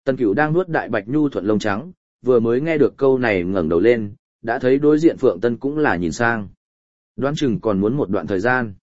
Tần Cửu đang nuốt đại bạch nhu thuận lông trắng, vừa mới nghe được câu này ngẩng đầu lên, đã thấy đối diện Phượng Tân cũng là nhìn sang. Đoán chừng còn muốn một đoạn thời gian.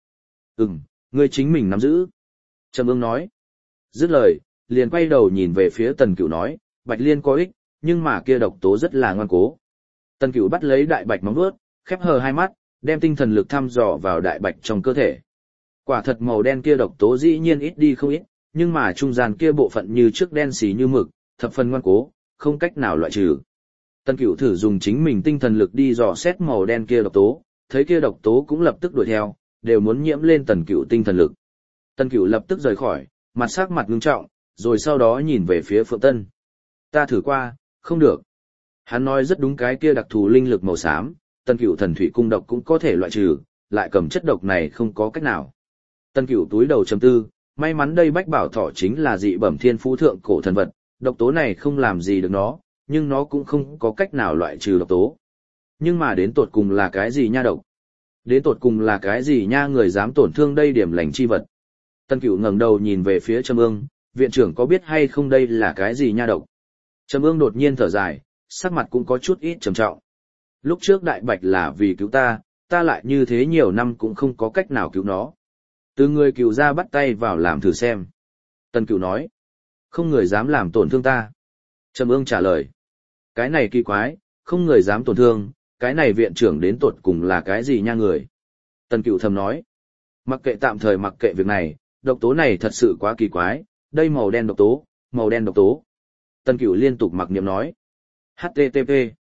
Ngươi chính mình nắm giữ. Trầm Ương nói. Dứt lời, liền quay đầu nhìn về phía Tần Cửu nói, Bạch Liên có ích, nhưng mà kia độc tố rất là ngoan cố. Tần Cửu bắt lấy đại bạch móng vuốt, khép hờ hai mắt, đem tinh thần lực thăm dò vào đại bạch trong cơ thể. Quả thật màu đen kia độc tố dĩ nhiên ít đi không ít, nhưng mà trung gian kia bộ phận như trước đen xì như mực, thập phần ngoan cố, không cách nào loại trừ. Tần Cửu thử dùng chính mình tinh thần lực đi dò xét màu đen kia độc tố, thấy kia độc tố cũng lập tức đuổi theo, đều muốn nhiễm lên Tần Cửu tinh thần lực. Tần Cửu lập tức rời khỏi, mặt sắc mặt ngưng trọng, rồi sau đó nhìn về phía Phượng Tân. Ta thử qua, không được. Hắn nói rất đúng, cái kia đặc thù linh lực màu xám, Tần Cửu thần thủy cung độc cũng có thể loại trừ, lại cầm chất độc này không có cách nào. Tần Cửu túi đầu trầm tư, may mắn đây bách bảo thỏ chính là dị bẩm thiên phú thượng cổ thần vật, độc tố này không làm gì được nó, nhưng nó cũng không có cách nào loại trừ độc tố. Nhưng mà đến tột cùng là cái gì nha độc? Đến tột cùng là cái gì nha người dám tổn thương đây điểm lành chi vật? Tần Cửu ngẩng đầu nhìn về phía Trầm Ương, viện trưởng có biết hay không đây là cái gì nha độc? Trầm Ương đột nhiên thở dài, sắc mặt cũng có chút ít trầm trọng. Lúc trước đại bạch là vì cứu ta, ta lại như thế nhiều năm cũng không có cách nào cứu nó. Từ người cừu ra bắt tay vào làm thử xem. Tần Cửu nói, không người dám làm tổn thương ta. Trầm Ương trả lời, cái này kỳ quái, không người dám tổn thương, cái này viện trưởng đến tột cùng là cái gì nha người? Tần Cửu thầm nói, mặc kệ, tạm thời mặc kệ việc này, độc tố này thật sự quá kỳ quái, đây màu đen độc tố, màu đen độc tố. Tần Cửu liên tục mặc niệm nói, HTTP.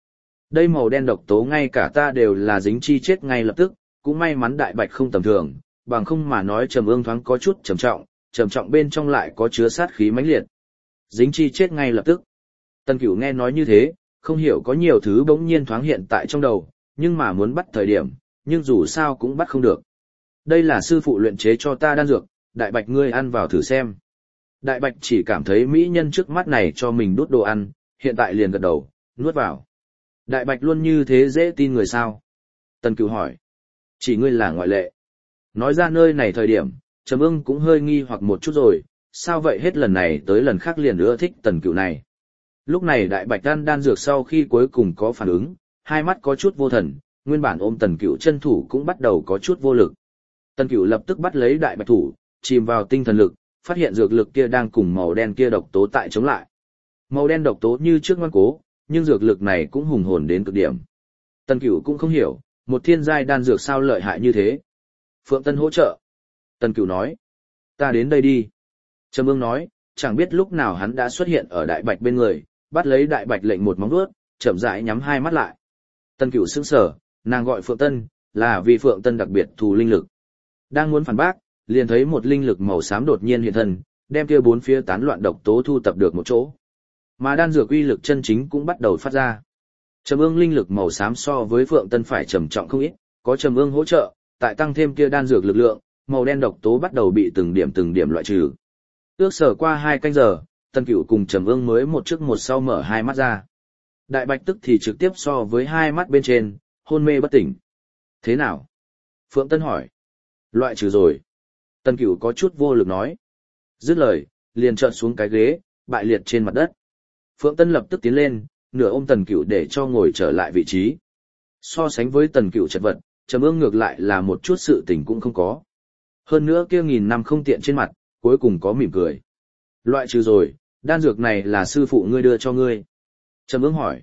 Đây màu đen độc tố ngay cả ta đều là dính chi chết ngay lập tức, cũng may mắn đại bạch không tầm thường, bằng không mà nói. Trầm Ương thoáng có chút trầm trọng bên trong lại có chứa sát khí mãnh liệt. Dính chi chết ngay lập tức. Tần Cửu nghe nói như thế, không hiểu có nhiều thứ bỗng nhiên thoáng hiện tại trong đầu, nhưng mà muốn bắt thời điểm, nhưng dù sao cũng bắt không được. Đây là sư phụ luyện chế cho ta đan dược, đại bạch ngươi ăn vào thử xem. Đại bạch chỉ cảm thấy mỹ nhân trước mắt này cho mình đút đồ ăn, hiện tại liền gật đầu, nuốt vào. Đại bạch luôn như thế dễ tin người sao? Tần Cửu hỏi. Chỉ ngươi là ngoại lệ. Nói ra nơi này thời điểm, Trầm Ương cũng hơi nghi hoặc một chút rồi, sao vậy hết lần này tới lần khác liền ưa thích Tần Cửu này. Lúc này đại bạch ăn đan dược sau khi cuối cùng có phản ứng, hai mắt có chút vô thần, nguyên bản ôm Tần Cửu chân thủ cũng bắt đầu có chút vô lực. Tần Cửu lập tức bắt lấy đại bạch thủ, chìm vào tinh thần lực, phát hiện dược lực kia đang cùng màu đen kia độc tố tại chống lại. Màu đen độc tố như trước ngoan cố, nhưng dược lực này cũng hùng hồn đến cực điểm. Tần Cửu cũng không hiểu, một thiên giai đan dược sao lợi hại như thế. Phượng Tân hỗ trợ. Tần Cửu nói, ta đến đây đi. Trầm Ương nói, chẳng biết lúc nào hắn đã xuất hiện ở đại bạch bên người, bắt lấy đại bạch lệnh một móng vuốt, chậm rãi nhắm hai mắt lại. Tần Cửu sững sờ, nàng gọi Phượng Tân, là vì Phượng Tân đặc biệt thù linh lực. Đang muốn phản bác, liền thấy một linh lực màu xám đột nhiên hiện thân, đem kia bốn phía tán loạn độc tố thu tập được một chỗ. Mà đan dược uy lực chân chính cũng bắt đầu phát ra. Trầm Ương linh lực màu xám so với Phượng Tân phải trầm trọng không ít, có Trầm Ương hỗ trợ, tại tăng thêm kia đan dược lực lượng, màu đen độc tố bắt đầu bị từng điểm loại trừ. Ước sở qua 2 canh giờ, Tần Cửu cùng Trầm Ương mới một trước một sau mở hai mắt ra. Đại bạch tức thì trực tiếp so với hai mắt bên trên, hôn mê bất tỉnh. Thế nào? Phượng Tân hỏi. Loại trừ rồi. Tần Cửu có chút vô lực nói. Dứt lời, liền trợn xuống cái ghế, bại liệt trên mặt đất. Phượng Tân lập tức tiến lên, nửa ôm Tần Cửu để cho ngồi trở lại vị trí. So sánh với Tần Cửu chật vật, Trầm Ương ngược lại là một chút sự tình cũng không có. Hơn nữa kia 1000 năm không tiện trên mặt, cuối cùng có mỉm cười. Loại trừ rồi, đan dược này là sư phụ ngươi đưa cho ngươi. Trầm Ương hỏi.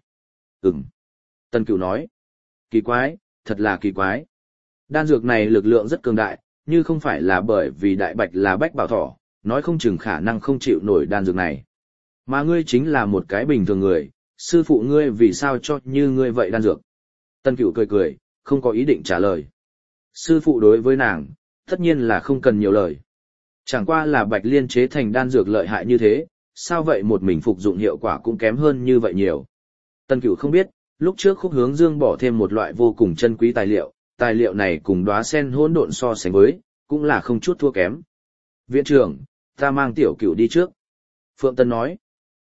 Tần Cửu nói. Kỳ quái, thật là kỳ quái. Đan dược này lực lượng rất cường đại, như không phải là bởi vì đại bạch là bách bảo thỏ, nói không chừng khả năng không chịu nổi đan dược này. Mà ngươi chính là một cái bình thường người, sư phụ ngươi vì sao cho như ngươi vậy đan dược? Tần Cửu cười, không có ý định trả lời. Sư phụ đối với nàng, tất nhiên là không cần nhiều lời. Chẳng qua là Bạch Liên chế thành đan dược lợi hại như thế, sao vậy một mình phục dụng hiệu quả cũng kém hơn như vậy nhiều. Tần Cửu không biết, lúc trước Khúc Hướng Dương bỏ thêm một loại vô cùng chân quý tài liệu này cùng đóa sen hỗn độn so sánh với, cũng là không chút thua kém. Viện trưởng, ta mang Tiểu Cửu đi trước. Phượng Tân nói.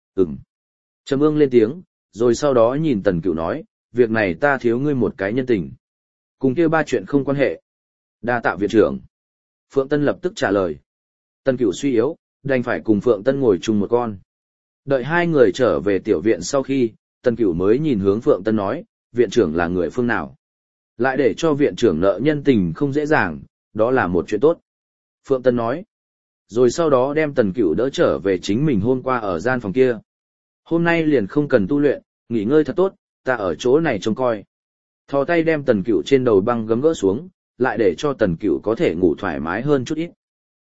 Trầm Ương lên tiếng, rồi sau đó nhìn Tần Cửu nói, việc này ta thiếu ngươi một cái nhân tình. Cùng kia 3 chuyện không quan hệ. Đa tạ viện trưởng. Phượng Tân lập tức trả lời. Tần Cửu suy yếu, đành phải cùng Phượng Tân ngồi chung một con. Đợi hai người trở về tiểu viện sau khi, Tần Cửu mới nhìn hướng Phượng Tân nói, viện trưởng là người phương nào? Lại để cho viện trưởng nợ nhân tình không dễ dàng, đó là một chuyện tốt. Phượng Tân nói, rồi sau đó đem Tần Cửu đỡ trở về chính mình hôm qua ở gian phòng kia. Hôm nay liền không cần tu luyện, nghỉ ngơi thật tốt, ta ở chỗ này trông coi. Thò tay đem Tần Cửu trên đầu băng gấm gỡ xuống, lại để cho Tần Cửu có thể ngủ thoải mái hơn chút ít.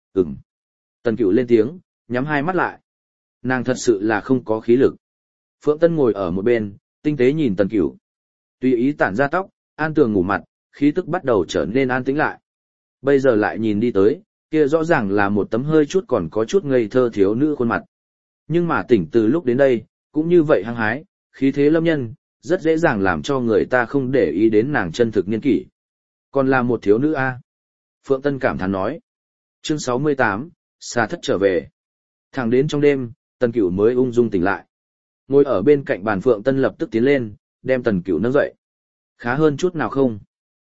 Tần Cửu lên tiếng, nhắm hai mắt lại. Nàng thật sự là không có khí lực. Phượng Tân ngồi ở một bên, tinh tế nhìn Tần Cửu. Tùy ý tản ra tóc, an tường ngủ mặt, khí tức bắt đầu trở nên an tĩnh lại. Bây giờ lại nhìn đi tới, kia rõ ràng là một tấm hơi chút còn có chút ngây thơ thiếu nữ khuôn mặt. Nhưng mà tỉnh từ lúc đến đây, cũng như vậy hăng hái, khí thế lâm nhân, rất dễ dàng làm cho người ta không để ý đến nàng chân thực niên kỷ. Còn là một thiếu nữ a. Phượng Tân cảm thán nói. Chương 68, xà thất trở về. Thẳng đến trong đêm, Tần Cửu mới ung dung tỉnh lại. Ngồi ở bên cạnh bàn Phượng Tân lập tức tiến lên, đem Tần Cửu nâng dậy. Khá hơn chút nào không?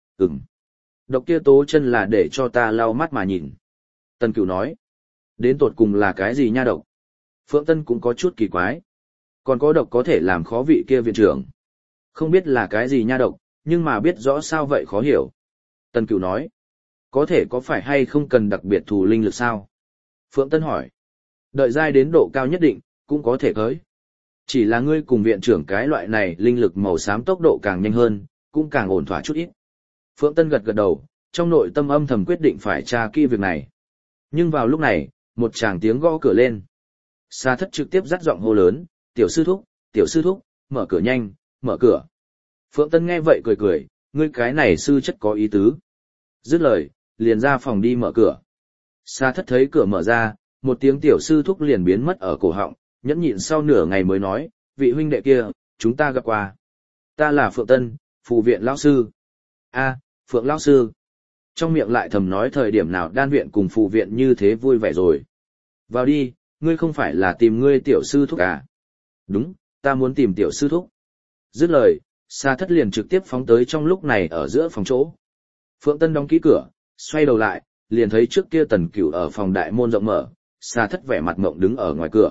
Độc kia tố chân là để cho ta lau mắt mà nhìn. Tần Cửu nói. Đến tột cùng là cái gì nha độc? Phượng Tân cũng có chút kỳ quái. Còn có độc có thể làm khó vị kia viện trưởng. Không biết là cái gì nha độc, nhưng mà biết rõ sao vậy khó hiểu. Tần Cửu nói. Có thể có phải hay không cần đặc biệt thù linh lực sao? Phượng Tân hỏi. Đợi giai đến độ cao nhất định, cũng có thể tới. Chỉ là ngươi cùng viện trưởng cái loại này linh lực màu xám tốc độ càng nhanh hơn, cũng càng ổn thỏa chút ít. Phượng Tân gật gật đầu, trong nội tâm âm thầm quyết định phải tra kỹ việc này. Nhưng vào lúc này, một tràng tiếng gõ cửa lên. Xà thất trực tiếp dắt giọng hô lớn, tiểu sư thúc, mở cửa nhanh, mở cửa. Phượng Tân nghe vậy cười cười, ngươi cái này sư chất có ý tứ. Dứt lời, liền ra phòng đi mở cửa. Xà thất thấy cửa mở ra, một tiếng tiểu sư thúc liền biến mất ở cổ họng, nhẫn nhịn sau nửa ngày mới nói, vị huynh đệ kia, chúng ta gặp qua. Ta là Phượng Tân, phù viện lão sư. A, Phượng lão sư. Trong miệng lại thầm nói thời điểm nào đan viện cùng phù viện như thế vui vẻ rồi. Vào đi, ngươi không phải là tìm ngươi tiểu sư thúc à? Đúng, ta muốn tìm tiểu sư thúc. Dứt lời, Sa Thất liền trực tiếp phóng tới trong lúc này ở giữa phòng chỗ. Phượng Tân đóng kỹ cửa, xoay đầu lại, liền thấy trước kia Tần Cửu ở phòng đại môn rộng mở, Sa Thất vẻ mặt ngộng đứng ở ngoài cửa.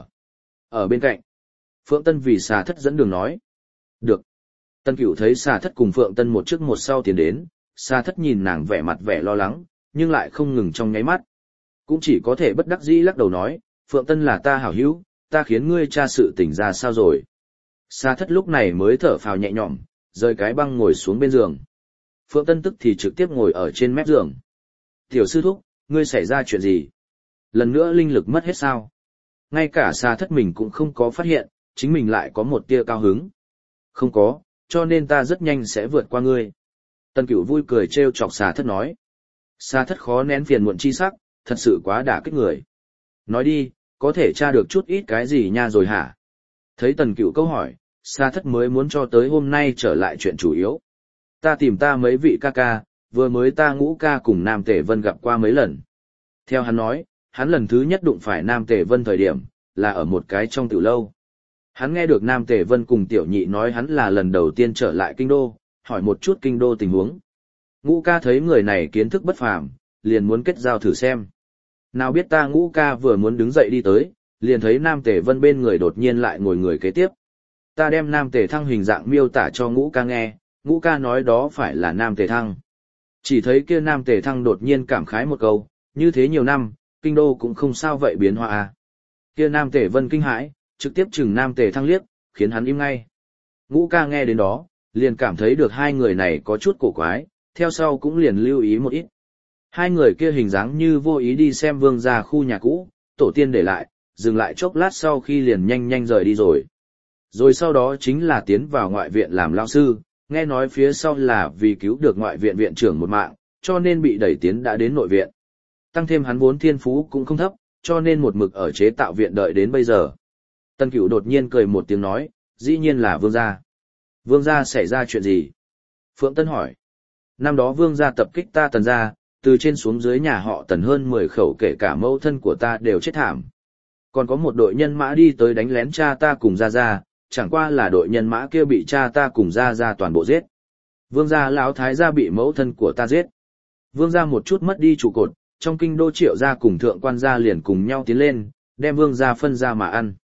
Ở bên cạnh, Phượng Tân vì Sa Thất dẫn đường nói. Được. Tần Cửu thấy Sa Thất cùng Phượng Tân một trước một sau tiến đến, Sa Thất nhìn nàng vẻ mặt vẻ lo lắng, nhưng lại không ngừng trong nháy mắt. Cũng chỉ có thể bất đắc dĩ lắc đầu nói, Phượng Tân là ta hảo hữu, ta khiến ngươi tra sự tỉnh ra sao rồi. Sa Thất lúc này mới thở phào nhẹ nhõm, rời cái băng ngồi xuống bên giường. Phượng Tân tức thì trực tiếp ngồi ở trên mép giường. Tiểu sư thúc, ngươi xảy ra chuyện gì? Lần nữa linh lực mất hết sao? Ngay cả Sa Thất mình cũng không có phát hiện, chính mình lại có một tia cao hứng. Không có, cho nên ta rất nhanh sẽ vượt qua ngươi. Tần Cửu vui cười trêu chọc Sa Thất nói. Sa Thất khó nén phiền muộn chi sắc, thật sự quá đả kích người. Nói đi, có thể tra được chút ít cái gì nha rồi hả? Thấy Tần Cửu câu hỏi, Sa Thất mới muốn cho tới hôm nay trở lại chuyện chủ yếu. Ta tìm ta mấy vị ca ca, vừa mới ta Ngũ ca cùng Nam Tề Vân gặp qua mấy lần. Theo hắn nói, hắn lần thứ nhất đụng phải Nam Tề Vân thời điểm, là ở một cái trong tiểu lâu. Hắn nghe được Nam Tề Vân cùng Tiểu Nhị nói hắn là lần đầu tiên trở lại kinh đô, hỏi một chút kinh đô tình huống. Ngũ ca thấy người này kiến thức bất phàm, liền muốn kết giao thử xem. Nào biết ta Ngũ ca vừa muốn đứng dậy đi tới, liền thấy Nam Tề Vân bên người đột nhiên lại ngồi người kế tiếp. Ta đem Nam Tề Thăng hình dạng miêu tả cho Ngũ ca nghe, Ngũ ca nói đó phải là Nam Tề Thăng. Chỉ thấy kia Nam Tề Thăng đột nhiên cảm khái một câu, như thế nhiều năm, kinh đô cũng không sao vậy biến hóa à. Kia Nam Tề Vân kinh hãi, trực tiếp chừng Nam Tề Thăng liếc, khiến hắn im ngay. Ngũ ca nghe đến đó, liền cảm thấy được hai người này có chút cổ quái, theo sau cũng liền lưu ý một ít. Hai người kia hình dáng như vô ý đi xem vương gia khu nhà cũ, tổ tiên để lại, dừng lại chốc lát sau khi liền nhanh nhanh rời đi rồi. Rồi sau đó chính là tiến vào ngoại viện làm lao sư, nghe nói phía sau là vì cứu được ngoại viện viện trưởng một mạng, cho nên bị đẩy tiến đã đến nội viện. Tăng thêm hắn vốn thiên phú cũng không thấp, cho nên một mực ở chế tạo viện đợi đến bây giờ. Tần Cửu đột nhiên cười một tiếng nói, dĩ nhiên là vương gia. Vương gia xảy ra chuyện gì? Phượng Tân hỏi. Năm đó vương gia tập kích ta Tần gia, từ trên xuống dưới nhà họ Tần hơn 10 khẩu kể cả mẫu thân của ta đều chết thảm. Còn có một đội nhân mã đi tới đánh lén cha ta cùng Gia Gia, chẳng qua là đội nhân mã kia bị cha ta cùng Gia Gia toàn bộ giết. Vương gia lão thái gia bị mẫu thân của ta giết. Vương gia một chút mất đi trụ cột, trong kinh đô Triệu gia cùng thượng quan gia liền cùng nhau tiến lên, đem vương gia phân ra mà ăn.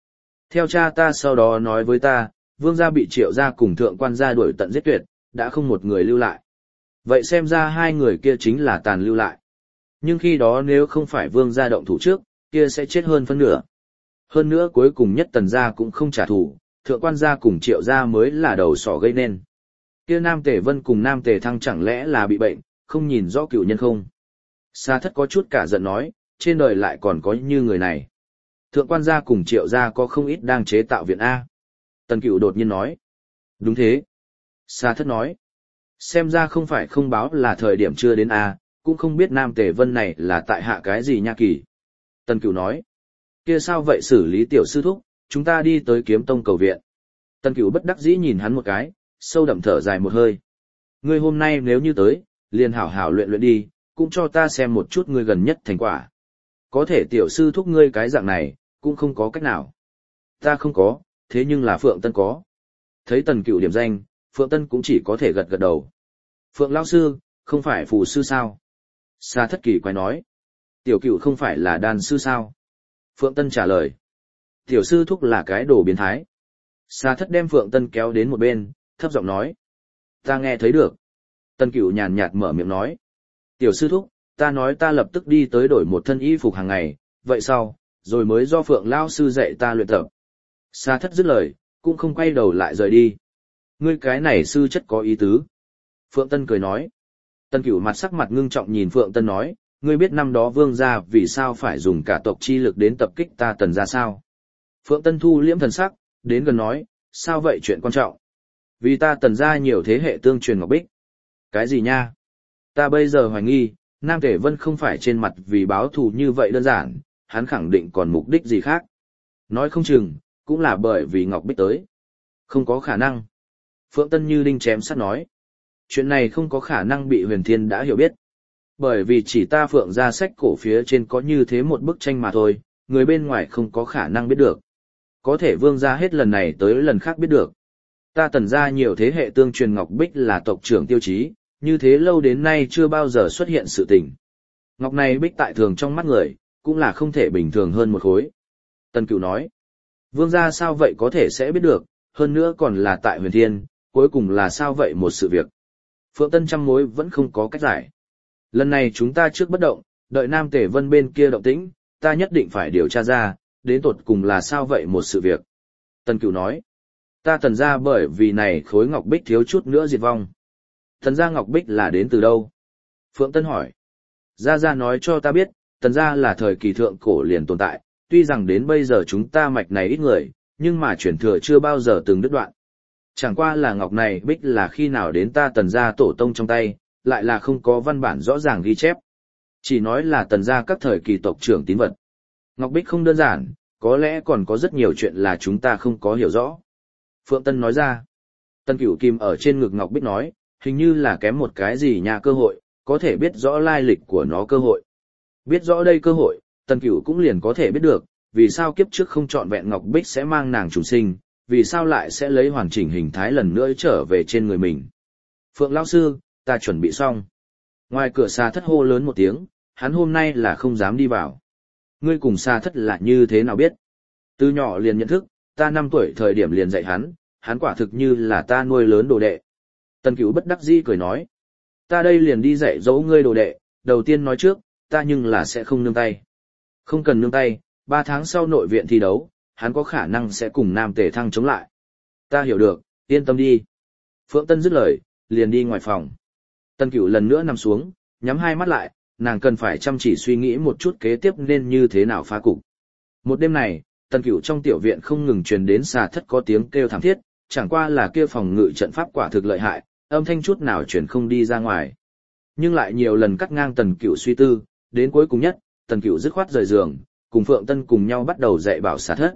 Theo cha ta sau đó nói với ta, vương gia bị Triệu gia cùng thượng quan gia đuổi tận giết tuyệt, đã không một người lưu lại. Vậy xem ra hai người kia chính là tàn lưu lại. Nhưng khi đó nếu không phải vương gia động thủ trước, kia sẽ chết hơn phân nửa. Hơn nữa cuối cùng nhất Tần gia cũng không trả thù, thượng quan gia cùng Triệu gia mới là đầu sỏ gây nên. Kia Nam Tề Vân cùng Nam Tề Thăng chẳng lẽ là bị bệnh, không nhìn rõ cựu nhân không? Sa Thất có chút cả giận nói, trên đời lại còn có như người này. Thượng quan gia cùng Triệu gia có không ít đang chế tạo viện A. Tần Cựu đột nhiên nói. Đúng thế. Sa Thất nói. Xem ra không phải không báo là thời điểm chưa đến A, cũng không biết Nam Tề Vân này là tại hạ cái gì nha kỳ. Tần Cựu nói. Kia sao vậy xử lý tiểu sư thúc, chúng ta đi tới Kiếm Tông cầu viện. Tần Cựu bất đắc dĩ nhìn hắn một cái, sâu đậm thở dài một hơi. Ngươi hôm nay nếu như tới, liền hảo hảo luyện luyện đi, cũng cho ta xem một chút ngươi gần nhất thành quả. Có thể tiểu sư thúc ngươi cái dạng này, cũng không có cách nào. Ta không có, thế nhưng là Phượng Tân có. Thấy Tần Cựu điểm danh, Phượng Tân cũng chỉ có thể gật gật đầu. Phượng lão sư, không phải phù sư sao? Sa Thất kỳ quái nói. Tiểu Cựu không phải là đan sư sao? Phượng Tân trả lời. Tiểu sư thúc là cái đồ biến thái. Sa Thất đem Phượng Tân kéo đến một bên, thấp giọng nói. Ta nghe thấy được. Tần Cựu nhàn nhạt mở miệng nói. Tiểu sư thúc, ta nói ta lập tức đi tới đổi một thân y phục hàng ngày, vậy sau, rồi mới do Phượng Lao sư dạy ta luyện tập. Sa Thất dứt lời, cũng không quay đầu lại rời đi. Ngươi cái này sư chất có ý tứ. Phượng Tân cười nói. Tần Cựu mặt sắc mặt ngưng trọng nhìn Phượng Tân nói, ngươi biết năm đó vương gia vì sao phải dùng cả tộc chi lực đến tập kích ta Tần gia sao? Phượng Tân thu liễm thần sắc, đến gần nói, sao vậy chuyện quan trọng? Vì ta Tần gia nhiều thế hệ tương truyền ngọc bích. Cái gì nha? Ta bây giờ hoài nghi, Nam Tề Vân không phải trên mặt vì báo thù như vậy đơn giản, hắn khẳng định còn mục đích gì khác. Nói không chừng, cũng là bởi vì ngọc bích tới. Không có khả năng. Phượng Tân như đinh chém sắt nói. Chuyện này không có khả năng bị Huyền Thiên đã hiểu biết. Bởi vì chỉ ta Phượng ra sách cổ phía trên có như thế một bức tranh mà thôi, người bên ngoài không có khả năng biết được. Có thể vương gia hết lần này tới lần khác biết được. Ta Tần gia nhiều thế hệ tương truyền ngọc bích là tộc trưởng tiêu chí, như thế lâu đến nay chưa bao giờ xuất hiện sự tình. Ngọc này bích tại thường trong mắt người, cũng là không thể bình thường hơn một khối. Tần Cựu nói, vương gia sao vậy có thể sẽ biết được, hơn nữa còn là tại Huyền Thiên, cuối cùng là sao vậy một sự việc. Phượng Tân trăm mối vẫn không có cách giải. Lần này chúng ta trước bất động, đợi Nam Tề Vân bên kia động tĩnh, ta nhất định phải điều tra ra, đến tột cùng là sao vậy một sự việc. Tần Cựu nói, ta Tần gia bởi vì này khối ngọc bích thiếu chút nữa diệt vong. Tần gia ngọc bích là đến từ đâu? Phượng Tân hỏi. Gia nói cho ta biết, Tần gia là thời kỳ thượng cổ liền tồn tại, tuy rằng đến bây giờ chúng ta mạch này ít người, nhưng mà truyền thừa chưa bao giờ từng đứt đoạn. Chẳng qua là ngọc này bích là khi nào đến ta Tần gia tổ tông trong tay, lại là không có văn bản rõ ràng ghi chép. Chỉ nói là Tần gia các thời kỳ tộc trưởng tín vật. Ngọc bích không đơn giản, có lẽ còn có rất nhiều chuyện là chúng ta không có hiểu rõ. Phượng Tân nói ra. Tần Cựu kìm ở trên ngực ngọc bích nói, hình như là kém một cái gì nhà cơ hội, có thể biết rõ lai lịch của nó cơ hội. Biết rõ đây cơ hội, Tần Cựu cũng liền có thể biết được, vì sao kiếp trước không trọn vẹn ngọc bích sẽ mang nàng trùng sinh, vì sao lại sẽ lấy hoàn chỉnh hình thái lần nữa trở về trên người mình. Phượng lão sư, ta chuẩn bị xong. Ngoài cửa Sa Thất hô lớn một tiếng, hắn hôm nay là không dám đi vào. Ngươi cùng Sa Thất là như thế nào biết? Từ nhỏ liền nhận thức, ta 5 tuổi thời điểm liền dạy hắn quả thực như là ta nuôi lớn đồ đệ. Tần Cựu bất đắc dĩ cười nói. Ta đây liền đi dạy dỗ ngươi đồ đệ, đầu tiên nói trước, ta nhưng là sẽ không nương tay. Không cần nương tay, 3 tháng sau nội viện thi đấu, hắn có khả năng sẽ cùng Nam Tề Thăng chống lại. Ta hiểu được, yên tâm đi. Phượng Tân dứt lời, liền đi ngoài phòng. Tần Cựu lần nữa nằm xuống, nhắm hai mắt lại, nàng cần phải chăm chỉ suy nghĩ một chút kế tiếp nên như thế nào phá cục. Một đêm này, Tần Cựu trong tiểu viện không ngừng truyền đến Sa Thất có tiếng kêu thảm thiết, chẳng qua là kia phòng ngự trận pháp quả thực lợi hại, âm thanh chút nào truyền không đi ra ngoài. Nhưng lại nhiều lần cắt ngang Tần Cựu suy tư, đến cuối cùng nhất, Tần Cựu dứt khoát rời giường, cùng Phượng Tân cùng nhau bắt đầu dạy bảo Sa Thất.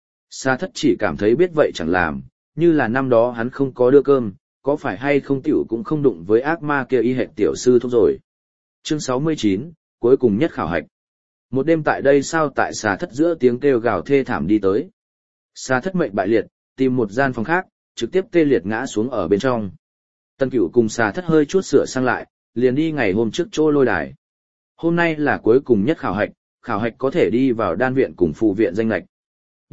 Sa Thất chỉ cảm thấy biết vậy chẳng làm, như là năm đó hắn không có đưa cơm, có phải hay không tiểu cũng không đụng với ác ma kia y hệt tiểu sư thúc rồi. Chương 69, cuối cùng nhất khảo hạch. Một đêm tại đây sao tại Sa Thất giữa tiếng kêu gào thê thảm đi tới. Sa Thất mệnh bại liệt, tìm một gian phòng khác, trực tiếp tê liệt ngã xuống ở bên trong. Tần Cựu cùng Sa Thất hơi chút sửa sang lại, liền đi ngày hôm trước chỗ lôi đài. Hôm nay là cuối cùng nhất khảo hạch có thể đi vào đan viện cùng phụ viện danh lệch.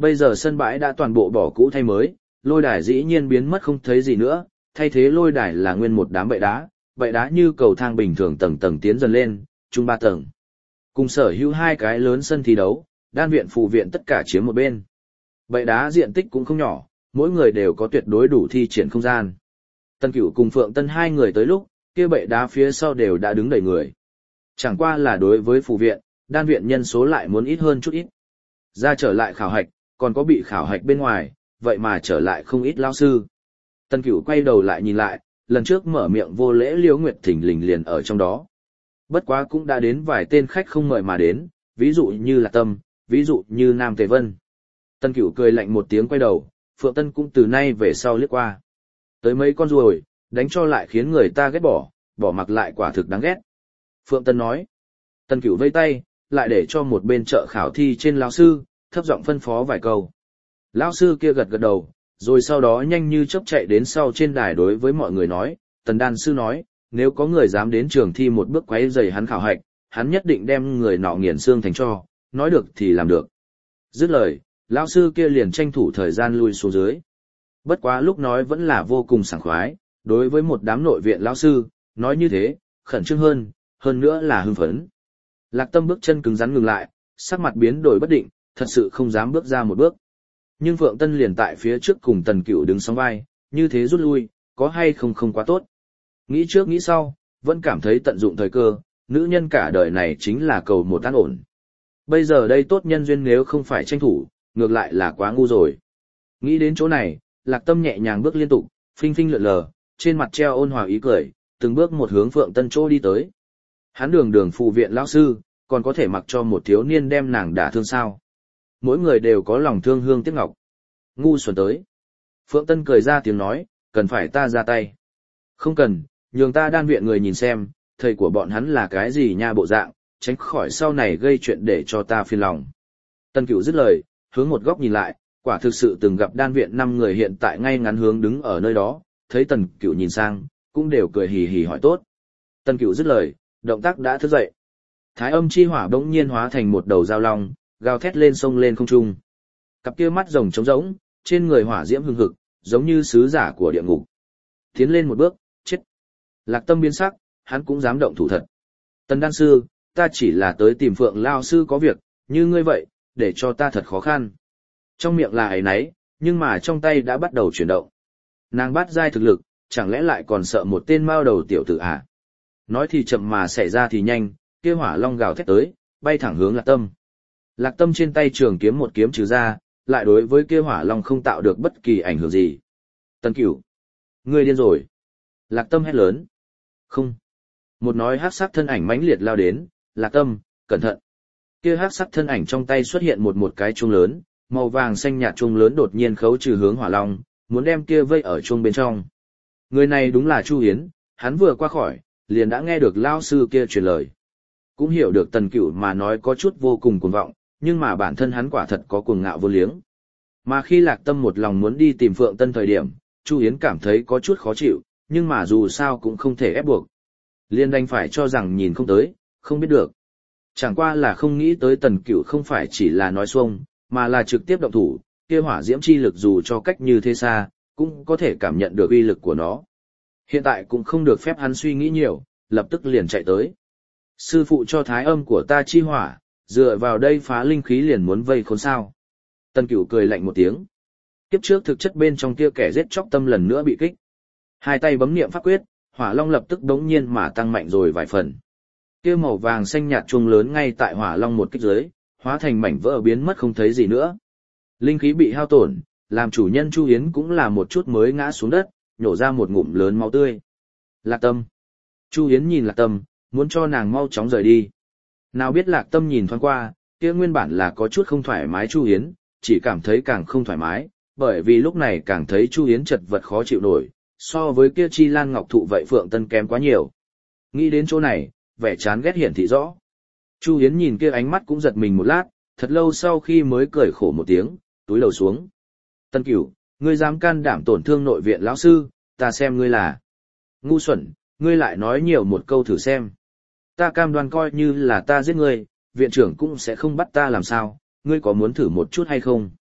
Bây giờ sân bãi đã toàn bộ bỏ cũ thay mới, lôi đài dĩ nhiên biến mất không thấy gì nữa, thay thế lôi đài là nguyên một đám bệ đá như cầu thang bình thường tầng tầng tiến dần lên, chung 3 tầng. Cùng sở hữu 2 cái lớn sân thi đấu, đan viện phụ viện tất cả chiếm một bên. Bệ đá diện tích cũng không nhỏ, mỗi người đều có tuyệt đối đủ thi triển không gian. Tân Cửu cùng Phượng Tân 2 người tới lúc, kia bệ đá phía sau đều đã đứng đầy người. Chẳng qua là đối với phụ viện, đan viện nhân số lại muốn ít hơn chút ít. Ra trở lại khảo hạch, còn có bị khảo hạch bên ngoài, vậy mà trở lại không ít lao sư. Tân Cửu quay đầu lại nhìn lại, lần trước mở miệng vô lễ Liễu Nguyệt thình lình liền ở trong đó. Bất quá cũng đã đến vài tên khách không mời mà đến, ví dụ như là Tâm, ví dụ như Nam Tề Vân. Tân Cửu cười lạnh một tiếng quay đầu, Phượng Tân cũng từ nay về sau liếc qua. Tới mấy con ruồi, đánh cho lại khiến người ta ghét bỏ mặc lại quả thực đáng ghét. Phượng Tân nói. Tân Cửu vây tay, lại để cho một bên trợ khảo thi trên lão sư, thấp giọng phân phó vài câu. Lão sư kia gật gật đầu, rồi sau đó nhanh như chớp chạy đến sau trên đài đối với mọi người nói, Tần đan sư nói, nếu có người dám đến trường thi một bước quấy rầy hắn khảo hạch, hắn nhất định đem người nọ nghiền xương thành tro, nói được thì làm được. Dứt lời, lão sư kia liền tranh thủ thời gian lui xuống dưới. Bất quá lúc nói vẫn là vô cùng sảng khoái, đối với một đám nội viện lão sư, nói như thế, khẩn trương hơn nữa là hưng phấn. Lạc Tâm bước chân cứng rắn ngừng lại, sắc mặt biến đổi bất định, thật sự không dám bước ra một bước. Nhưng Phượng Tân liền tại phía trước cùng Tần Cửu đứng song vai, như thế rút lui, có hay không quá tốt. Nghĩ trước nghĩ sau, vẫn cảm thấy tận dụng thời cơ, nữ nhân cả đời này chính là cầu một an ổn. Bây giờ đây tốt nhân duyên nếu không phải tranh thủ, ngược lại là quá ngu rồi. Nghĩ đến chỗ này, Lạc Tâm nhẹ nhàng bước liên tục, phinh phinh lượn lờ, trên mặt treo ôn hòa ý cười, từng bước một hướng Phượng Tân chỗ đi tới. Hắn đường phụ viện lão sư, còn có thể mặc cho một thiếu niên đem nàng đả thương sao. Mỗi người đều có lòng thương hương tiếc ngọc. Ngu xuẩn tới. Phượng Tân cười ra tiếng nói, cần phải ta ra tay. Không cần, nhường ta đan viện người nhìn xem, thầy của bọn hắn là cái gì nha bộ dạng, tránh khỏi sau này gây chuyện để cho ta phiền lòng. Tân Cửu dứt lời, hướng một góc nhìn lại, quả thực sự từng gặp đan viện 5 người hiện tại ngay ngắn hướng đứng ở nơi đó, thấy Tần Cửu nhìn sang, cũng đều cười hì hì hỏi tốt. Tần Cửu dứt lời, động tác đã thức dậy. Thái âm chi hỏa bỗng nhiên hóa thành một đầu dao long, gào thét lên sông lên không trung. Cặp kia mắt rồng trống rỗng, trên người hỏa diễm hừng hực, giống như sứ giả của địa ngục. Tiến lên một bước, chết. Lạc Tâm biến sắc, hắn cũng dám động thủ thật. Tần đan sư, ta chỉ là tới tìm Phượng lao sư có việc, như ngươi vậy, để cho ta thật khó khăn. Trong miệng là ấy nấy, nhưng mà trong tay đã bắt đầu chuyển động. Nàng bắt giai thực lực, chẳng lẽ lại còn sợ một tên mao đầu tiểu tử à? Nói thì chậm mà xảy ra thì nhanh, kia hỏa long gào thét tới, bay thẳng hướng Lạc Tâm. Lạc Tâm trên tay trường kiếm một kiếm trừ ra, lại đối với kia hỏa long không tạo được bất kỳ ảnh hưởng gì. Tần Cửu, ngươi điên rồi. Lạc Tâm hét lớn. Không. Một nói hắc sắc thân ảnh mãnh liệt lao đến, Lạc Tâm, cẩn thận. Kia hắc sắc thân ảnh trong tay xuất hiện một cái chuông lớn, màu vàng xanh nhạt chuông lớn đột nhiên khấu trừ hướng hỏa long, muốn đem kia vây ở chuông bên trong. Người này đúng là Chu Hiến, hắn vừa qua khỏi, liền đã nghe được lao sư kia truyền lời. Cũng hiểu được Tần Cửu mà nói có chút vô cùng cuồng vọng, nhưng mà bản thân hắn quả thật có cuồng ngạo vô liếng. Mà khi Lạc Tâm một lòng muốn đi tìm Phượng Tân thời điểm, Chu Hiến cảm thấy có chút khó chịu, nhưng mà dù sao cũng không thể ép buộc. Liên đành phải cho rằng nhìn không tới, không biết được. Chẳng qua là không nghĩ tới Tần Cửu không phải chỉ là nói xuông, mà là trực tiếp động thủ, kia hỏa diễm chi lực dù cho cách như thế xa, cũng có thể cảm nhận được uy lực của nó. Hiện tại cũng không được phép hắn suy nghĩ nhiều, lập tức liền chạy tới. Sư phụ cho thái âm của ta chi hỏa, dựa vào đây phá linh khí liền muốn vây khốn sao. Tần Cửu cười lạnh một tiếng. Kiếp trước thực chất bên trong kia kẻ giết chóc tâm lần nữa bị kích. Hai tay bấm niệm pháp quyết, hỏa long lập tức đống nhiên mà tăng mạnh rồi vài phần. Kia màu vàng xanh nhạt chuông lớn ngay tại hỏa long một kích dưới, hóa thành mảnh vỡ biến mất không thấy gì nữa. Linh khí bị hao tổn, làm chủ nhân Chu Hiến cũng là một chút mới ngã xuống đất, nhổ ra một ngụm lớn máu tươi. Lạc Tâm. Chu Hiến nhìn Lạc Tâm, muốn cho nàng mau chóng rời đi. Nào biết Lạc Tâm nhìn thoáng qua, kia nguyên bản là có chút không thoải mái Chu Hiến, chỉ cảm thấy càng không thoải mái, bởi vì lúc này càng thấy Chu Hiến chật vật khó chịu nổi, so với kia Chi Lan Ngọc Thụ vậy Phượng Tân kém quá nhiều. Nghĩ đến chỗ này, vẻ chán ghét hiển thị rõ. Chu Hiến nhìn kia ánh mắt cũng giật mình một lát, thật lâu sau khi mới cười khổ một tiếng, túi lầu xuống. Tân Cửu, ngươi dám can đảm tổn thương nội viện lão sư, ta xem ngươi là ngu xuẩn, ngươi lại nói nhiều một câu thử xem. Ta cam đoan coi như là ta giết ngươi, viện trưởng cũng sẽ không bắt ta làm sao, ngươi có muốn thử một chút hay không?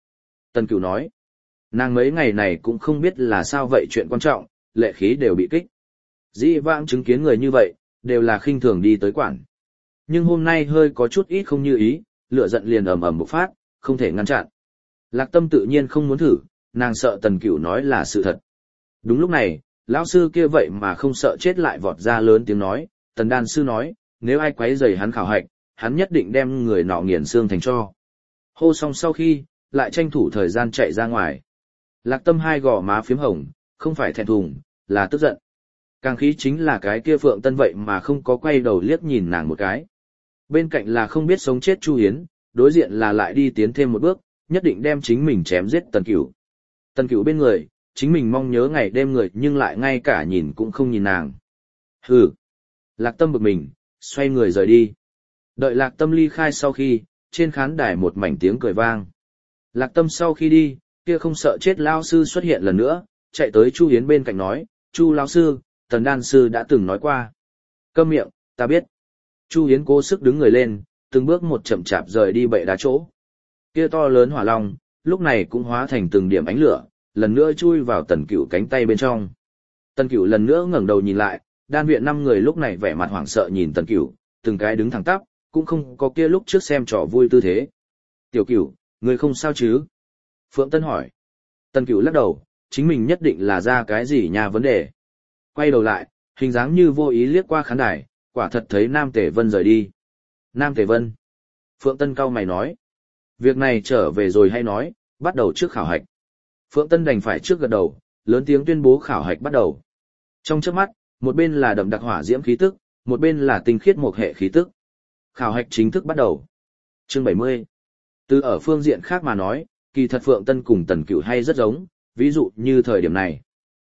Tần Cửu nói. Nàng mấy ngày này cũng không biết là sao vậy, chuyện quan trọng, lệ khí đều bị kích. Dĩ vãng chứng kiến người như vậy, đều là khinh thường đi tới quản. Nhưng hôm nay hơi có chút ít không như ý, lửa giận liền ầm ầm bộc phát, không thể ngăn chặn. Lạc Tâm tự nhiên không muốn thử, nàng sợ Tần Cửu nói là sự thật. Đúng lúc này, lão sư kia vậy mà không sợ chết lại vọt ra lớn tiếng nói, Tần đan sư nói, nếu ai quấy rầy hắn khảo hạch, hắn nhất định đem người nọ nghiền xương thành tro. Hô xong sau khi, lại tranh thủ thời gian chạy ra ngoài. Lạc Tâm hai gò má phím hồng, không phải thẹn thùng, là tức giận. Càng khí chính là cái kia Phượng Tân vậy mà không có quay đầu liếc nhìn nàng một cái. Bên cạnh là không biết sống chết Chu Hiến, đối diện là lại đi tiến thêm một bước, nhất định đem chính mình chém giết Tần Cửu. Tần Cửu bên người, chính mình mong nhớ ngày đêm người nhưng lại ngay cả nhìn cũng không nhìn nàng. Hừ. Lạc Tâm bực mình, xoay người rời đi. Đợi Lạc Tâm ly khai sau khi, trên khán đài một mảnh tiếng cười vang. Lạc Tâm sau khi đi, kia không sợ chết lão sư xuất hiện lần nữa, chạy tới Chu Hiến bên cạnh nói, Chu lão sư, Tần đan sư đã từng nói qua. Câm miệng, ta biết. Chu Hiến cố sức đứng người lên, từng bước một chậm chạp rời đi bệ đá chỗ. Kia to lớn hỏa long, lúc này cũng hóa thành từng điểm ánh lửa, lần nữa chui vào Tần Cửu cánh tay bên trong. Tần Cửu lần nữa ngẩng đầu nhìn lại, đan viện 5 người lúc này vẻ mặt hoảng sợ nhìn Tần Cửu, từng cái đứng thẳng tắp, cũng không có kia lúc trước xem trò vui tư thế. Tiểu Cửu, người không sao chứ? Phượng Tân hỏi. Tần Cửu lắc đầu, chính mình nhất định là ra cái gì nhà vấn đề. Quay đầu lại, hình dáng như vô ý liếc qua khán đài, quả thật thấy Nam Tề Vân rời đi. Nam Tề Vân. Phượng Tân cau mày nói. Việc này trở về rồi hay nói, bắt đầu trước khảo hạch. Phượng Tân đành phải trước gật đầu, lớn tiếng tuyên bố khảo hạch bắt đầu. Trong chớp mắt, một bên là đậm đặc hỏa diễm khí tức, một bên là tinh khiết một hệ khí tức. Khảo hạch chính thức bắt đầu. Chương 70. Từ ở phương diện khác mà nói, kỳ thật Phượng Tân cùng Tần Cửu hay rất giống, ví dụ như thời điểm này.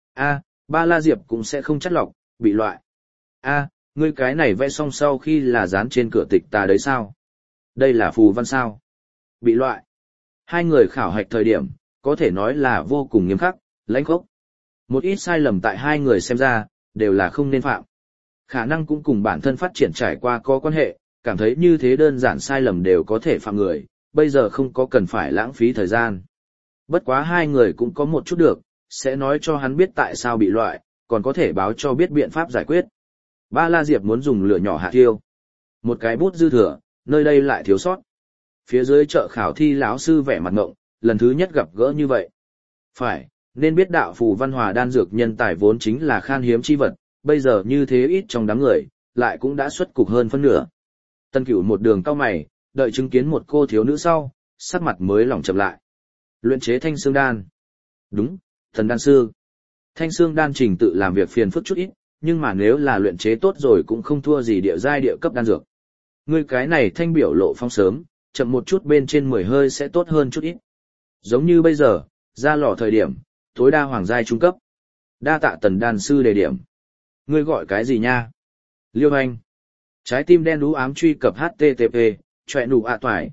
Ba La Diệp cũng sẽ không chắt lọc, bị loại. Ngươi cái này vẽ xong sau khi là dán trên cửa tịch ta đấy sao? Đây là phù văn sao? Bị loại. Hai người khảo hạch thời điểm, có thể nói là vô cùng nghiêm khắc, lãnh khốc. Một ít sai lầm tại hai người xem ra, đều là không nên phạm. Khả năng cũng cùng bản thân phát triển trải qua có quan hệ, cảm thấy như thế đơn giản sai lầm đều có thể phạm người, bây giờ không có cần phải lãng phí thời gian. Bất quá hai người cũng có một chút được, sẽ nói cho hắn biết tại sao bị loại, còn có thể báo cho biết biện pháp giải quyết. Ba La Diệp muốn dùng lửa nhỏ hạ thiêu. Một cái bút dư thừa, nơi đây lại thiếu sót. Phía dưới chợ khảo thi lão sư vẻ mặt ngộng, lần thứ nhất gặp gỡ như vậy. Phải, nên biết đạo phù văn hòa đan dược nhân tài vốn chính là khan hiếm chi vật, bây giờ như thế ít trong đám người, lại cũng đã xuất cục hơn phân nửa. Tân Cửu một đường cau mày, đợi chứng kiến một cô thiếu nữ sau, sắc mặt mới lỏng chậm lại. Luyện chế thanh xương đan. Đúng, thần đan sư. Thanh xương đan trình tự làm việc phiền phức chút ít, nhưng mà nếu là luyện chế tốt rồi cũng không thua gì địa giai địa cấp đan dược. Ngươi cái này thanh biểu lộ phong sớm, chậm một chút bên trên 10 hơi sẽ tốt hơn chút ít. Giống như bây giờ, ra lò thời điểm, tối đa hoàng giai trung cấp. Đa tạ Tần đan sư đề điểm. Ngươi gọi cái gì nha? Liêu Anh. Trái tim đen đú ám truy cập HTTP, chọe nụ toải.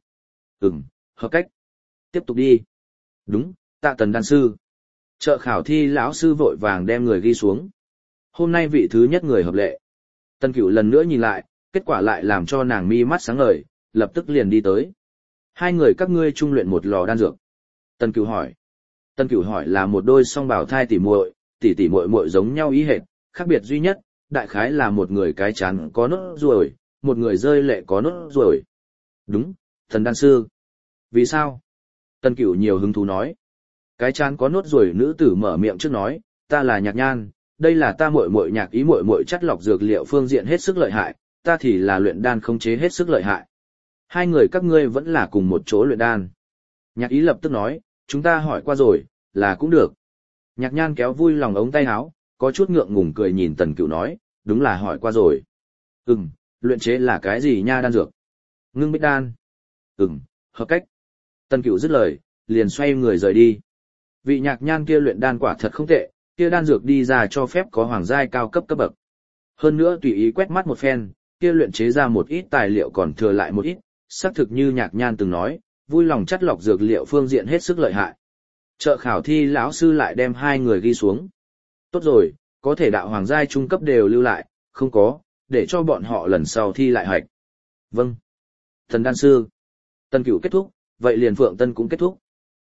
Hợp cách. Tiếp tục đi. Đúng, tạ Tần đan sư. Chợ khảo thi lão sư vội vàng đem người ghi xuống. Hôm nay vị thứ nhất người hợp lệ. Tần Cửu lần nữa nhìn lại, kết quả lại làm cho nàng mi mắt sáng ngời, lập tức liền đi tới. Hai người các ngươi chung luyện một lò đan dược. Tần Cửu hỏi. Tần Cửu hỏi là một đôi song bào thai tỉ tỉ muội muội giống nhau ý hệt, khác biệt duy nhất, đại khái là một người cái chán có nốt ruồi, một người rơi lệ có nốt ruồi. Đúng, thần đan sư. Vì sao? Tần Cửu nhiều hứng thú nói. Cái chán có nốt ruồi nữ tử mở miệng trước nói, ta là Nhạc Nhan, đây là ta muội muội Nhạc Ý muội muội chắt lọc dược liệu phương diện hết sức lợi hại, ta thì là luyện đan khống chế hết sức lợi hại. Hai người các ngươi vẫn là cùng một chỗ luyện đan. Nhạc Ý lập tức nói, chúng ta hỏi qua rồi, là cũng được. Nhạc Nhan kéo vui lòng ống tay áo, có chút ngượng ngùng cười nhìn Tần Cửu nói, đúng là hỏi qua rồi. Luyện chế là cái gì nha đan dược? Ngưng bích đan. Hợp cách. Tần Cửu dứt lời, liền xoay người rời đi. Vị Nhạc Nhan kia luyện đan quả thật không tệ, kia đan dược đi ra cho phép có hoàng giai cao cấp cấp bậc. Hơn nữa tùy ý quét mắt một phen, kia luyện chế ra một ít tài liệu còn thừa lại một ít, xác thực như Nhạc Nhan từng nói, vui lòng chắt lọc dược liệu phương diện hết sức lợi hại. Chợ khảo thi lão sư lại đem hai người ghi xuống. Tốt rồi, có thể đạo hoàng giai trung cấp đều lưu lại, không có, để cho bọn họ lần sau thi lại hoạch. Vâng. Thần đan sư. Tần Cửu kết thúc, vậy liền Phượng Tân cũng kết thúc.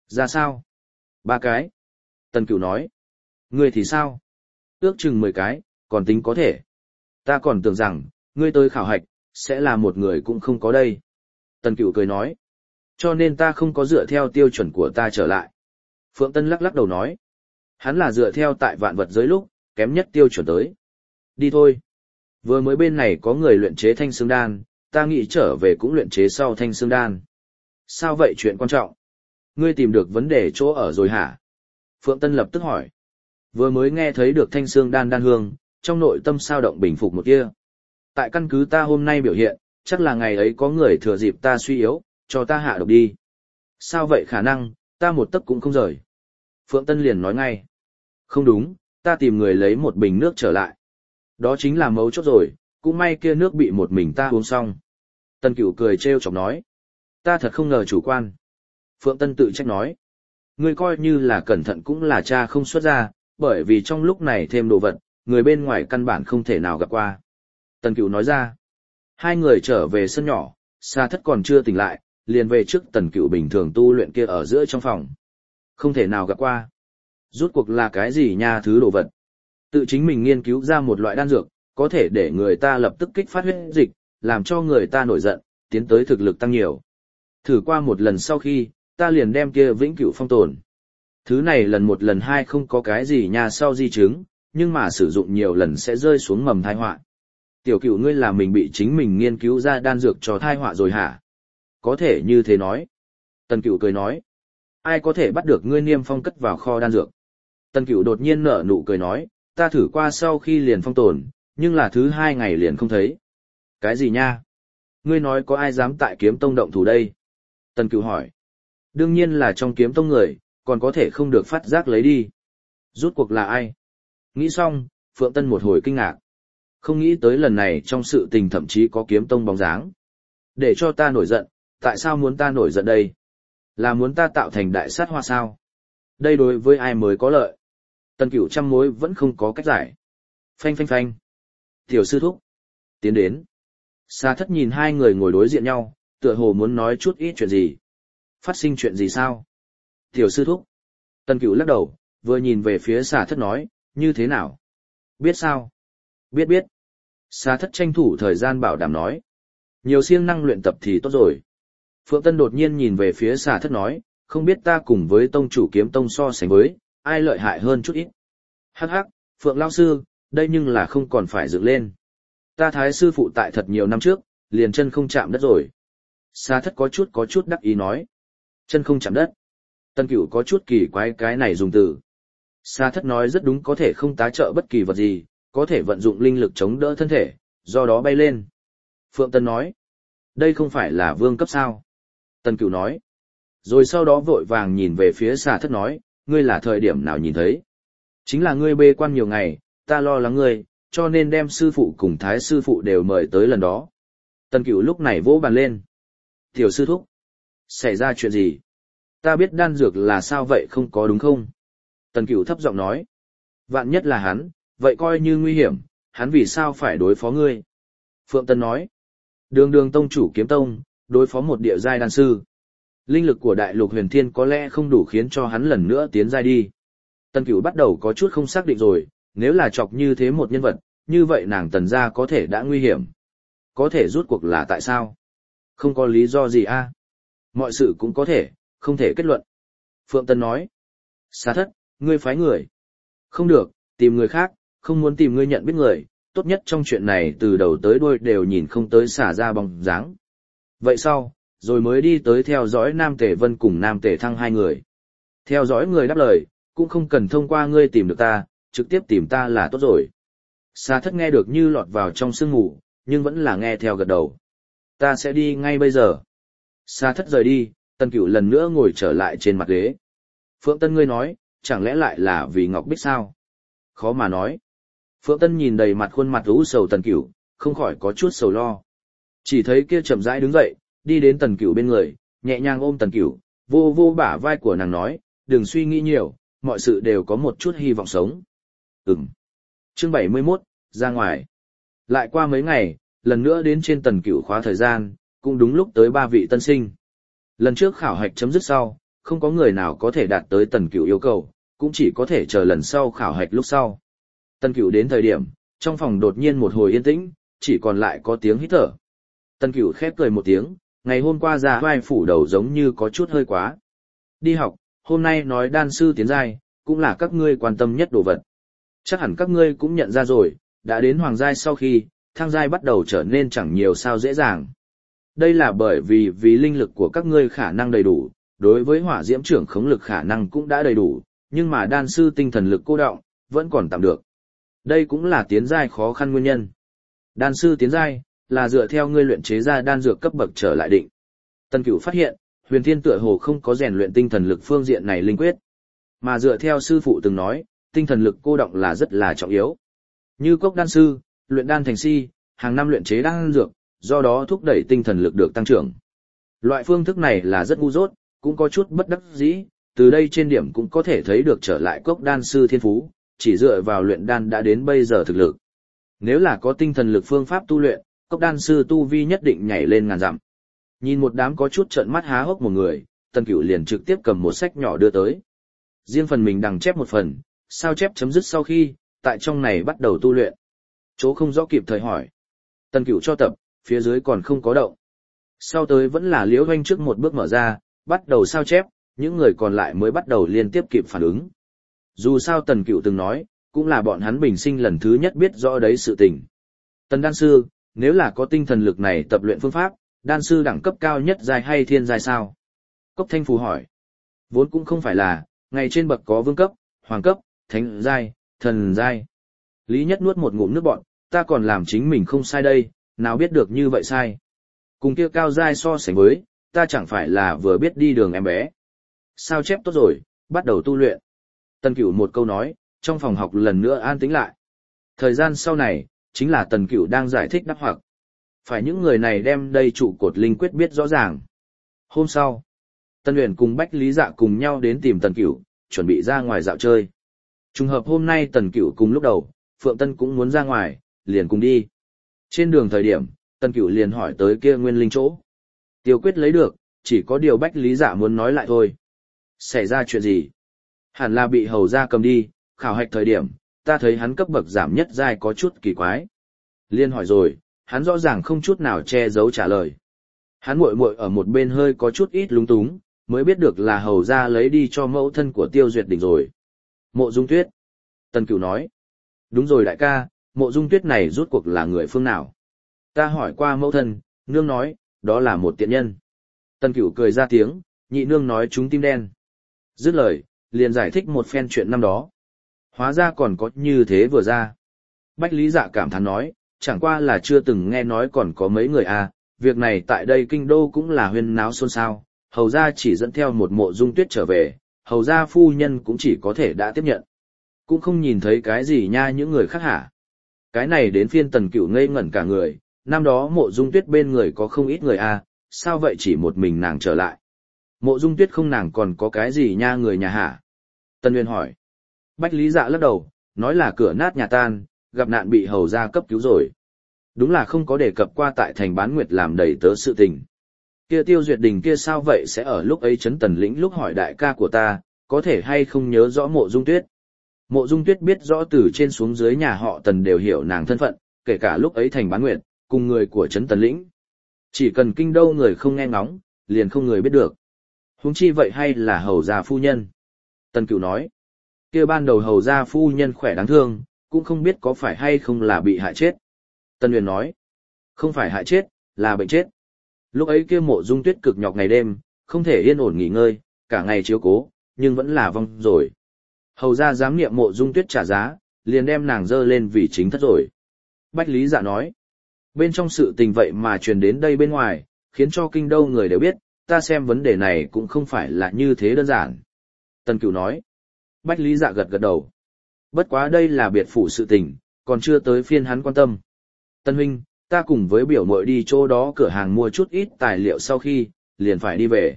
Ra sao? 3 cái. Tần Cửu nói. Ngươi thì sao? Ước chừng 10 cái, còn tính có thể. Ta còn tưởng rằng, ngươi tới khảo hạch, sẽ là một người cũng không có đây. Tần Cửu cười nói. Cho nên ta không có dựa theo tiêu chuẩn của ta trở lại. Phượng Tân lắc lắc đầu nói. Hắn là dựa theo tại vạn vật giới lúc, kém nhất tiêu chuẩn tới. Đi thôi. Vừa mới bên này có người luyện chế thanh xương đan, ta nghĩ trở về cũng luyện chế sau thanh xương đan. Sao vậy chuyện quan trọng? Ngươi tìm được vấn đề chỗ ở rồi hả? Phượng Tân lập tức hỏi. Vừa mới nghe thấy được thanh xương đan đan hương, trong nội tâm sao động bình phục một kia. Tại căn cứ ta hôm nay biểu hiện, chắc là ngày ấy có người thừa dịp ta suy yếu, cho ta hạ độc đi. Sao vậy khả năng, ta một tấc cũng không rời. Phượng Tân liền nói ngay. Không đúng, ta tìm người lấy một bình nước trở lại. Đó chính là mấu chốt rồi, cũng may kia nước bị một mình ta uống xong. Tần Cửu cười trêu chọc nói. Ta thật không ngờ chủ quan. Phượng Tân tự trách nói. Ngươi coi như là cẩn thận cũng là cha không xuất ra, bởi vì trong lúc này thêm đồ vật, người bên ngoài căn bản không thể nào gặp qua. Tần Cửu nói ra. Hai người trở về sân nhỏ, Sa Thất còn chưa tỉnh lại, liền về trước Tần Cửu bình thường tu luyện kia ở giữa trong phòng. Không thể nào gặp qua. Rút cuộc là cái gì nha thứ đồ vật? Tự chính mình nghiên cứu ra một loại đan dược, có thể để người ta lập tức kích phát huyết dịch, làm cho người ta nổi giận, tiến tới thực lực tăng nhiều. Thử qua một lần sau khi, ta liền đem kia vĩnh cửu phong tồn. Thứ này lần một lần hai không có cái gì nha sau di chứng, nhưng mà sử dụng nhiều lần sẽ rơi xuống mầm tai họa. Tiểu Cửu ngươi là mình bị chính mình nghiên cứu ra đan dược cho tai họa rồi hả? Có thể như thế nói. Tần Cửu cười nói. Ai có thể bắt được ngươi niêm phong cất vào kho đan dược? Tần Cửu đột nhiên nở nụ cười nói, ta thử qua sau khi liền phong tồn, nhưng là thứ 2 ngày liền không thấy. Cái gì nha? Ngươi nói có ai dám tại kiếm tông động thủ đây? Tần Cửu hỏi. Đương nhiên là trong kiếm tông người, còn có thể không được phát giác lấy đi. Rút cuộc là ai? Nghĩ xong, Phượng Tân một hồi kinh ngạc. Không nghĩ tới lần này trong sự tình thậm chí có kiếm tông bóng dáng. Để cho ta nổi giận, tại sao muốn ta nổi giận đây? Là muốn ta tạo thành đại sát hoa sao? Đây đối với ai mới có lợi? Tần Cửu trăm mối vẫn không có cách giải. Phanh phanh phanh. Tiểu sư thúc. Tiến đến. Sa Thất nhìn hai người ngồi đối diện nhau, tựa hồ muốn nói chút ít chuyện gì. Phát sinh chuyện gì sao? Tiểu sư thúc. Tần Cửu lắc đầu, vừa nhìn về phía Sa Thất nói, như thế nào? Biết sao? Biết biết. Sa Thất tranh thủ thời gian bảo đảm nói. Nhiều siêng năng luyện tập thì tốt rồi. Phượng Tân đột nhiên nhìn về phía Sa Thất nói, không biết ta cùng với tông chủ kiếm tông so sánh với, ai lợi hại hơn chút ít. Hắc hắc, Phượng lão sư, đây nhưng là không còn phải dựng lên. Ta thái sư phụ tại thật nhiều năm trước, liền chân không chạm đất rồi. Sa Thất có chút đắc ý nói. Chân không chạm đất. Tần Cửu có chút kỳ quái cái này dùng từ. Sa Thất nói rất đúng, có thể không tá trợ bất kỳ vật gì, có thể vận dụng linh lực chống đỡ thân thể, do đó bay lên. Phượng Tân nói. Đây không phải là vương cấp sao? Tần Cửu nói. Rồi sau đó vội vàng nhìn về phía Sa Thất nói, ngươi là thời điểm nào nhìn thấy? Chính là ngươi bê quan nhiều ngày, ta lo lắng ngươi, cho nên đem sư phụ cùng thái sư phụ đều mời tới lần đó. Tần Cửu lúc này vỗ bàn lên. Tiểu sư thúc, xảy ra chuyện gì? Ta biết đan dược là sao vậy không có đúng không? Tần Cửu thấp giọng nói. Vạn nhất là hắn, vậy coi như nguy hiểm, hắn vì sao phải đối phó ngươi? Phượng Tân nói. Đường đường tông chủ kiếm tông, đối phó một địa giai đan sư. Linh lực của đại lục huyền thiên có lẽ không đủ khiến cho hắn lần nữa tiến giai đi. Tần Cửu bắt đầu có chút không xác định rồi, nếu là chọc như thế một nhân vật, như vậy nàng Tần gia có thể đã nguy hiểm. Có thể rút cuộc là tại sao? Không có lý do gì a? Mọi sự cũng có thể, không thể kết luận. Phượng Tân nói. Sa Thất, ngươi phái người. Không được, tìm người khác, không muốn tìm ngươi nhận biết người, tốt nhất trong chuyện này từ đầu tới đuôi đều nhìn không tới xả ra bóng dáng. Vậy sau, rồi mới đi tới theo dõi Nam Tề Vân cùng Nam Tề Thăng hai người. Theo dõi người đáp lời, cũng không cần thông qua ngươi tìm được ta, trực tiếp tìm ta là tốt rồi. Sa Thất nghe được như lọt vào trong sương ngủ, nhưng vẫn là nghe theo gật đầu. Ta sẽ đi ngay bây giờ. Sa Thất rời đi, Tần Cửu lần nữa ngồi trở lại trên mặt ghế. Phượng Tân ngươi nói, chẳng lẽ lại là vì Ngọc Bích sao? Khó mà nói. Phượng Tân nhìn đầy mặt khuôn mặt u sầu Tần Cửu, không khỏi có chút sầu lo. Chỉ thấy kia chậm rãi đứng dậy, đi đến Tần Cửu bên người, nhẹ nhàng ôm Tần Cửu, vô vô bả vai của nàng nói, đừng suy nghĩ nhiều, mọi sự đều có một chút hy vọng sống. Chương 71, ra ngoài. Lại qua mấy ngày, lần nữa đến trên Tần Cửu khóa thời gian, cũng đúng lúc tới 3 vị tân sinh. Lần trước khảo hạch chấm dứt sau, không có người nào có thể đạt tới Tần Cửu yêu cầu, cũng chỉ có thể chờ lần sau khảo hạch lúc sau. Tần Cửu đến thời điểm, trong phòng đột nhiên một hồi yên tĩnh, chỉ còn lại có tiếng hít thở. Tần Cửu khép cười một tiếng, ngày hôm qua ra vai phủ đầu giống như có chút hơi quá. Đi học, hôm nay nói đan sư tiến giai, cũng là các ngươi quan tâm nhất đồ vật. Chắc hẳn các ngươi cũng nhận ra rồi, đã đến hoàng giai sau khi, thăng giai bắt đầu trở nên chẳng nhiều sao dễ dàng. Đây là bởi vì linh lực của các ngươi khả năng đầy đủ, đối với hỏa diễm trưởng khống lực khả năng cũng đã đầy đủ, nhưng mà đan sư tinh thần lực cô đọng, vẫn còn tạm được. Đây cũng là tiến giai khó khăn nguyên nhân. Đan sư tiến giai, là dựa theo ngươi luyện chế ra đan dược cấp bậc trở lại định. Tần Cửu phát hiện, Huyền Thiên tựa hồ không có rèn luyện tinh thần lực phương diện này linh quyết, mà dựa theo sư phụ từng nói, tinh thần lực cô đọng là rất là trọng yếu. Như cốc đan sư, luyện đan thành si, hàng năm luyện chế đan dược, do đó thúc đẩy tinh thần lực được tăng trưởng. Loại phương thức này là rất ngu dốt, cũng có chút bất đắc dĩ, từ đây trên điểm cũng có thể thấy được trở lại cốc đan sư thiên phú, chỉ dựa vào luyện đan đã đến bây giờ thực lực. Nếu là có tinh thần lực phương pháp tu luyện, cốc đan sư tu vi nhất định nhảy lên ngàn dặm. Nhìn một đám có chút trợn mắt há hốc một người, Tần Cửu liền trực tiếp cầm một sách nhỏ đưa tới. Riêng phần mình đằng chép một phần, sao chép chấm dứt sau khi, tại trong này bắt đầu tu luyện. Chỗ không rõ kịp thời hỏi. Tần Cửu cho tập, phía dưới còn không có động. Sau tới vẫn là Liễu Hoanh trước một bước mở ra, bắt đầu sao chép, những người còn lại mới bắt đầu liên tiếp kịp phản ứng. Dù sao Tần Cửu từng nói, cũng là bọn hắn bình sinh lần thứ nhất biết rõ đấy sự tình. Tần đan sư, nếu là có tinh thần lực này tập luyện phương pháp, đan sư đẳng cấp cao nhất giai hay thiên giai sao? Cốc Thanh Phù hỏi. Vốn cũng không phải là, ngày trên bậc có vương cấp, hoàng cấp, thánh giai, thần giai. Lý Nhất nuốt một ngụm nước bọt, ta còn làm chính mình không sai đây, nào biết được như vậy sai. Cùng kia cao giai so sánh với, ta chẳng phải là vừa biết đi đường em bé. Sao chép tốt rồi, bắt đầu tu luyện. Tần Cửu một câu nói, trong phòng học lần nữa an tĩnh lại. Thời gian sau này, chính là Tần Cửu đang giải thích đáp hoặc. Phải những người này đem đây trụ cột linh quyết biết rõ ràng. Hôm sau, Tân Uyển cùng Bách Lý Dạ cùng nhau đến tìm Tần Cửu, chuẩn bị ra ngoài dạo chơi. Trùng hợp hôm nay Tần Cửu cùng lúc đầu, Phượng Tân cũng muốn ra ngoài, liền cùng đi. Trên đường thời điểm, Tần Cửu liền hỏi tới kia nguyên linh chỗ. Tiêu quyết lấy được, chỉ có điều Bách Lý Dạ muốn nói lại thôi. Xảy ra chuyện gì? Hẳn là bị hầu gia cầm đi, khảo hạch thời điểm, ta thấy hắn cấp bậc giảm nhất giai có chút kỳ quái. Liên hỏi rồi, hắn rõ ràng không chút nào che giấu trả lời. Hắn muội muội ở một bên hơi có chút ít lúng túng, mới biết được là hầu gia lấy đi cho mẫu thân của Tiêu Duyệt Đình rồi. Mộ Dung Tuyết. Tần Cửu nói. Đúng rồi đại ca, Mộ Dung Tuyết này rốt cuộc là người phương nào? Ta hỏi qua mẫu thân, nương nói, đó là một tiện nhân. Tần Cửu cười ra tiếng, nhị nương nói chúng tim đen. Dứt lời, liền giải thích một phen chuyện năm đó. Hóa ra còn có như thế vừa ra. Bách Lý Dạ cảm thán nói, chẳng qua là chưa từng nghe nói còn có mấy người à, việc này tại đây kinh đô cũng là huyên náo xôn xao, hầu gia chỉ dẫn theo một Mộ Dung Tuyết trở về, hầu gia phu nhân cũng chỉ có thể đã tiếp nhận. Cũng không nhìn thấy cái gì nha những người khác hả. Cái này đến phiên Tần Cửu ngây ngẩn cả người, năm đó Mộ Dung Tuyết bên người có không ít người à, sao vậy chỉ một mình nàng trở lại. Mộ Dung Tuyết không nàng còn có cái gì nha người nhà hả? Tân Nguyên hỏi. Bách Lý Dạ lắc đầu, nói là cửa nát nhà tan, gặp nạn bị hầu gia cấp cứu rồi. Đúng là không có đề cập qua tại thành Bán Nguyệt làm đầy tớ sự tình. Kia Tiêu Duyệt Đình kia sao vậy sẽ ở lúc ấy chấn Tần Lĩnh lúc hỏi đại ca của ta, có thể hay không nhớ rõ Mộ Dung Tuyết. Mộ Dung Tuyết biết rõ từ trên xuống dưới nhà họ Tần đều hiểu nàng thân phận, kể cả lúc ấy thành Bán Nguyệt, cùng người của chấn Tần Lĩnh. Chỉ cần kinh đô người không nghe ngóng, liền không người biết được. Huống chi vậy hay là hầu gia phu nhân. Tần Cửu nói, kia ban đầu hầu gia phu nhân khỏe đáng thương, cũng không biết có phải hay không là bị hại chết. Tân Huyền nói, không phải hại chết, là bệnh chết. Lúc ấy kia Mộ Dung Tuyết cực nhọc ngày đêm, không thể yên ổn nghỉ ngơi, cả ngày chiếu cố, nhưng vẫn là vong rồi. Hầu gia giám niệm Mộ Dung Tuyết trả giá, liền đem nàng dơ lên vì chính thất rồi. Bách Lý Dạ nói, bên trong sự tình vậy mà truyền đến đây bên ngoài, khiến cho kinh đô người đều biết, ta xem vấn đề này cũng không phải là như thế đơn giản. Tần Cửu nói, Bách Lý Dạ gật gật đầu. Bất quá đây là biệt phủ sự tình, còn chưa tới phiên hắn quan tâm. Tân huynh, ta cùng với biểu muội đi chỗ đó cửa hàng mua chút ít tài liệu sau khi, liền phải đi về.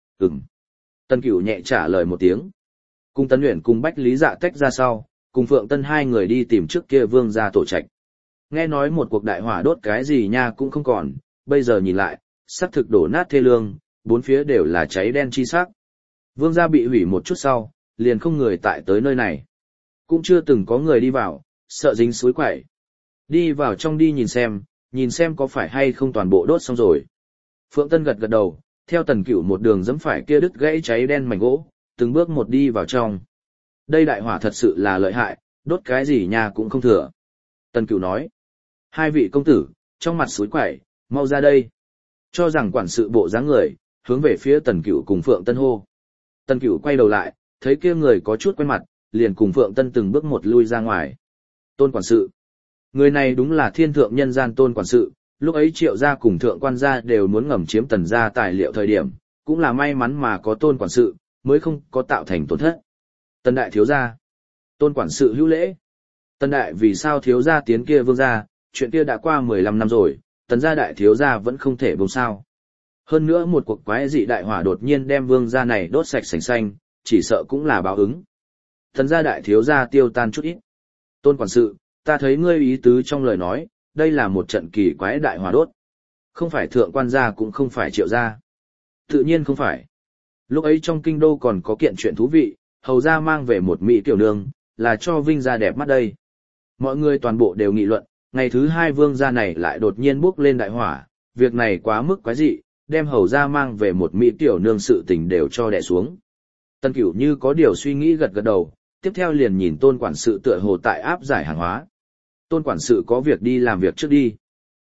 Tần Cửu nhẹ trả lời một tiếng. Cùng Tần Uyển cùng Bách Lý Dạ tách ra sau, cùng Phượng Tân hai người đi tìm trước kia vương gia tổ trạch. Nghe nói một cuộc đại hỏa đốt cái gì nha cũng không còn, bây giờ nhìn lại, sắc thực đổ nát thê lương, bốn phía đều là cháy đen chi sắc. Vương gia bị hủy một chút sau, liền không người tại tới nơi này. Cũng chưa từng có người đi vào, sợ dính suối quẩy. Đi vào trong đi nhìn xem có phải hay không toàn bộ đốt xong rồi. Phượng Tân gật gật đầu, theo Tần Cửu một đường dẫm phải kia đứt gãy cháy đen mảnh gỗ, từng bước một đi vào trong. Đây đại hỏa thật sự là lợi hại, đốt cái gì nhà cũng không thừa. Tần Cửu nói, hai vị công tử, trong mặt suối quẩy, mau ra đây. Cho rằng quản sự bộ dáng người, hướng về phía Tần Cửu cùng Phượng Tân hô. Tần Cửu quay đầu lại, thấy kia người có chút quen mặt, liền cùng Phượng Tân từng bước một lui ra ngoài. Tôn quản sự. Người này đúng là thiên thượng nhân gian Tôn quản sự, lúc ấy Triệu gia cùng thượng quan gia đều muốn ngầm chiếm Tần gia tài liệu thời điểm, cũng là may mắn mà có Tôn quản sự, mới không có tạo thành tổn thất. Tần đại thiếu gia. Tôn quản sự hữu lễ. Tần đại vì sao thiếu gia tiến kia vương gia, chuyện kia đã qua 15 năm rồi, Tần gia đại thiếu gia vẫn không thể buông sao. Hơn nữa một cuộc quái dị đại hỏa đột nhiên đem vương gia này đốt sạch sành xanh, chỉ sợ cũng là báo ứng. Tần gia đại thiếu gia tiêu tan chút ít. Tôn quản sự, ta thấy ngươi ý tứ trong lời nói, đây là một trận kỳ quái đại hỏa đốt. Không phải thượng quan gia cũng không phải Triệu gia. Tự nhiên không phải. Lúc ấy trong kinh đô còn có kiện chuyện thú vị, hầu gia mang về một mỹ tiểu nương, là cho Vinh gia đẹp mắt đây. Mọi người toàn bộ đều nghị luận, ngày thứ hai vương gia này lại đột nhiên bốc lên đại hỏa, việc này quá mức quái dị, đem hầu gia mang về một mỹ tiểu nương sự tình đều cho đè xuống. Tân Cửu như có điều suy nghĩ gật gật đầu, tiếp theo liền nhìn Tôn quản sự tựa hồ tại áp giải hàng hóa. Tôn quản sự có việc đi làm việc trước đi.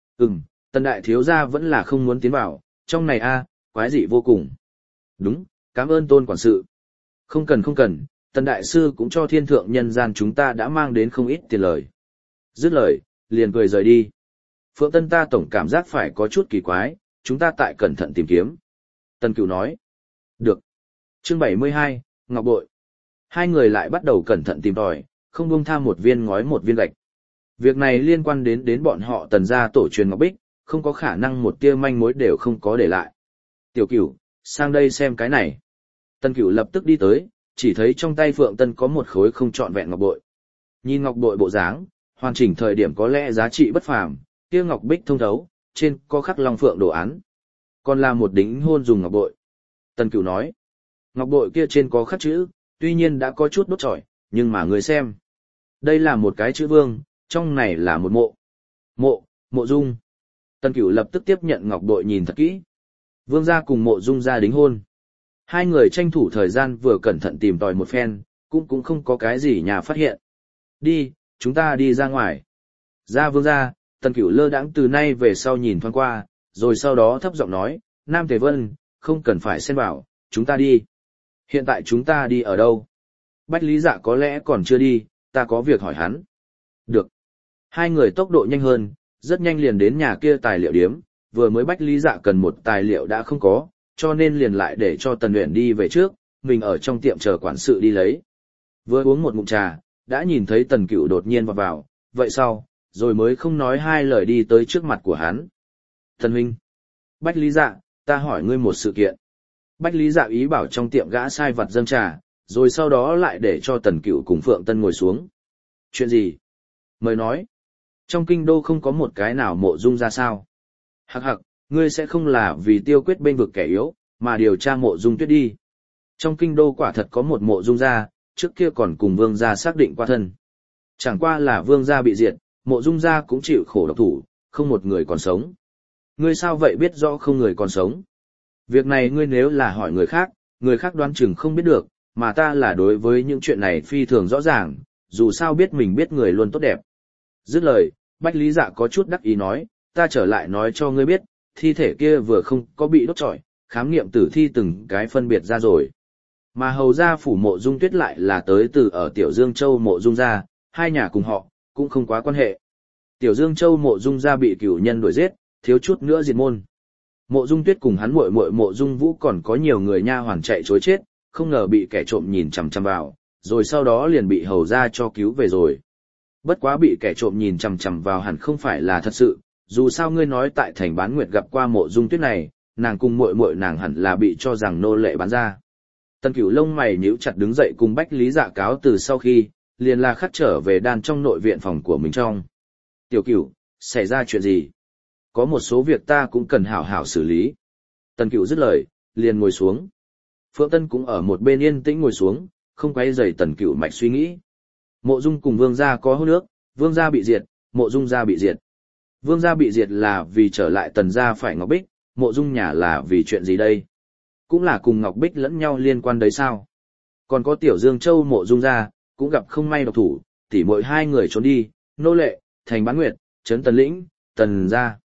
Tần đại thiếu gia vẫn là không muốn tiến vào, trong này quái dị vô cùng. Đúng, cảm ơn Tôn quản sự. Không cần, Tần đại sư cũng cho thiên thượng nhân gian chúng ta đã mang đến không ít tiền lời. Dứt lời, liền cười rời đi. Phượng Tân ta tổng cảm giác phải có chút kỳ quái, chúng ta tại cẩn thận tìm kiếm. Tần Cửu nói. Được. Chương 72, Ngọc Bội. Hai người lại bắt đầu cẩn thận tìm tòi, không buông tha một viên ngói một viên gạch. Việc này liên quan đến bọn họ Tần gia tổ truyền Ngọc Bích, không có khả năng một tia manh mối đều không có để lại. Tiểu Cửu, sang đây xem cái này. Tần Cửu lập tức đi tới, chỉ thấy trong tay Phượng Tân có một khối không trọn vẹn ngọc bội. Nhìn ngọc bội bộ dáng, hoàn chỉnh thời điểm có lẽ giá trị bất phàm, kia ngọc bích thông thấu, trên có khắc long phượng đồ án. Còn là một đính hôn dùng ngọc bội. Tần Cửu nói, ngọc bội kia trên có khắc chữ, tuy nhiên đã có chút đốt trọi, nhưng mà người xem. Đây là một cái chữ vương, trong này là một mộ. Mộ dung. Tần Cửu lập tức tiếp nhận ngọc bội nhìn thật kỹ. Vương gia cùng mộ dung gia đính hôn. Hai người tranh thủ thời gian vừa cẩn thận tìm tòi một phen, cũng không có cái gì nhà phát hiện. Đi, chúng ta đi ra ngoài. Ra vương gia, Tần Cửu lơ đãng từ nay về sau nhìn thoáng qua, rồi sau đó thấp giọng nói, Nam Tề Vân, không cần phải xen vào, chúng ta đi. Hiện tại chúng ta đi ở đâu? Bách Lý Dạ có lẽ còn chưa đi, ta có việc hỏi hắn. Được. Hai người tốc độ nhanh hơn, rất nhanh liền đến nhà kia tài liệu điếm, vừa mới Bách Lý Dạ cần một tài liệu đã không có, cho nên liền lại để cho Tần Uyển đi về trước, mình ở trong tiệm chờ quản sự đi lấy. Vừa uống một ngụm trà, đã nhìn thấy Tần Cửu đột nhiên vào, vậy sau, rồi mới không nói hai lời đi tới trước mặt của hắn. Tần huynh, Bách Lý Dạ, ta hỏi ngươi một sự kiện. Bách Lý Dạ ý bảo trong tiệm gã sai vặt dâng trà, rồi sau đó lại để cho Tần Cửu cùng Phượng Tân ngồi xuống. Chuyện gì? Mời nói. Trong kinh đô không có một cái nào mộ dung ra sao? Hặc hặc, ngươi sẽ không là vì tiêu quyết bên vực kẻ yếu, mà điều tra mộ dung tuyết đi. Trong kinh đô quả thật có một mộ dung gia, trước kia còn cùng vương gia xác định qua thân. Chẳng qua là vương gia bị diệt, mộ dung gia cũng chịu khổ độc thủ, không một người còn sống. Ngươi sao vậy biết rõ không người còn sống? Việc này ngươi nếu là hỏi người khác đoán chừng không biết được, mà ta là đối với những chuyện này phi thường rõ ràng, dù sao biết mình biết người luôn tốt đẹp. Dứt lời, Bách Lý Dạ có chút đắc ý nói, ta trở lại nói cho ngươi biết, thi thể kia vừa không có bị đốt trọi, khám nghiệm tử thi từng cái phân biệt ra rồi. Mà hầu gia phủ mộ dung tuyết lại là tới từ ở Tiểu Dương Châu mộ dung gia, hai nhà cùng họ, cũng không quá quan hệ. Tiểu Dương Châu mộ dung gia bị cửu nhân đuổi giết, thiếu chút nữa diệt môn. Mộ dung tuyết cùng hắn muội muội mộ dung vũ còn có nhiều người nha hoàn chạy chối chết, không ngờ bị kẻ trộm nhìn chằm chằm vào, rồi sau đó liền bị hầu gia cho cứu về rồi. Bất quá bị kẻ trộm nhìn chằm chằm vào hẳn không phải là thật sự, dù sao ngươi nói tại thành Bán Nguyệt gặp qua mộ dung tuyết này, nàng cùng muội muội nàng hẳn là bị cho rằng nô lệ bán ra. Tần Cửu lông mày nhíu chặt đứng dậy cùng Bách Lý Dạ cáo từ sau khi, liền là khắc trở về đan trong nội viện phòng của mình trong. Tiểu Cửu, xảy ra chuyện gì? Có một số việc ta cũng cần hảo hảo xử lý. Tần Cửu dứt lời, liền ngồi xuống. Phượng Tân cũng ở một bên yên tĩnh ngồi xuống, không quấy rầy Tần Cửu mạch suy nghĩ. Mộ Dung cùng Vương gia có hôn ước, Vương gia bị diệt, Mộ Dung gia bị diệt. Vương gia bị diệt là vì trở lại Tần gia phải Ngọc Bích, Mộ Dung nhà là vì chuyện gì đây? Cũng là cùng Ngọc Bích lẫn nhau liên quan đấy sao? Còn có Tiểu Dương Châu Mộ Dung gia, cũng gặp không may độc thủ, tỉ muội hai người trốn đi, nô lệ, thành Bán Nguyệt, trấn Tần Lĩnh, Tần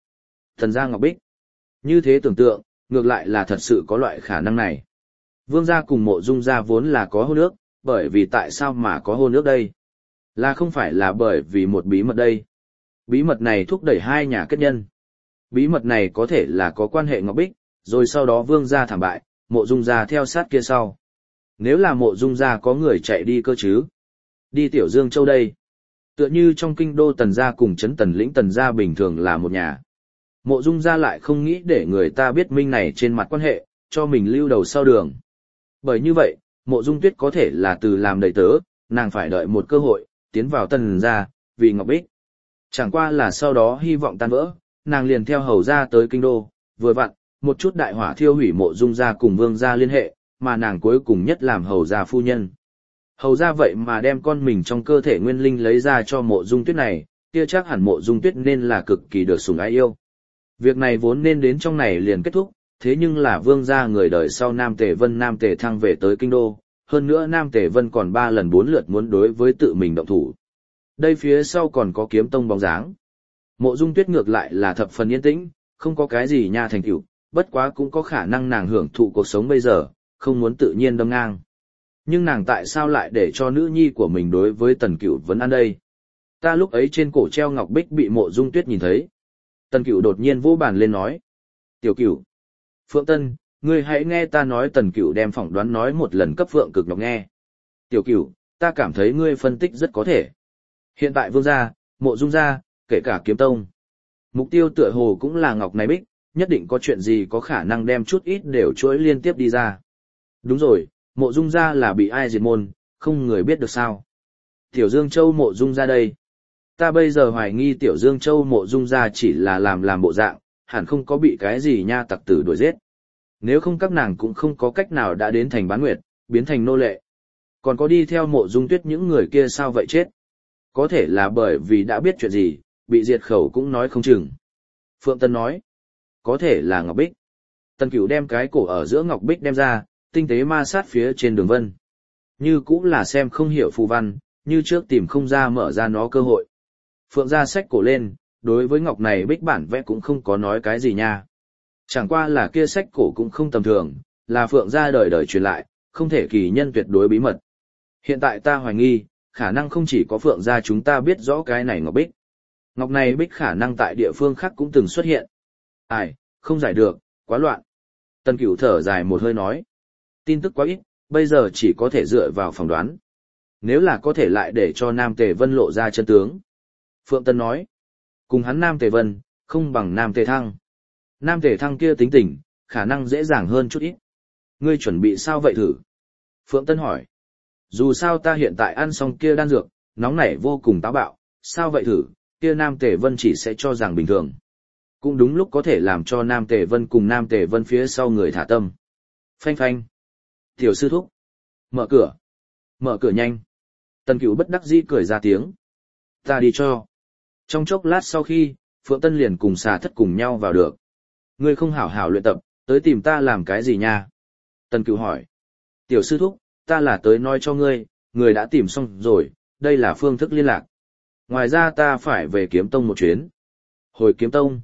gia Ngọc Bích. Như thế tưởng tượng, ngược lại là thật sự có loại khả năng này. Vương gia cùng Mộ Dung gia vốn là có hôn ước, bởi vì tại sao mà có hôn ước đây? Là không phải là bởi vì một bí mật đây? Bí mật này thúc đẩy hai nhà kết nhân. Bí mật này có thể là có quan hệ Ngọc Bích, rồi sau đó Vương gia thảm bại, Mộ Dung gia theo sát kia sau. Nếu là Mộ Dung gia có người chạy đi cơ chứ? Đi Tiểu Dương Châu đây. Tựa như trong kinh đô Tần gia cùng trấn Tần Lĩnh Tần gia bình thường là một nhà. Mộ Dung gia lại không nghĩ để người ta biết minh này trên mặt quan hệ, cho mình lưu đầu sau đường. Bởi như vậy, Mộ Dung Tuyết có thể là từ làm đầy tớ, nàng phải đợi một cơ hội, tiến vào Tần gia, vì Ngọc Bích. Chẳng qua là sau đó hy vọng tan vỡ, nàng liền theo hầu gia tới kinh đô, vừa vặn, một chút đại hỏa thiêu hủy Mộ Dung gia cùng Vương gia liên hệ, mà nàng cuối cùng nhất làm hầu gia phu nhân. Hầu gia vậy mà đem con mình trong cơ thể nguyên linh lấy ra cho Mộ Dung Tuyết này, kia chắc hẳn Mộ Dung Tuyết nên là cực kỳ được sủng ái yêu. Việc này vốn nên đến trong này liền kết thúc, thế nhưng là Vương gia người đời sau Nam Tề Vân Nam Tề Thăng về tới kinh đô, hơn nữa Nam Tề Vân còn 3 lần 4 lượt muốn đối với tự mình động thủ. Đây phía sau còn có Kiếm Tông bóng dáng. Mộ Dung Tuyết ngược lại là thập phần yên tĩnh, không có cái gì nha thành tựu, bất quá cũng có khả năng nàng hưởng thụ cuộc sống bây giờ, không muốn tự nhiên đâm ngang. Nhưng nàng tại sao lại để cho nữ nhi của mình đối với Tần Cửu vấn an đây? Ta lúc ấy trên cổ treo ngọc bích bị Mộ Dung Tuyết nhìn thấy. Tần Cửu đột nhiên vỗ bàn lên nói. Tiểu Cửu, Phượng Tân, ngươi hãy nghe ta nói. Tần Cửu đem phỏng đoán nói một lần cấp Phượng Cực Ngọc nghe. Tiểu Cửu, ta cảm thấy ngươi phân tích rất có thể. Hiện tại Vương gia, Mộ Dung gia, kể cả Kiếm Tông. Mục tiêu tựa hồ cũng là ngọc này bích, nhất định có chuyện gì có khả năng đem chút ít đều chuỗi liên tiếp đi ra. Đúng rồi, Mộ Dung gia là bị ai diệt môn, không người biết được sao. Tiểu Dương Châu Mộ Dung gia đây. Ta bây giờ hoài nghi Tiểu Dương Châu Mộ Dung gia chỉ là làm bộ dạng, hẳn không có bị cái gì nha tặc tử đuổi giết. Nếu không các nàng cũng không có cách nào đã đến thành Bán Nguyệt, biến thành nô lệ. Còn có đi theo Mộ Dung Tuyết những người kia sao vậy chết? Có thể là bởi vì đã biết chuyện gì, bị diệt khẩu cũng nói không chừng. Phượng Tân nói, có thể là Ngọc Bích. Tần Cửu đem cái cổ ở giữa Ngọc Bích đem ra, tinh tế ma sát phía trên đường vân. Như cũng là xem không hiểu phù văn, như trước tìm không ra mở ra nó cơ hội. Phượng ra xách cổ lên, đối với Ngọc này Bích bản vẽ cũng không có nói cái gì nha. Chẳng qua là kia xách cổ cũng không tầm thường, là Phượng ra đời đời truyền lại, không thể kỳ nhân tuyệt đối bí mật. Hiện tại ta hoài nghi, khả năng không chỉ có Phượng gia chúng ta biết rõ cái này Ngọc Bích. Ngọc này Bích khả năng tại địa phương khác cũng từng xuất hiện. Ai, không giải được, quá loạn. Tần Cửu thở dài một hơi nói. Tin tức quá ít, bây giờ chỉ có thể dựa vào phỏng đoán. Nếu là có thể lại để cho Nam Tề Vân lộ ra chân tướng. Phượng Tân nói. Cùng hắn Nam Tề Vân, không bằng Nam Tề Thăng. Nam Tề Thăng kia tính tình, khả năng dễ dàng hơn chút ít. Ngươi chuẩn bị sao vậy thử? Phượng Tân hỏi. Dù sao ta hiện tại ăn xong kia đan dược, nóng nảy vô cùng táo bạo, sao vậy thử, kia Nam Tề Vân chỉ sẽ cho rằng bình thường. Cũng đúng lúc có thể làm cho Nam Tề Vân cùng Nam Tề Vân phía sau người thả tâm. Phanh phanh. Tiểu sư thúc. Mở cửa. Mở cửa nhanh. Tần Cửu bất đắc dĩ cười ra tiếng. Ta đi cho. Trong chốc lát sau khi, Phượng Tân liền cùng Xà Thất cùng nhau vào được. Ngươi không hảo hảo luyện tập, tới tìm ta làm cái gì nha? Tần Cửu hỏi. Tiểu sư thúc, ta là tới nói cho ngươi, người đã tìm xong rồi, đây là phương thức liên lạc. Ngoài ra ta phải về Kiếm Tông một chuyến. Hồi Kiếm Tông.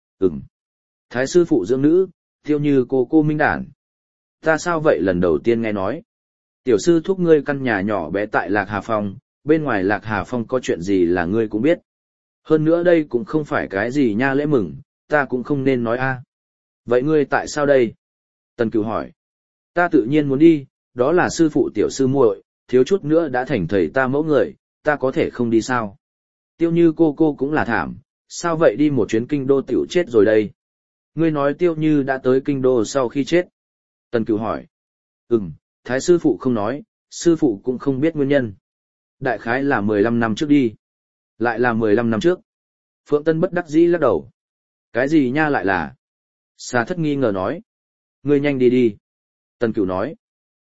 Thái sư phụ dưỡng nữ, Tiêu Như cô minh đản. Ta sao vậy lần đầu tiên nghe nói. Tiểu sư thúc ngươi căn nhà nhỏ bé tại Lạc Hà Phong, bên ngoài Lạc Hà Phong có chuyện gì là ngươi cũng biết. Hơn nữa đây cũng không phải cái gì nha lễ mừng, ta cũng không nên nói a. Vậy ngươi tại sao đây? Tần Cửu hỏi. Ta tự nhiên muốn đi, đó là sư phụ tiểu sư muội, thiếu chút nữa đã thành thầy ta mẫu người, ta có thể không đi sao? Tiêu Như cô cũng là thảm, sao vậy đi một chuyến kinh đô tiểu chết rồi đây? Ngươi nói Tiêu Như đã tới kinh đô sau khi chết. Tần Cửu hỏi. Thái sư phụ không nói, sư phụ cũng không biết nguyên nhân. Đại khái là 15 năm trước đi. Lại là 15 năm trước. Phượng Tân bất đắc dĩ lắc đầu. Cái gì nha lại là? Xà Thất nghi ngờ nói. Ngươi nhanh đi đi. Tần Cửu nói.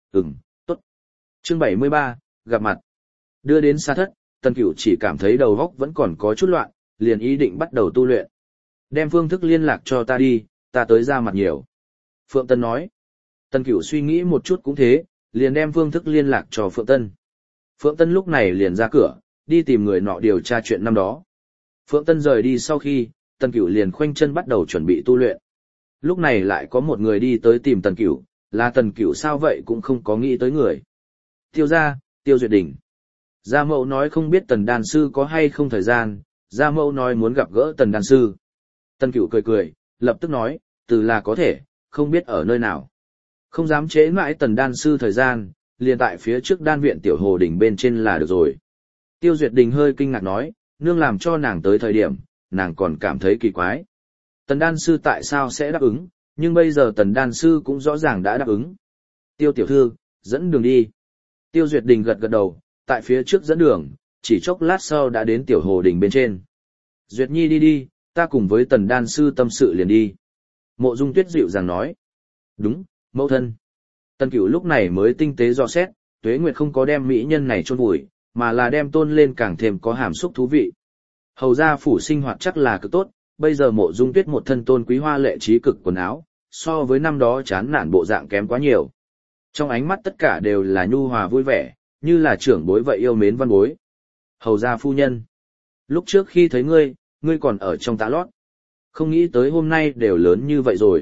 Tốt. Chương 73, gặp mặt. Đưa đến Sa Thất, Tần Cửu chỉ cảm thấy đầu óc vẫn còn có chút loạn, liền ý định bắt đầu tu luyện. Đem phương thức liên lạc cho ta đi, ta tới ra mặt nhiều. Phượng Tân nói. Tần Cửu suy nghĩ một chút cũng thế, liền đem phương thức liên lạc cho Phượng Tân. Phượng Tân lúc này liền ra cửa, đi tìm người nọ điều tra chuyện năm đó. Phượng Tân rời đi sau khi, Tần Cửu liền khoanh chân bắt đầu chuẩn bị tu luyện. Lúc này lại có một người đi tới tìm Tần Cửu, là Tần Cửu sao vậy cũng không có nghĩ tới người. Tiêu gia, Tiêu Duyệt Đình. Gia Mẫu nói không biết Tần Đan Sư có hay không thời gian, Gia Mẫu nói muốn gặp gỡ Tần Đan Sư. Tần Cửu cười cười, lập tức nói, từ là có thể, không biết ở nơi nào. Không dám trễ mãi Tần Đan Sư thời gian, liền tại phía trước đan viện Tiểu Hồ Đình bên trên là được rồi. Tiêu Duyệt Đình hơi kinh ngạc nói, nương làm cho nàng tới thời điểm, nàng còn cảm thấy kỳ quái. Tần Đan Sư tại sao sẽ đáp ứng, nhưng bây giờ Tần Đan Sư cũng rõ ràng đã đáp ứng. Tiêu tiểu thư, dẫn đường đi. Tiêu Duyệt Đình gật gật đầu, tại phía trước dẫn đường, chỉ chốc lát sau đã đến Tiểu Hồ Đình bên trên. Duyệt Nhi đi đi, ta cùng với Tần Đan Sư tâm sự liền đi. Mộ Dung Tuyết dịu dàng nói. Đúng, mẫu thân. Tần Cửu lúc này mới tinh tế dò xét, Tuế Nguyệt không có đem mỹ nhân này chôn vùi, mà là đem tôn lên càng thêm có hàm xúc thú vị. Hầu gia phủ sinh hoạt chắc là cực tốt, bây giờ Mộ Dung Tuyết một thân tôn quý hoa lệ trí cực quần áo, so với năm đó chán nản bộ dạng kém quá nhiều. Trong ánh mắt tất cả đều là nhu hòa vui vẻ, như là trưởng bối vậy yêu mến văn bối. Hầu gia phu nhân, lúc trước khi thấy ngươi còn ở trong tã lót. Không nghĩ tới hôm nay đều lớn như vậy rồi.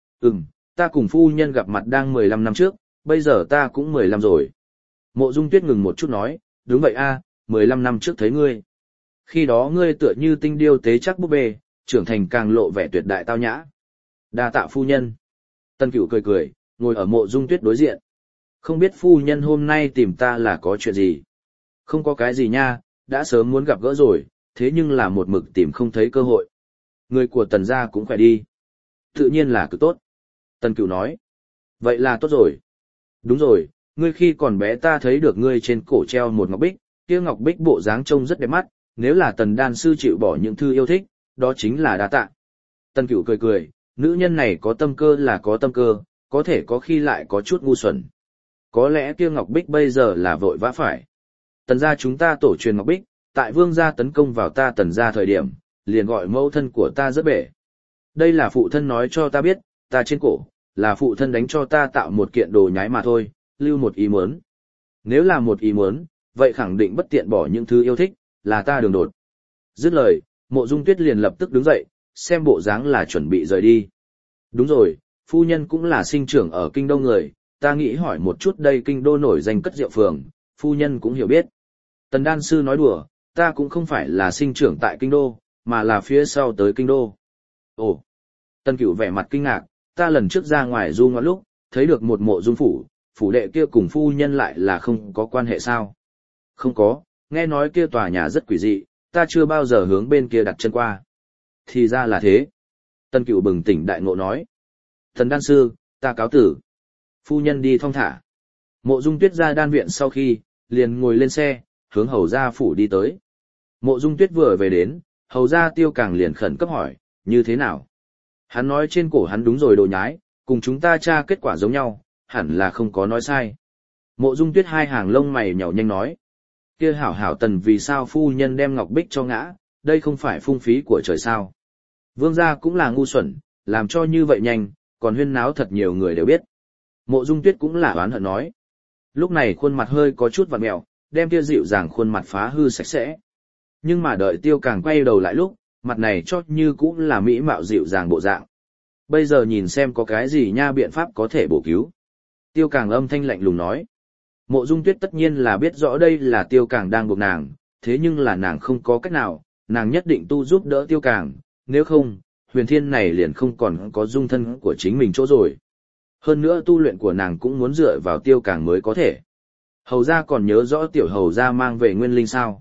Ta cùng phu nhân gặp mặt đang 15 năm trước, bây giờ ta cũng 15 rồi. Mộ Dung Tuyết ngừng một chút nói, đúng vậy a, 15 năm trước thấy ngươi. Khi đó ngươi tựa như tinh điêu tế chắc búp bê, trưởng thành càng lộ vẻ tuyệt đại tao nhã. Đa tạ phu nhân. Tần Cửu cười cười, ngồi ở Mộ Dung Tuyết đối diện. Không biết phu nhân hôm nay tìm ta là có chuyện gì? Không có cái gì nha, đã sớm muốn gặp gỡ rồi, thế nhưng là một mực tìm không thấy cơ hội. Người của Tần gia cũng khỏe đi. Tự nhiên là cực tốt. Tần Cửu nói. Vậy là tốt rồi. Đúng rồi, ngươi khi còn bé ta thấy được ngươi trên cổ treo một ngọc bích, kia ngọc bích bộ dáng trông rất đẹp mắt, nếu là Tần Đan Sư chịu bỏ những thư yêu thích, đó chính là đa tạ. Tần Cửu cười cười, nữ nhân này có tâm cơ là có tâm cơ, có thể có khi lại có chút ngu xuẩn. Có lẽ kia ngọc bích bây giờ là vội vã phải. Tần gia chúng ta tổ truyền ngọc bích, tại vương gia tấn công vào ta Tần gia thời điểm, liền gọi mẫu thân của ta rất bể. Đây là phụ thân nói cho ta biết, ta trên cổ, là phụ thân đánh cho ta tạo một kiện đồ nhái mà thôi, lưu một ý muốn. Nếu là một ý muốn, vậy khẳng định bất tiện bỏ những thứ yêu thích, là ta đường đột. Dứt lời, Mộ Dung Tuyết liền lập tức đứng dậy, xem bộ dáng là chuẩn bị rời đi. Đúng rồi, phu nhân cũng là sinh trưởng ở kinh đô người, ta nghĩ hỏi một chút đây kinh đô nổi danh cất rượu phường, phu nhân cũng hiểu biết. Tần Đan Sư nói đùa, ta cũng không phải là sinh trưởng tại kinh đô, mà là phía sau tới kinh đô. Ồ! Tần Cửu vẻ mặt kinh ngạc, ta lần trước ra ngoài du ngoạn lúc, thấy được một Mộ Dung phủ, phủ đệ kia cùng phu nhân lại là không có quan hệ sao? Không có, nghe nói kia tòa nhà rất quỷ dị, ta chưa bao giờ hướng bên kia đặt chân qua. Thì ra là thế. Tần Cửu bừng tỉnh đại ngộ nói. Tần Đan Sư, ta cáo tử. Phu nhân đi thong thả. Mộ Dung Tuyết ra đan viện sau khi, liền ngồi lên xe, hướng hầu gia phủ đi tới. Mộ Dung Tuyết vừa về đến, hầu gia Tiêu Càng liền khẩn cấp hỏi, như thế nào? Hắn nói trên cổ hắn đúng rồi đồ nhái, cùng chúng ta tra kết quả giống nhau, hẳn là không có nói sai. Mộ Dung Tuyết hai hàng lông mày nhàu nhanh nói. Kia hảo hảo Tần vì sao phu nhân đem ngọc bích cho ngã, đây không phải phung phí của trời sao? Vương gia cũng là ngu xuẩn, làm cho như vậy nhanh, còn huyên náo thật nhiều người đều biết. Mộ Dung Tuyết cũng là oán hận nói. Lúc này khuôn mặt hơi có chút vặn mẹo, đem kia dịu dàng khuôn mặt phá hư sạch sẽ. Nhưng mà đợi Tiêu Càng quay đầu lại lúc, mặt này chót như cũng là mỹ mạo dịu dàng bộ dạng. Bây giờ nhìn xem có cái gì nha biện pháp có thể bổ cứu. Tiêu Càng âm thanh lạnh lùng nói. Mộ Dung Tuyết tất nhiên là biết rõ đây là Tiêu Càng đang buộc nàng, thế nhưng là nàng không có cách nào, nàng nhất định tu giúp đỡ Tiêu Càng, nếu không, huyền thiên này liền không còn có dung thân của chính mình chỗ rồi. Hơn nữa tu luyện của nàng cũng muốn dựa vào Tiêu Càng mới có thể. Hầu gia còn nhớ rõ tiểu hầu gia mang về nguyên linh sao?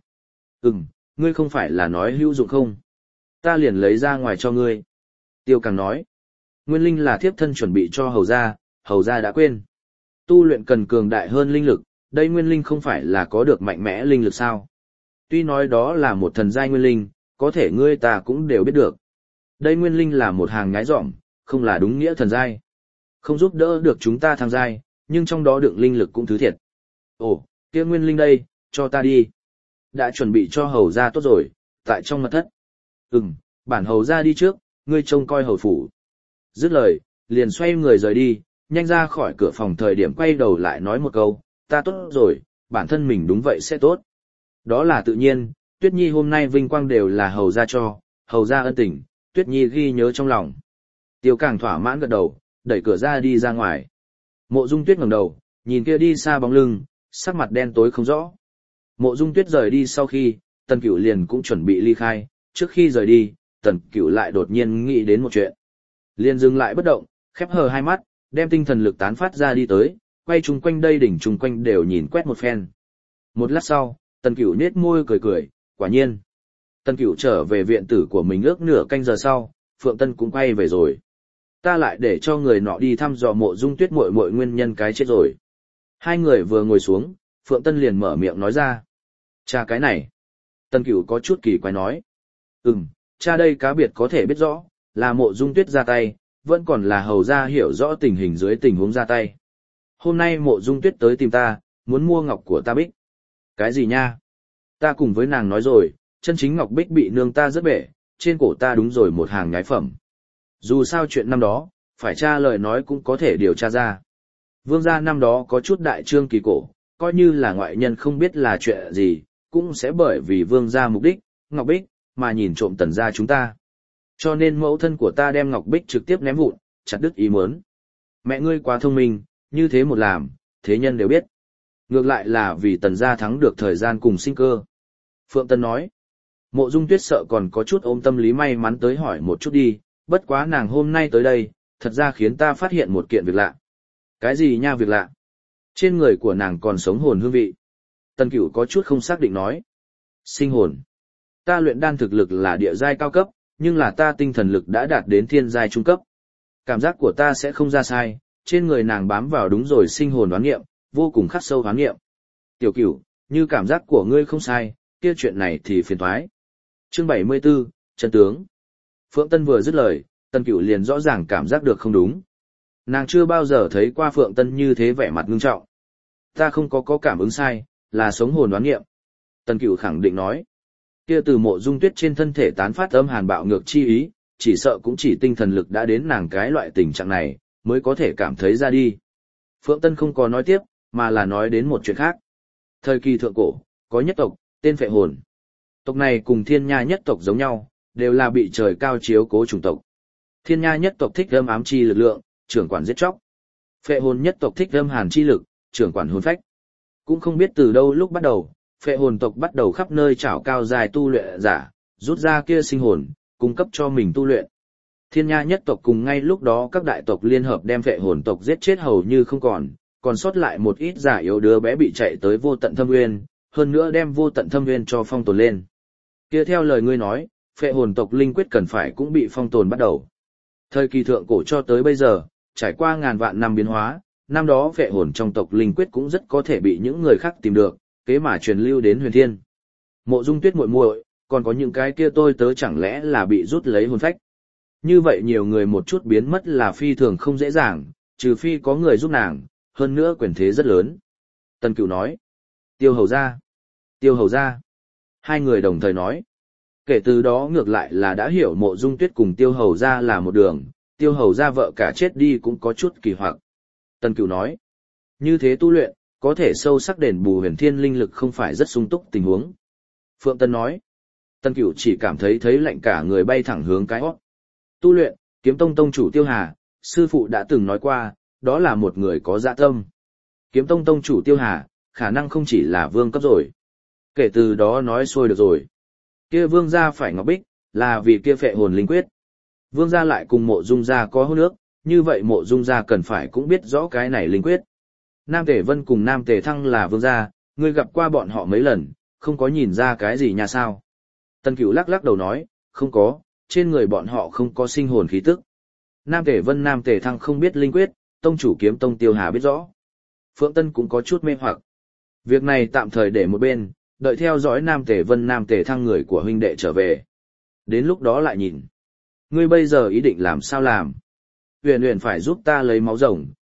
Ngươi không phải là nói hữu dụng không? Ta liền lấy ra ngoài cho ngươi. Tiêu Càng nói. Nguyên linh là thiếp thân chuẩn bị cho hầu gia đã quên. Tu luyện cần cường đại hơn linh lực, đây nguyên linh không phải là có được mạnh mẽ linh lực sao? Tuy nói đó là một thần giai nguyên linh, có thể ngươi ta cũng đều biết được. Đây nguyên linh là một hàng nhái dỏm, không là đúng nghĩa thần giai. Không giúp đỡ được chúng ta thăng giai, nhưng trong đó đựng linh lực cũng thứ thiệt. Ồ, kia nguyên linh đây, cho ta đi. Đã chuẩn bị cho hầu ra tốt rồi, tại trong mật thất. Bản hầu ra đi trước, ngươi trông coi hầu phủ. Dứt lời, liền xoay người rời đi, nhanh ra khỏi cửa phòng thời điểm quay đầu lại nói một câu, ta tốt rồi, bản thân mình đúng vậy sẽ tốt. Đó là tự nhiên, Tuyết Nhi hôm nay vinh quang đều là hầu ra cho, hầu ra ân tình, Tuyết Nhi ghi nhớ trong lòng. Tiêu Càng thỏa mãn gật đầu, đẩy cửa ra đi ra ngoài. Mộ Dung Tuyết ngẩng đầu, nhìn kia đi xa bóng lưng, sắc mặt đen tối không rõ. Mộ Dung Tuyết rời đi sau khi, Tần Cửu liền cũng chuẩn bị ly khai, trước khi rời đi, Tần Cửu lại đột nhiên nghĩ đến một chuyện. Liền dừng lại bất động, khép hờ hai mắt, đem tinh thần lực tán phát ra đi tới, quay chung quanh đây đỉnh chung quanh đều nhìn quét một phen. Một lát sau, Tần Cửu nhếch môi cười cười, quả nhiên. Tần Cửu trở về viện tử của mình ước nửa canh giờ sau, Phượng Tân cũng quay về rồi. Ta lại để cho người nọ đi thăm dò Mộ Dung Tuyết muội muội nguyên nhân cái chết rồi. Hai người vừa ngồi xuống, Phượng Tân liền mở miệng nói ra. Cha cái này. Tần Cửu có chút kỳ quái nói. Cha đây cá biệt có thể biết rõ, là Mộ Dung Tuyết ra tay, vẫn còn là hầu ra hiểu rõ tình hình dưới tình huống ra tay. Hôm nay Mộ Dung Tuyết tới tìm ta, muốn mua ngọc của ta bích. Cái gì nha? Ta cùng với nàng nói rồi, chân chính ngọc bích bị nương ta rất bể, trên cổ ta đúng rồi một hàng nhái phẩm. Dù sao chuyện năm đó, phải tra lời nói cũng có thể điều tra ra. Vương gia năm đó có chút đại trương kỳ cổ, coi như là ngoại nhân không biết là chuyện gì, cũng sẽ bởi vì vương gia mục đích, ngọc bích, mà nhìn trộm Tần gia chúng ta. Cho nên mẫu thân của ta đem ngọc bích trực tiếp ném vụn, chặt đứt ý muốn. Mẹ ngươi quá thông minh, như thế một làm, thế nhân đều biết. Ngược lại là vì Tần gia thắng được thời gian cùng sinh cơ. Phượng Tân nói, Mộ Dung Tuyết sợ còn có chút ôm tâm lý may mắn tới hỏi một chút đi, bất quá nàng hôm nay tới đây, thật ra khiến ta phát hiện một kiện việc lạ. Cái gì nha việc lạ? Trên người của nàng còn sống hồn hương vị. Tần Cửu có chút không xác định nói. Sinh hồn. Ta luyện đan thực lực là địa giai cao cấp, nhưng là ta tinh thần lực đã đạt đến thiên giai trung cấp. Cảm giác của ta sẽ không ra sai, trên người nàng bám vào đúng rồi sinh hồn đoán nghiệm, vô cùng khắc sâu đoán nghiệm. Tiểu Cửu, như cảm giác của ngươi không sai, kia chuyện này thì phiền toái. Chương 74, chân tướng. Phượng Tân vừa dứt lời, Tần Cửu liền rõ ràng cảm giác được không đúng. Nàng chưa bao giờ thấy qua Phượng Tân như thế vẻ mặt ngưng trọng. Ta không có cảm ứng sai, là sống hồn đoán nghiệm. Tần Cửu khẳng định nói. Kia từ Mộ Dung Tuyết trên thân thể tán phát âm hàn bạo ngược chi ý, chỉ sợ cũng chỉ tinh thần lực đã đến nàng cái loại tình trạng này, mới có thể cảm thấy ra đi. Phượng Tân không có nói tiếp, mà là nói đến một chuyện khác. Thời kỳ thượng cổ, có nhất tộc, tên Phệ Hồn. Tộc này cùng Thiên Nha nhất tộc giống nhau, đều là bị trời cao chiếu cố chủng tộc. Thiên Nha nhất tộc thích âm ám chi lực lượng, trưởng quản giết chóc. Phệ Hồn nhất tộc thích âm hàn chi lực, trưởng quản hồn phách. Cũng không biết từ đâu lúc bắt đầu, Phệ Hồn tộc bắt đầu khắp nơi trảo cao dài tu luyện giả, rút ra kia sinh hồn, cung cấp cho mình tu luyện. Thiên Nha nhất tộc cùng ngay lúc đó các đại tộc liên hợp đem Phệ Hồn tộc giết chết hầu như không còn sót lại một ít giả yếu đứa bé bị chạy tới Vô Tận Thâm Nguyên, hơn nữa đem Vô Tận Thâm Nguyên cho phong tồn lên. Kia theo lời ngươi nói, Phệ Hồn tộc linh quyết cần phải cũng bị phong tồn bắt đầu. Thời kỳ thượng cổ cho tới bây giờ, trải qua ngàn vạn năm biến hóa, năm đó Phệ Hồn trong tộc linh quyết cũng rất có thể bị những người khác tìm được, kế mà truyền lưu đến Huyền Thiên. Mộ Dung Tuyết muội muội, còn có những cái kia tôi tớ chẳng lẽ là bị rút lấy hồn phách. Như vậy nhiều người một chút biến mất là phi thường không dễ dàng, trừ phi có người giúp nàng, hơn nữa quyền thế rất lớn. Tần Cửu nói. Tiêu hầu ra. Tiêu hầu ra. Hai người đồng thời nói. Kể từ đó ngược lại là đã hiểu Mộ Dung Tuyết cùng Tiêu hầu ra là một đường, Tiêu hầu ra vợ cả chết đi cũng có chút kỳ hoặc. Tần Cửu nói. Như thế tu luyện, có thể sâu sắc đền bù Huyền Thiên linh lực không phải rất sung túc tình huống. Phượng Tân nói. Tần Cửu chỉ cảm thấy lạnh cả người bay thẳng hướng cái hót. Tu luyện, Kiếm Tông tông chủ Tiêu Hà, sư phụ đã từng nói qua, đó là một người có dạ tâm. Kiếm Tông tông chủ Tiêu Hà, khả năng không chỉ là vương cấp rồi. Kể từ đó nói xuôi được rồi. Kia vương gia phải ngọc bích, là vì kia Phệ Hồn linh quyết. Vương gia lại cùng Mộ Dung gia có hôn ước, như vậy Mộ Dung gia cần phải cũng biết rõ cái này linh quyết. Nam Tề Vân cùng Nam Tề Thăng là vương gia, ngươi gặp qua bọn họ mấy lần, không có nhìn ra cái gì nhà sao. Tần Cửu lắc lắc đầu nói, không có, trên người bọn họ không có sinh hồn khí tức. Nam Tề Vân Nam Tề Thăng không biết linh quyết, tông chủ Kiếm Tông Tiêu Hà biết rõ. Phượng Tân cũng có chút mê hoặc. Việc này tạm thời để một bên, đợi theo dõi Nam Tề Vân Nam Tề Thăng người của huynh đệ trở về. Đến lúc đó lại nhìn. Ngươi bây giờ ý định làm sao làm? Huyền Huyền phải giúp ta lấy máu rồng,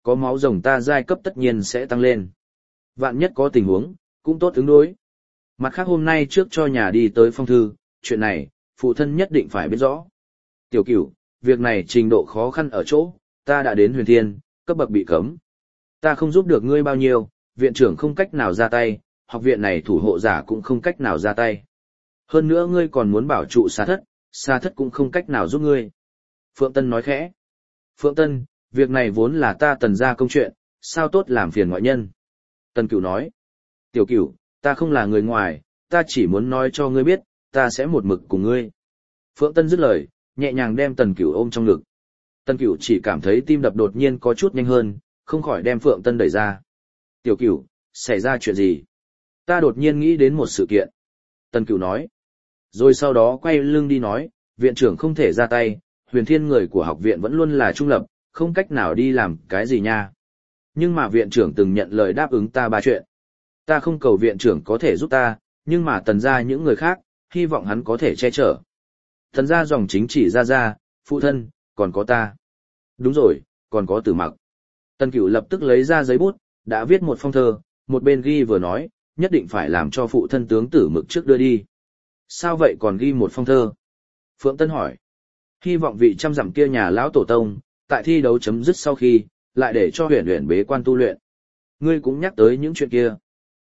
có máu rồng ta giai cấp tất nhiên sẽ tăng lên. Vạn nhất có tình huống, cũng tốt ứng đối. Mặt khác hôm nay trước cho nhà đi tới phong thư, chuyện này, phụ thân nhất định phải biết rõ. Tiểu Cửu, việc này trình độ khó khăn ở chỗ, ta đã đến huyền thiên, cấp bậc bị cấm. Ta không giúp được ngươi bao nhiêu, viện trưởng không cách nào ra tay, học viện này thủ hộ giả cũng không cách nào ra tay. Hơn nữa ngươi còn muốn bảo trụ xa thất cũng không cách nào giúp ngươi. Phượng Tân nói khẽ. Phượng Tân, việc này vốn là ta Tần gia công chuyện, sao tốt làm phiền ngoại nhân. Tần Cửu nói. Tiểu Cửu, ta không là người ngoài, ta chỉ muốn nói cho ngươi biết, ta sẽ một mực cùng ngươi. Phượng Tân dứt lời, nhẹ nhàng đem Tần Cửu ôm trong ngực. Tần Cửu chỉ cảm thấy tim đập đột nhiên có chút nhanh hơn, không khỏi đem Phượng Tân đẩy ra. Tiểu Cửu, xảy ra chuyện gì? Ta đột nhiên nghĩ đến một sự kiện. Tần Cửu nói. Rồi sau đó quay lưng đi nói, viện trưởng không thể ra tay, huyền thiên người của học viện vẫn luôn là trung lập, không cách nào đi làm cái gì nha. Nhưng mà viện trưởng từng nhận lời đáp ứng ta 3 chuyện. Ta không cầu viện trưởng có thể giúp ta, nhưng mà Tần gia những người khác, hy vọng hắn có thể che chở. Tần gia dòng chính chỉ ra, phụ thân, còn có ta. Đúng rồi, còn có Tử Mặc. Tần Cửu lập tức lấy ra giấy bút, đã viết một phong thơ, một bên ghi vừa nói, nhất định phải làm cho phụ thân tướng Tử Mực trước đưa đi. Sao vậy còn ghi một phong thơ? Phượng Tân hỏi. Hy vọng vị trăm dặm kia nhà lão tổ tông, tại thi đấu chấm dứt sau khi, lại để cho huyền huyền bế quan tu luyện. Ngươi cũng nhắc tới những chuyện kia.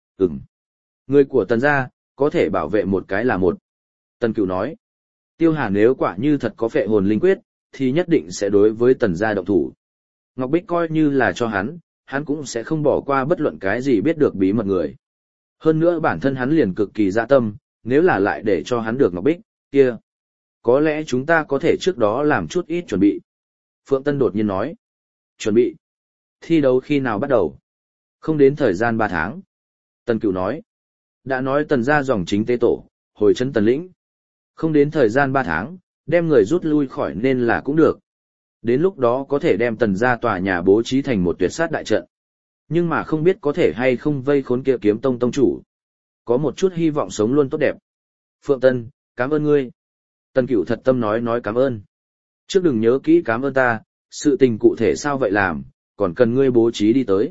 Người của Tần gia, có thể bảo vệ một cái là một. Tần Cửu nói. Tiêu Hà nếu quả như thật có phệ hồn linh quyết, thì nhất định sẽ đối với Tần gia động thủ. Ngọc Bích coi như là cho hắn cũng sẽ không bỏ qua bất luận cái gì biết được bí mật người. Hơn nữa bản thân hắn liền cực kỳ dạ tâm, nếu là lại để cho hắn được Ngọc Bích, kia. Có lẽ chúng ta có thể trước đó làm chút ít chuẩn bị. Phượng Tân đột nhiên nói. Chuẩn bị? Thi đấu khi nào bắt đầu? Không đến thời gian 3 tháng. Tần Cửu nói. Đã nói Tần gia dòng chính tế tổ, hồi trấn Tần lĩnh. Không đến thời gian 3 tháng, đem người rút lui khỏi nên là cũng được. Đến lúc đó có thể đem Tần gia tòa nhà bố trí thành một tuyệt sát đại trận. Nhưng mà không biết có thể hay không vây khốn kia Kiếm Tông tông chủ. Có một chút hy vọng sống luôn tốt đẹp. Phượng Tân, cảm ơn ngươi. Tần Cửu thật tâm nói cảm ơn. Trước đừng nhớ kỹ cảm ơn ta, sự tình cụ thể sao vậy làm, còn cần ngươi bố trí đi tới.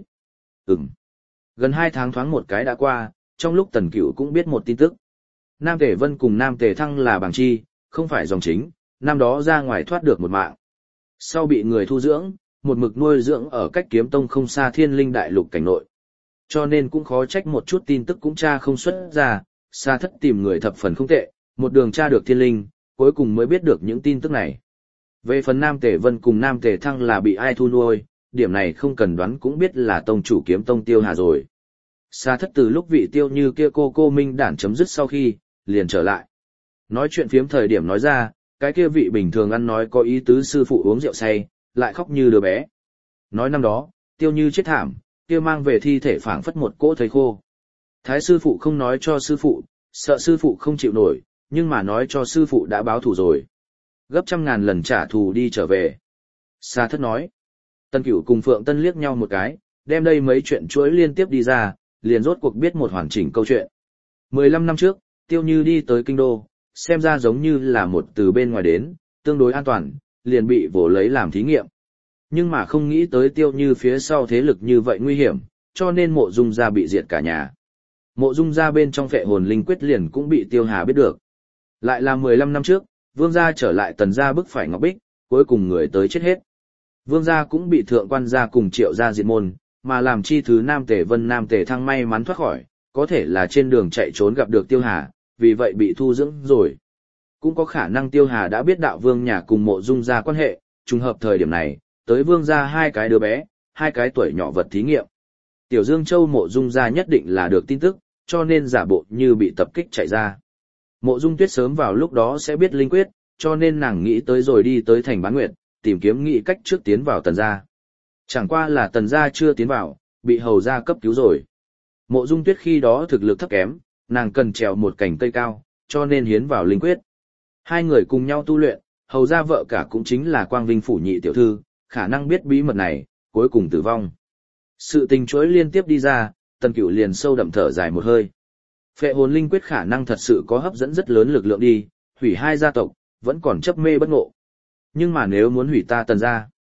Gần 2 tháng thoáng một cái đã qua, trong lúc Tần Cửu cũng biết một tin tức. Nam Tề Vân cùng Nam Tề Thăng là bằng chi, không phải dòng chính, năm đó ra ngoài thoát được một mạng. Sau bị người thu dưỡng, một mực nuôi dưỡng ở cách Kiếm Tông không xa Thiên Linh Đại Lục cảnh nội. Cho nên cũng khó trách một chút tin tức cũng tra không xuất ra, Sa Thất tìm người thập phần không tệ, một đường tra được Thiên Linh, cuối cùng mới biết được những tin tức này. Về phần Nam Tề Vân cùng Nam Tề Thăng là bị ai thu nuôi, điểm này không cần đoán cũng biết là tông chủ Kiếm Tông Tiêu Hà rồi. Sa Thất từ lúc vị Tiêu Như kia cô Minh đản chấm dứt sau khi, liền trở lại. Nói chuyện phiếm thời điểm nói ra, cái kia vị bình thường ăn nói có ý tứ sư phụ uống rượu say, lại khóc như đứa bé. Nói năm đó, Tiêu Như chết thảm, kia mang về thi thể phảng phất một cỗ thây khô. Thái sư phụ không nói cho sư phụ, sợ sư phụ không chịu nổi, nhưng mà nói cho sư phụ đã báo thù rồi. Gấp 100.000 lần trả thù đi trở về. Sa Thất nói. Tần Cửu cùng Phượng Tân liếc nhau một cái, đem đây mấy chuyện chuỗi liên tiếp đi ra, liền rốt cuộc biết một hoàn chỉnh câu chuyện. 15 năm trước, Tiêu Như đi tới kinh đô, xem ra giống như là một từ bên ngoài đến, tương đối an toàn, liền bị vồ lấy làm thí nghiệm. Nhưng mà không nghĩ tới Tiêu Như phía sau thế lực như vậy nguy hiểm, cho nên Mộ Dung gia bị diệt cả nhà. Mộ Dung gia bên trong phệ hồn linh quyết liền cũng bị Tiêu Hà biết được. Lại là 15 năm trước, Vương gia trở lại Tần gia bức phải Ngọc Bích, cuối cùng người tới chết hết. Vương gia cũng bị thượng quan gia cùng Triệu gia diệt môn, mà làm chi thứ Nam Tề Vân Nam Tề Thăng may mắn thoát khỏi, có thể là trên đường chạy trốn gặp được Tiêu Hà, vì vậy bị thu dưỡng rồi. Cũng có khả năng Tiêu Hà đã biết đạo Vương nhà cùng Mộ Dung gia quan hệ, trùng hợp thời điểm này, tới Vương gia 2 cái đứa bé, 2 cái tuổi nhỏ vật thí nghiệm. Tiểu Dương Châu Mộ Dung gia nhất định là được tin tức, cho nên giả bộ như bị tập kích chạy ra. Mộ Dung Tuyết sớm vào lúc đó sẽ biết linh quyết, cho nên nàng nghĩ tới rồi đi tới thành Bán Nguyệt, tìm kiếm nghị cách trước tiến vào Tần gia. Chẳng qua là Tần gia chưa tiến vào, bị hầu gia cấp cứu rồi. Mộ Dung Tuyết khi đó thực lực thấp kém, nàng cần trèo một cành cây cao, cho nên hiến vào linh quyết. 2 người cùng nhau tu luyện, hầu gia vợ cả cũng chính là Quang Vinh phủ nhị tiểu thư, khả năng biết bí mật này, cuối cùng tử vong. Sự tình chuỗi liên tiếp đi ra, Tần Cửu liền sâu đậm thở dài một hơi. Phệ hồn linh quyết khả năng thật sự có hấp dẫn rất lớn lực lượng đi, hủy 2 gia tộc, vẫn còn chấp mê bất ngộ. Nhưng mà nếu muốn hủy ta Tần gia,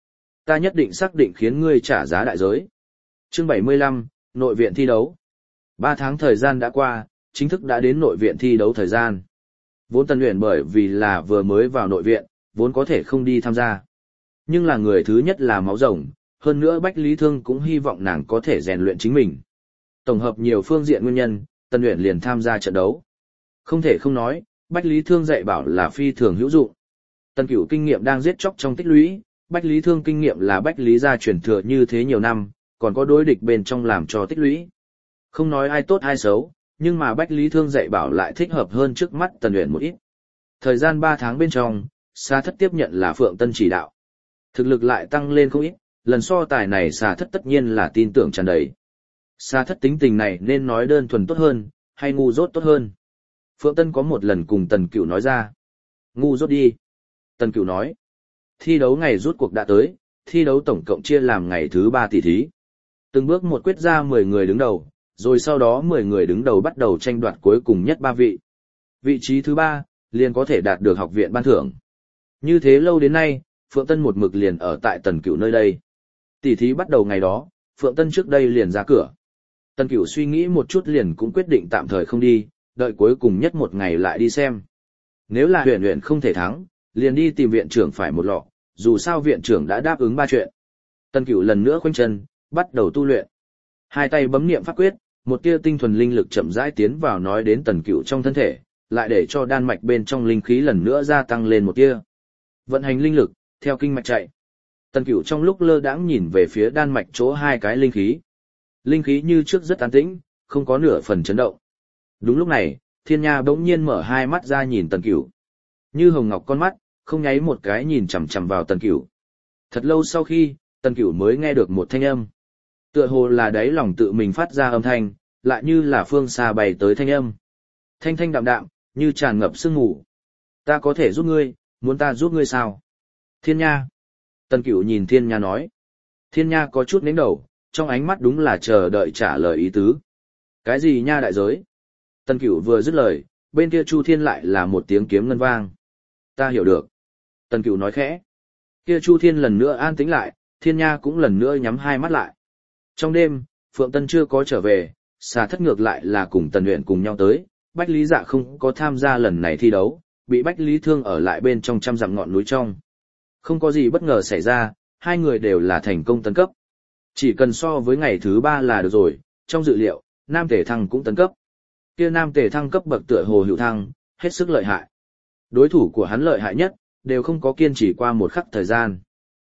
Ta nhất định xác định khiến ngươi trả giá đại giới. Chương 75, nội viện thi đấu. 3 tháng thời gian đã qua, chính thức đã đến nội viện thi đấu thời gian. Vốn Tần Uyển bởi vì là vừa mới vào nội viện, vốn có thể không đi tham gia. Nhưng là người thứ nhất là máu rồng, hơn nữa Bách Lý Thương cũng hy vọng nàng có thể rèn luyện chính mình. Tổng hợp nhiều phương diện nguyên nhân, Tần Uyển liền tham gia trận đấu. Không thể không nói, Bách Lý Thương dạy bảo là phi thường hữu dụng. Tần Cửu kinh nghiệm đang giết chóc trong tích lũy, Bách Lý Thương kinh nghiệm là Bách Lý gia truyền thừa như thế nhiều năm, còn có đối địch bên trong làm cho tích lũy. Không nói ai tốt ai xấu, nhưng mà Bách Lý Thương dạy bảo lại thích hợp hơn trước mắt Tần Uyển một ít. Thời gian 3 tháng bên trong, Xà Thất tiếp nhận là Phượng Tân chỉ đạo. Thực lực lại tăng lên không ít, lần so tài này Xà Thất tất nhiên là tin tưởng tràn đầy. Xà Thất tính tình này nên nói đơn thuần tốt hơn, hay ngu dốt tốt hơn. Phượng Tân có một lần cùng Tần Cửu nói ra. Ngu dốt đi. Tần Cửu nói. Thi đấu ngày rút cuộc đã tới, thi đấu tổng cộng chia làm ngày thứ 3 tỷ thí. Từng bước một quyết ra 10 người đứng đầu, rồi sau đó 10 người đứng đầu bắt đầu tranh đoạt cuối cùng nhất 3 vị. Vị trí thứ 3, liền có thể đạt được học viện ban thưởng. Như thế lâu đến nay, Phượng Tân một mực liền ở tại Tần Cửu nơi đây. Tỷ thí bắt đầu ngày đó, Phượng Tân trước đây liền ra cửa. Tần Cửu suy nghĩ một chút liền cũng quyết định tạm thời không đi, đợi cuối cùng nhất một ngày lại đi xem. Nếu là Huyền Huyền không thể thắng, liền đi tìm viện trưởng phải một lọ, dù sao viện trưởng đã đáp ứng 3 chuyện. Tần Cửu lần nữa khoanh chân, bắt đầu tu luyện. Hai tay bấm niệm pháp quyết, một tia tinh thuần linh lực chậm rãi tiến vào nói đến Tần Cửu trong thân thể, lại để cho đan mạch bên trong linh khí lần nữa gia tăng lên một tia. Vận hành linh lực, theo kinh mạch chạy. Tần Cửu trong lúc lơ đãng nhìn về phía đan mạch chỗ 2 cái linh khí. Linh khí như trước rất an tĩnh, không có nửa phần chấn động. Đúng lúc này, Thiên Nha bỗng nhiên mở 2 mắt ra nhìn Tần Cửu. Như hồng ngọc con mắt, không nháy một cái nhìn chằm chằm vào Tần Cửu. Thật lâu sau khi, Tần Cửu mới nghe được một thanh âm. Tựa hồ là đáy lòng tự mình phát ra âm thanh, lại như là phương xa bay tới thanh âm. Thanh thanh đạm đạm, như tràn ngập sương mù. Ta có thể giúp ngươi, muốn ta giúp ngươi sao? Thiên Nha. Tần Cửu nhìn Thiên Nha nói. Thiên Nha có chút nín đầu, trong ánh mắt đúng là chờ đợi trả lời ý tứ. Cái gì nha đại giới? Tần Cửu vừa dứt lời, bên kia Chu Thiên lại là một tiếng kiếm ngân vang. Ta hiểu được. Tần Cửu nói khẽ. Kia Chu Thiên lần nữa an tĩnh lại, Thiên Nha cũng lần nữa nhắm 2 mắt lại. Trong đêm, Phượng Tân chưa có trở về, Xà Thất ngược lại là cùng Tần Uyển cùng nhau tới, Bách Lý Dạ không có tham gia lần này thi đấu, bị Bách Lý Thương ở lại bên trong trăm dặm ngọn núi trong. Không có gì bất ngờ xảy ra, 2 người đều là thành công tấn cấp. Chỉ cần so với ngày thứ 3 là được rồi, trong dự liệu, Nam Tề Thăng cũng tấn cấp. Kia Nam Tề Thăng cấp bậc tựa hồ hữu thăng, hết sức lợi hại. Đối thủ của hắn lợi hại nhất, đều không có kiên trì qua một khắc thời gian.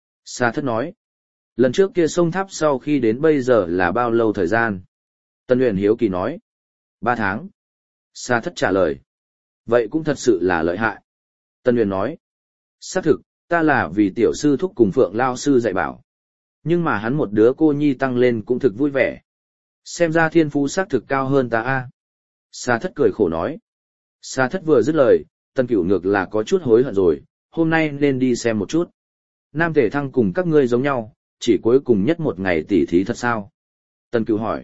Xà Thất nói, lần trước kia sông tháp sau khi đến bây giờ là bao lâu thời gian? Tân Uyển hiếu kỳ nói, 3 tháng. Xà Thất trả lời, vậy cũng thật sự là lợi hại. Tân Uyển nói, xác thực, ta là vì tiểu sư thúc cùng Phượng Lao sư dạy bảo. Nhưng mà hắn một đứa cô nhi tăng lên cũng thực vui vẻ. Xem ra thiên phú xác thực cao hơn ta a. Xà Thất cười khổ nói. Xà Thất vừa dứt lời, Tần Cửu ngược là có chút hối hận rồi, hôm nay nên đi xem một chút. Nam Tề Thăng cùng các ngươi giống nhau, chỉ cuối cùng nhất một ngày tỉ thí thật sao? Tần Cửu hỏi.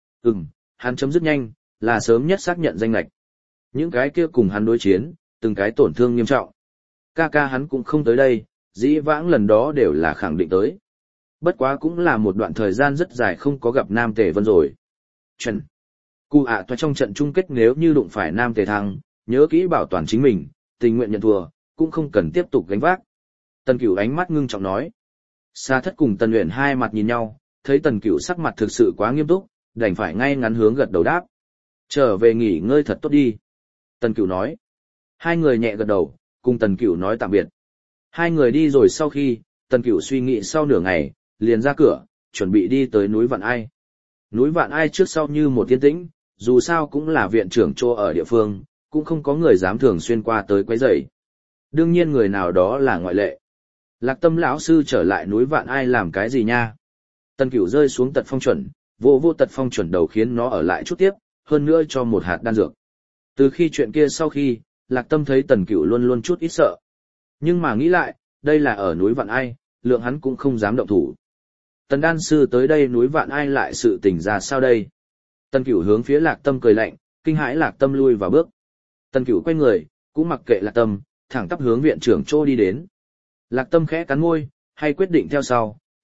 Hắn chấm dứt nhanh, là sớm nhất xác nhận danh lệch. Những cái kia cùng hắn đối chiến, từng cái tổn thương nghiêm trọng. Ca hắn cũng không tới đây, dĩ vãng lần đó đều là khẳng định tới. Bất quá cũng là một đoạn thời gian rất dài không có gặp Nam Tề Vân rồi. Trần. Cụ toa trong trận chung kết nếu như đụng phải Nam Tề Thăng, nhớ kỹ bảo toàn chính mình, tình nguyện nhận thua, cũng không cần tiếp tục gánh vác. Tần Cửu ánh mắt ngưng trọng nói. Xà Thất cùng Tần Uyển hai mặt nhìn nhau, thấy Tần Cửu sắc mặt thực sự quá nghiêm túc, đành phải ngay ngắn hướng gật đầu đáp. Trở về nghỉ ngơi thật tốt đi. Tần Cửu nói. Hai người nhẹ gật đầu, cùng Tần Cửu nói tạm biệt. Hai người đi rồi sau khi, Tần Cửu suy nghĩ sau nửa ngày, liền ra cửa, chuẩn bị đi tới núi Vạn Ai. Núi Vạn Ai trước sau như một yên tĩnh, dù sao cũng là viện trưởng chỗ ở địa phương, cũng không có người dám thường xuyên qua tới quấy rầy. Đương nhiên người nào đó là ngoại lệ. Lạc Tâm lão sư trở lại núi Vạn Ai làm cái gì nha? Tần Cửu rơi xuống tật phong chuẩn, vô tật phong chuẩn đầu khiến nó ở lại chút tiếp, hơn nữa cho một hạt đan dược. Từ khi chuyện kia sau khi, Lạc Tâm thấy Tần Cửu luôn luôn chút ít sợ. Nhưng mà nghĩ lại, đây là ở núi Vạn Ai, lượng hắn cũng không dám động thủ. Tần đan sư tới đây núi Vạn Ai lại sự tình ra sao đây? Tần Cửu hướng phía Lạc Tâm cười lạnh, kinh hãi Lạc Tâm lui vào bước. Tần Cửu quay người, cũng mặc kệ Lạc Tâm, thẳng tắp hướng viện trưởng chỗ đi đến. Lạc Tâm khẽ cắn môi, hay quyết định theo sau,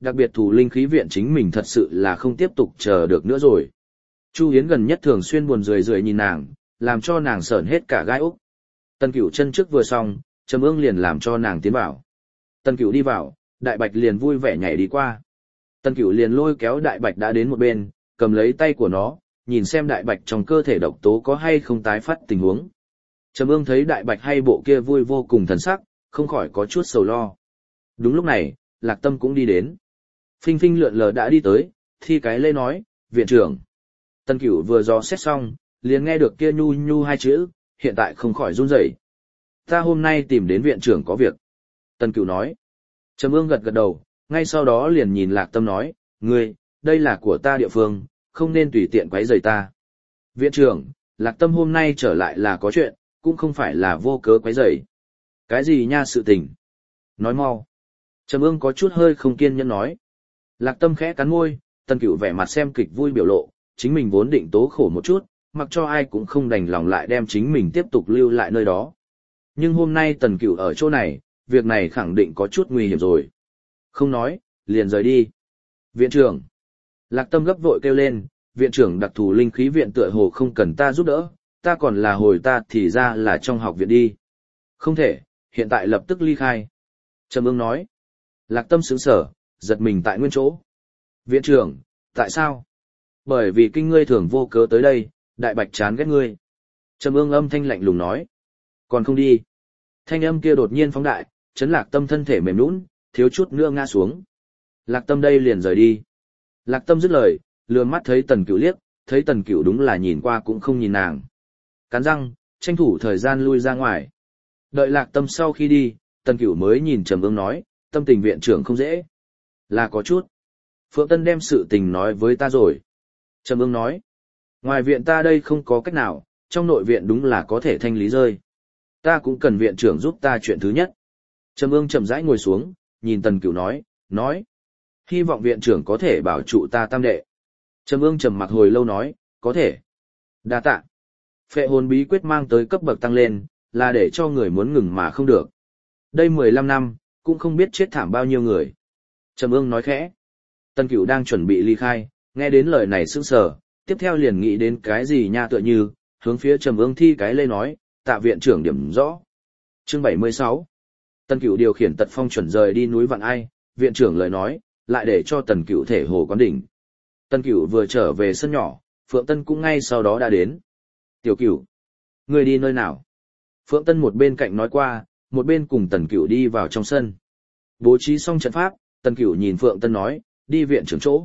đặc biệt thủ linh khí viện chính mình thật sự là không tiếp tục chờ được nữa rồi. Chu Hiến gần nhất thường xuyên buồn rười rượi nhìn nàng, làm cho nàng sởn hết cả gai ốc. Tần Cửu chân trước vừa xong, Trầm Ương liền làm cho nàng tiến vào. Tần Cửu đi vào, Đại Bạch liền vui vẻ nhảy đi qua. Tần Cửu liền lôi kéo Đại Bạch đã đến một bên, cầm lấy tay của nó, nhìn xem Đại Bạch trong cơ thể độc tố có hay không tái phát tình huống. Trầm Ương thấy Đại Bạch hay bộ kia vui vô cùng thần sắc, không khỏi có chút sầu lo. Đúng lúc này, Lạc Tâm cũng đi đến. Phinh phinh lượn lờ đã đi tới, thi cái lê nói, viện trưởng. Tần Cửu vừa dò xét xong, liền nghe được kia nhu nhu hai chữ, hiện tại không khỏi run rẩy. Ta hôm nay tìm đến viện trưởng có việc. Tần Cửu nói. Trầm Ương gật gật đầu, ngay sau đó liền nhìn Lạc Tâm nói, ngươi, đây là của ta địa phương, không nên tùy tiện quấy rầy ta. Viện trưởng, Lạc Tâm hôm nay trở lại là có chuyện, cũng không phải là vô cớ quấy rầy. Cái gì nha sự tình? Nói mau. Trầm Ương có chút hơi không kiên nhẫn nói. Lạc Tâm khẽ cắn môi, Tần Cửu vẻ mặt xem kịch vui biểu lộ, chính mình vốn định tố khổ một chút, mặc cho ai cũng không đành lòng lại đem chính mình tiếp tục lưu lại nơi đó. Nhưng hôm nay Tần Cửu ở chỗ này, việc này khẳng định có chút nguy hiểm rồi. Không nói, liền rời đi. Viện trưởng. Lạc Tâm gấp vội kêu lên, viện trưởng đặc thù linh khí viện tựa hồ không cần ta giúp đỡ, ta còn là hồi ta thì ra là trong học viện đi. Không thể, hiện tại lập tức ly khai. Trầm Ương nói. Lạc Tâm sững sờ, giật mình tại nguyên chỗ. Viện trưởng, tại sao? Bởi vì kinh ngươi thường vô cớ tới đây, Đại Bạch chán ghét ngươi. Trầm Ương âm thanh lạnh lùng nói. Còn không đi. Thanh âm kia đột nhiên phóng đại, chấn Lạc Tâm thân thể mềm nhũn, thiếu chút nữa ngã xuống. Lạc Tâm đây liền rời đi. Lạc Tâm dứt lời, lườm mắt thấy Tần Cửu liếc, thấy Tần Cửu đúng là nhìn qua cũng không nhìn nàng. Cắn răng, tranh thủ thời gian lui ra ngoài. Đợi Lạc Tâm sau khi đi, Tần Cửu mới nhìn Trầm Ương nói, tâm tình viện trưởng không dễ. Là có chút. Phượng Tân đem sự tình nói với ta rồi. Trầm Ương nói, ngoài viện ta đây không có cách nào, trong nội viện đúng là có thể thanh lý rơi. Ta cũng cần viện trưởng giúp ta chuyện thứ nhất. Trầm Ương chậm rãi ngồi xuống, nhìn Tần Cửu nói, hy vọng viện trưởng có thể bảo trụ ta tam đệ. Trầm Ương trầm mặc hồi lâu nói, có thể. Đa tạ. Phệ hồn bí quyết mang tới cấp bậc tăng lên, là để cho người muốn ngừng mà không được. Đây 15 năm, cũng không biết chết thảm bao nhiêu người. Trầm Ương nói khẽ. Tần Cửu đang chuẩn bị ly khai, nghe đến lời này sững sờ, tiếp theo liền nghĩ đến cái gì nha tựa như, hướng phía Trầm Ương thi cái lê nói, tạ viện trưởng điểm rõ. Chương 76. Tần Cửu điều khiển Tật Phong chuẩn rời đi núi Vạn Ai, viện trưởng lời nói, lại để cho Tần Cửu thể hồ quán đỉnh. Tần Cửu vừa trở về sân nhỏ, Phượng Tân cũng ngay sau đó đã đến. Tiểu Cửu, ngươi đi nơi nào? Phượng Tân một bên cạnh nói qua, một bên cùng Tần Cửu đi vào trong sân. Bố trí xong trận pháp, Tần Cửu nhìn Phượng Tân nói, đi viện trưởng chỗ.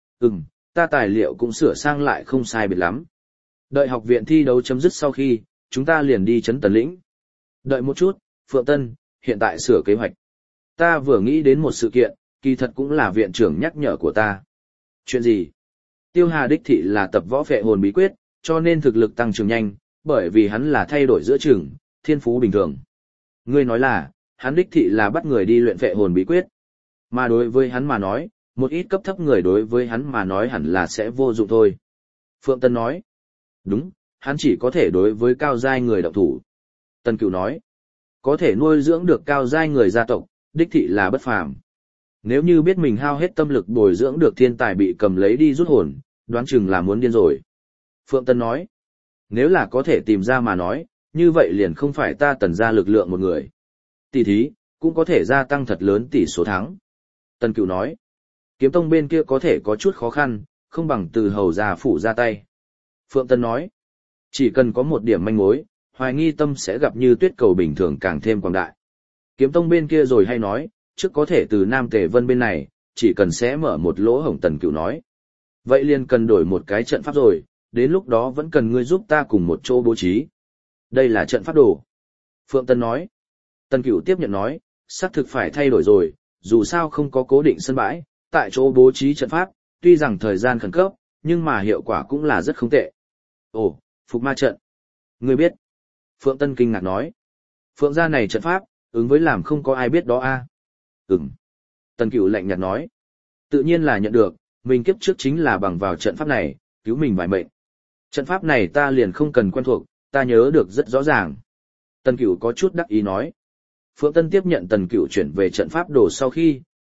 Ta tài liệu cũng sửa sang lại không sai biệt lắm. Đợi học viện thi đấu chấm dứt sau khi, chúng ta liền đi trấn Tần Lĩnh. Đợi một chút, Phượng Tân, hiện tại sửa kế hoạch. Ta vừa nghĩ đến một sự kiện, kỳ thật cũng là viện trưởng nhắc nhở của ta. Chuyện gì? Tiêu Hà đích thị là tập võ phệ hồn bí quyết, cho nên thực lực tăng trưởng nhanh, bởi vì hắn là thay đổi giữa trường, thiên phú bình thường. Ngươi nói là, hắn đích thị là bắt người đi luyện phệ hồn bí quyết. Mà đối với hắn mà nói, một ít cấp thấp người đối với hắn mà nói hẳn là sẽ vô dụng thôi. Phượng Tân nói. Đúng, hắn chỉ có thể đối với cao giai người động thủ. Tần Cửu nói. Có thể nuôi dưỡng được cao giai người gia tộc, đích thị là bất phàm. Nếu như biết mình hao hết tâm lực bồi dưỡng được thiên tài bị cầm lấy đi rút hồn, đoán chừng là muốn điên rồi. Phượng Tân nói. Nếu là có thể tìm ra mà nói, như vậy liền không phải ta Tần ra lực lượng một người. Tỷ thí, cũng có thể gia tăng thật lớn tỷ số thắng. Tần Cửu nói. Kiếm tông bên kia có thể có chút khó khăn, không bằng từ hầu gia phủ ra tay. Phượng Tân nói. Chỉ cần có một điểm manh mối, hoài nghi tâm sẽ gặp như tuyết cầu bình thường càng thêm quảng đại. Kiếm tông bên kia rồi hay nói, trước có thể từ Nam Tề Vân bên này, chỉ cần sẽ mở một lỗ hổng. Tần Cửu nói. Vậy liền cần đổi một cái trận pháp rồi, đến lúc đó vẫn cần ngươi giúp ta cùng một chỗ bố trí. Đây là trận pháp đồ. Phượng Tân nói. Tần Cửu tiếp nhận nói, xác thực phải thay đổi rồi, dù sao không có cố định sân bãi, tại chỗ bố trí trận pháp, tuy rằng thời gian khẩn cấp, nhưng mà hiệu quả cũng là rất không tệ. Ồ, phục ma trận. Ngươi biết. Phượng Tân kinh ngạc nói. Phượng gia này trận pháp, ứng với làm không có ai biết đó a. Tần Cửu lạnh nhạt nói. Tự nhiên là nhận được, mình kiếp trước chính là bằng vào trận pháp này, cứu mình vài mệnh. Trận pháp này ta liền không cần quen thuộc, ta nhớ được rất rõ ràng. Tần Cửu có chút đắc ý nói. Phượng Tân tiếp nhận Tần Cửu chuyển về trận pháp đồ sau khi,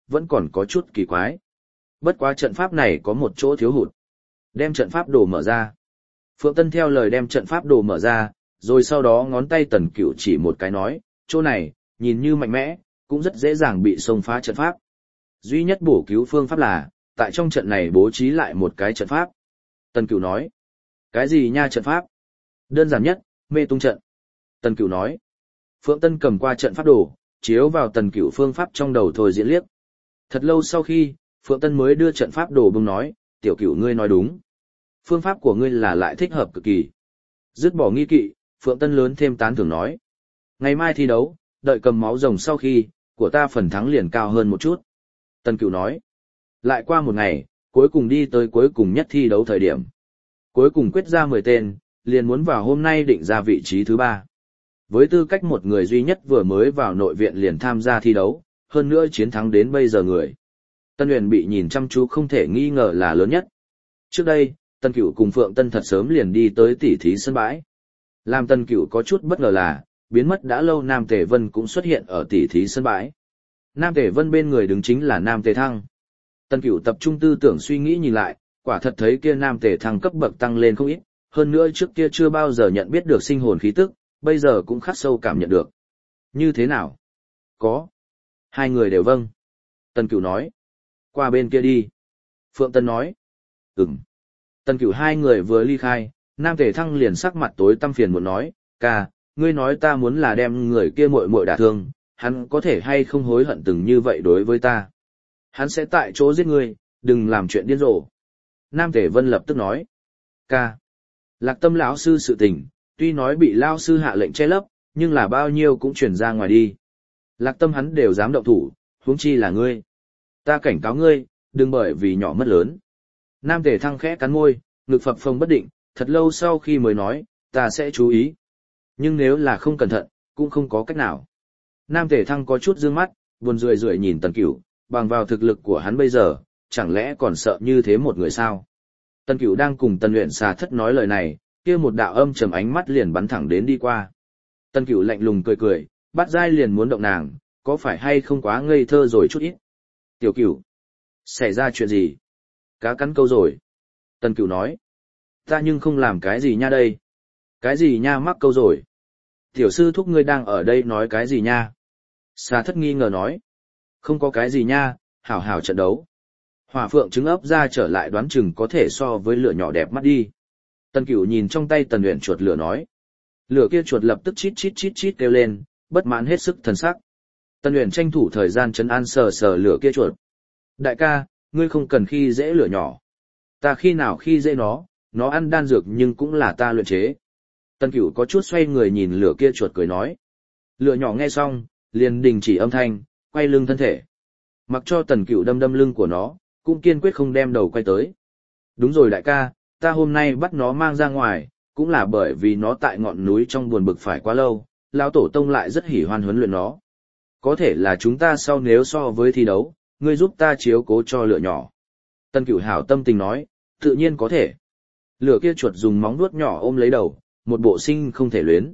vẫn còn có chút kỳ quái. Bất quá trận pháp này có một chỗ thiếu hụt. Đem trận pháp đồ mở ra. Phượng Tân theo lời đem trận pháp đồ mở ra, rồi sau đó ngón tay Tần Cửu chỉ một cái nói, chỗ này, nhìn như mạnh mẽ, cũng rất dễ dàng bị xông phá trận pháp. Duy nhất bổ cứu phương pháp là, tại trong trận này bố trí lại một cái trận pháp. Tần Cửu nói, cái gì nha trận pháp? Đơn giản nhất, mê tung trận. Tần Cửu nói, Phượng Tân cầm qua trận pháp đồ, chiếu vào Tần Cửu phương pháp trong đầu thôi diễn liếc. Thật lâu sau khi, Phượng Tân mới đưa trận pháp đồ bông nói, tiểu Cửu ngươi nói đúng. Phương pháp của ngươi là lại thích hợp cực kỳ. Dứt bỏ nghi kỵ, Phượng Tân lớn thêm tán thưởng nói. Ngày mai thi đấu, đợi cầm máu rồng sau khi, của ta phần thắng liền cao hơn một chút. Tần Cửu nói. Lại qua một ngày, cuối cùng đi tới cuối cùng nhất thi đấu thời điểm. Cuối cùng quyết ra 10 tên, liền muốn vào hôm nay định ra vị trí thứ 3. Với tư cách một người duy nhất vừa mới vào nội viện liền tham gia thi đấu, hơn nữa chiến thắng đến bây giờ người. Tân Huyền bị nhìn chăm chú không thể nghi ngờ là lớn nhất. Trước đây, Tần Cửu cùng Phượng Tân thật sớm liền đi tới tỉ thí sân bãi. Làm Tần Cửu có chút bất ngờ là, biến mất đã lâu Nam Tề Vân cũng xuất hiện ở tỉ thí sân bãi. Nam Tề Vân bên người đứng chính là Nam Tề Thăng. Tần Cửu tập trung tư tưởng suy nghĩ nhìn lại, quả thật thấy kia Nam Tề Thăng cấp bậc tăng lên không ít, hơn nữa trước kia chưa bao giờ nhận biết được sinh hồn khí tức, bây giờ cũng khắc sâu cảm nhận được. Như thế nào? Có. Hai người đều vâng. Tần Cửu nói. Qua bên kia đi. Phượng Tân nói. Ừm. Tần Cửu hai người vừa ly khai, Nam Tề Thăng liền sắc mặt tối tăm phiền muốn nói, ca, ngươi nói ta muốn là đem người kia muội muội đả thương, hắn có thể hay không hối hận từng như vậy đối với ta. Hắn sẽ tại chỗ giết ngươi, đừng làm chuyện điên rồ. Nam Tề Vân lập tức nói, ca, Lạc Tâm lão sư sự tình, tuy nói bị lão sư hạ lệnh che lấp, nhưng là bao nhiêu cũng truyền ra ngoài đi. Lạc Tâm hắn đều dám động thủ, huống chi là ngươi. Ta cảnh cáo ngươi, đừng bởi vì nhỏ mất lớn. Nam Tề Thăng khẽ cắn môi, ngực phập phồng bất định, thật lâu sau khi mới nói, ta sẽ chú ý. Nhưng nếu là không cẩn thận, cũng không có cách nào. Nam Tề Thăng có chút dương mắt, buồn rười rượi nhìn Tần Cửu, bằng vào thực lực của hắn bây giờ, chẳng lẽ còn sợ như thế một người sao? Tần Cửu đang cùng Tần Uyển Xà Thất nói lời này, kia một đạo âm trầm ánh mắt liền bắn thẳng đến đi qua. Tần Cửu lạnh lùng cười cười, bắt dai liền muốn động nàng, có phải hay không quá ngây thơ rồi chút ít? Tiểu Cửu, xảy ra chuyện gì? Cá cắn câu rồi. Tần Cửu nói, ta nhưng không làm cái gì nha đây. Cái gì nha mắc câu rồi. Tiểu sư thúc ngươi đang ở đây nói cái gì nha? Xà Thất nghi ngờ nói, không có cái gì nha, hảo hảo trận đấu. Hỏa phượng trứng ấp ra trở lại đoán chừng có thể so với lửa nhỏ đẹp mắt đi. Tần Cửu nhìn trong tay Tần Uyển chuột lửa nói. Lửa kia chuột lập tức chít chít chít chít kêu lên, bất mãn hết sức thần sắc. Tần Uyển tranh thủ thời gian trấn an sờ sờ lửa kia chuột. Đại ca, ngươi không cần khi dễ lửa nhỏ. Ta khi nào khi dễ nó ăn đan dược nhưng cũng là ta luyện chế. Tần Cửu có chút xoay người nhìn lửa kia chuột cười nói. Lửa nhỏ nghe xong, liền đình chỉ âm thanh, quay lưng thân thể. Mặc cho Tần Cửu đâm đâm lưng của nó, cũng kiên quyết không đem đầu quay tới. Đúng rồi đại ca, ta hôm nay bắt nó mang ra ngoài, cũng là bởi vì nó tại ngọn núi trong buồn bực phải quá lâu, lão tổ tông lại rất hỉ hoan huấn luyện nó. Có thể là chúng ta sau nếu so với thi đấu, ngươi giúp ta chiếu cố cho lửa nhỏ. Tần Cửu hảo tâm tình nói, tự nhiên có thể. Lửa kia chuột dùng móng vuốt nhỏ ôm lấy đầu, một bộ sinh không thể luyến.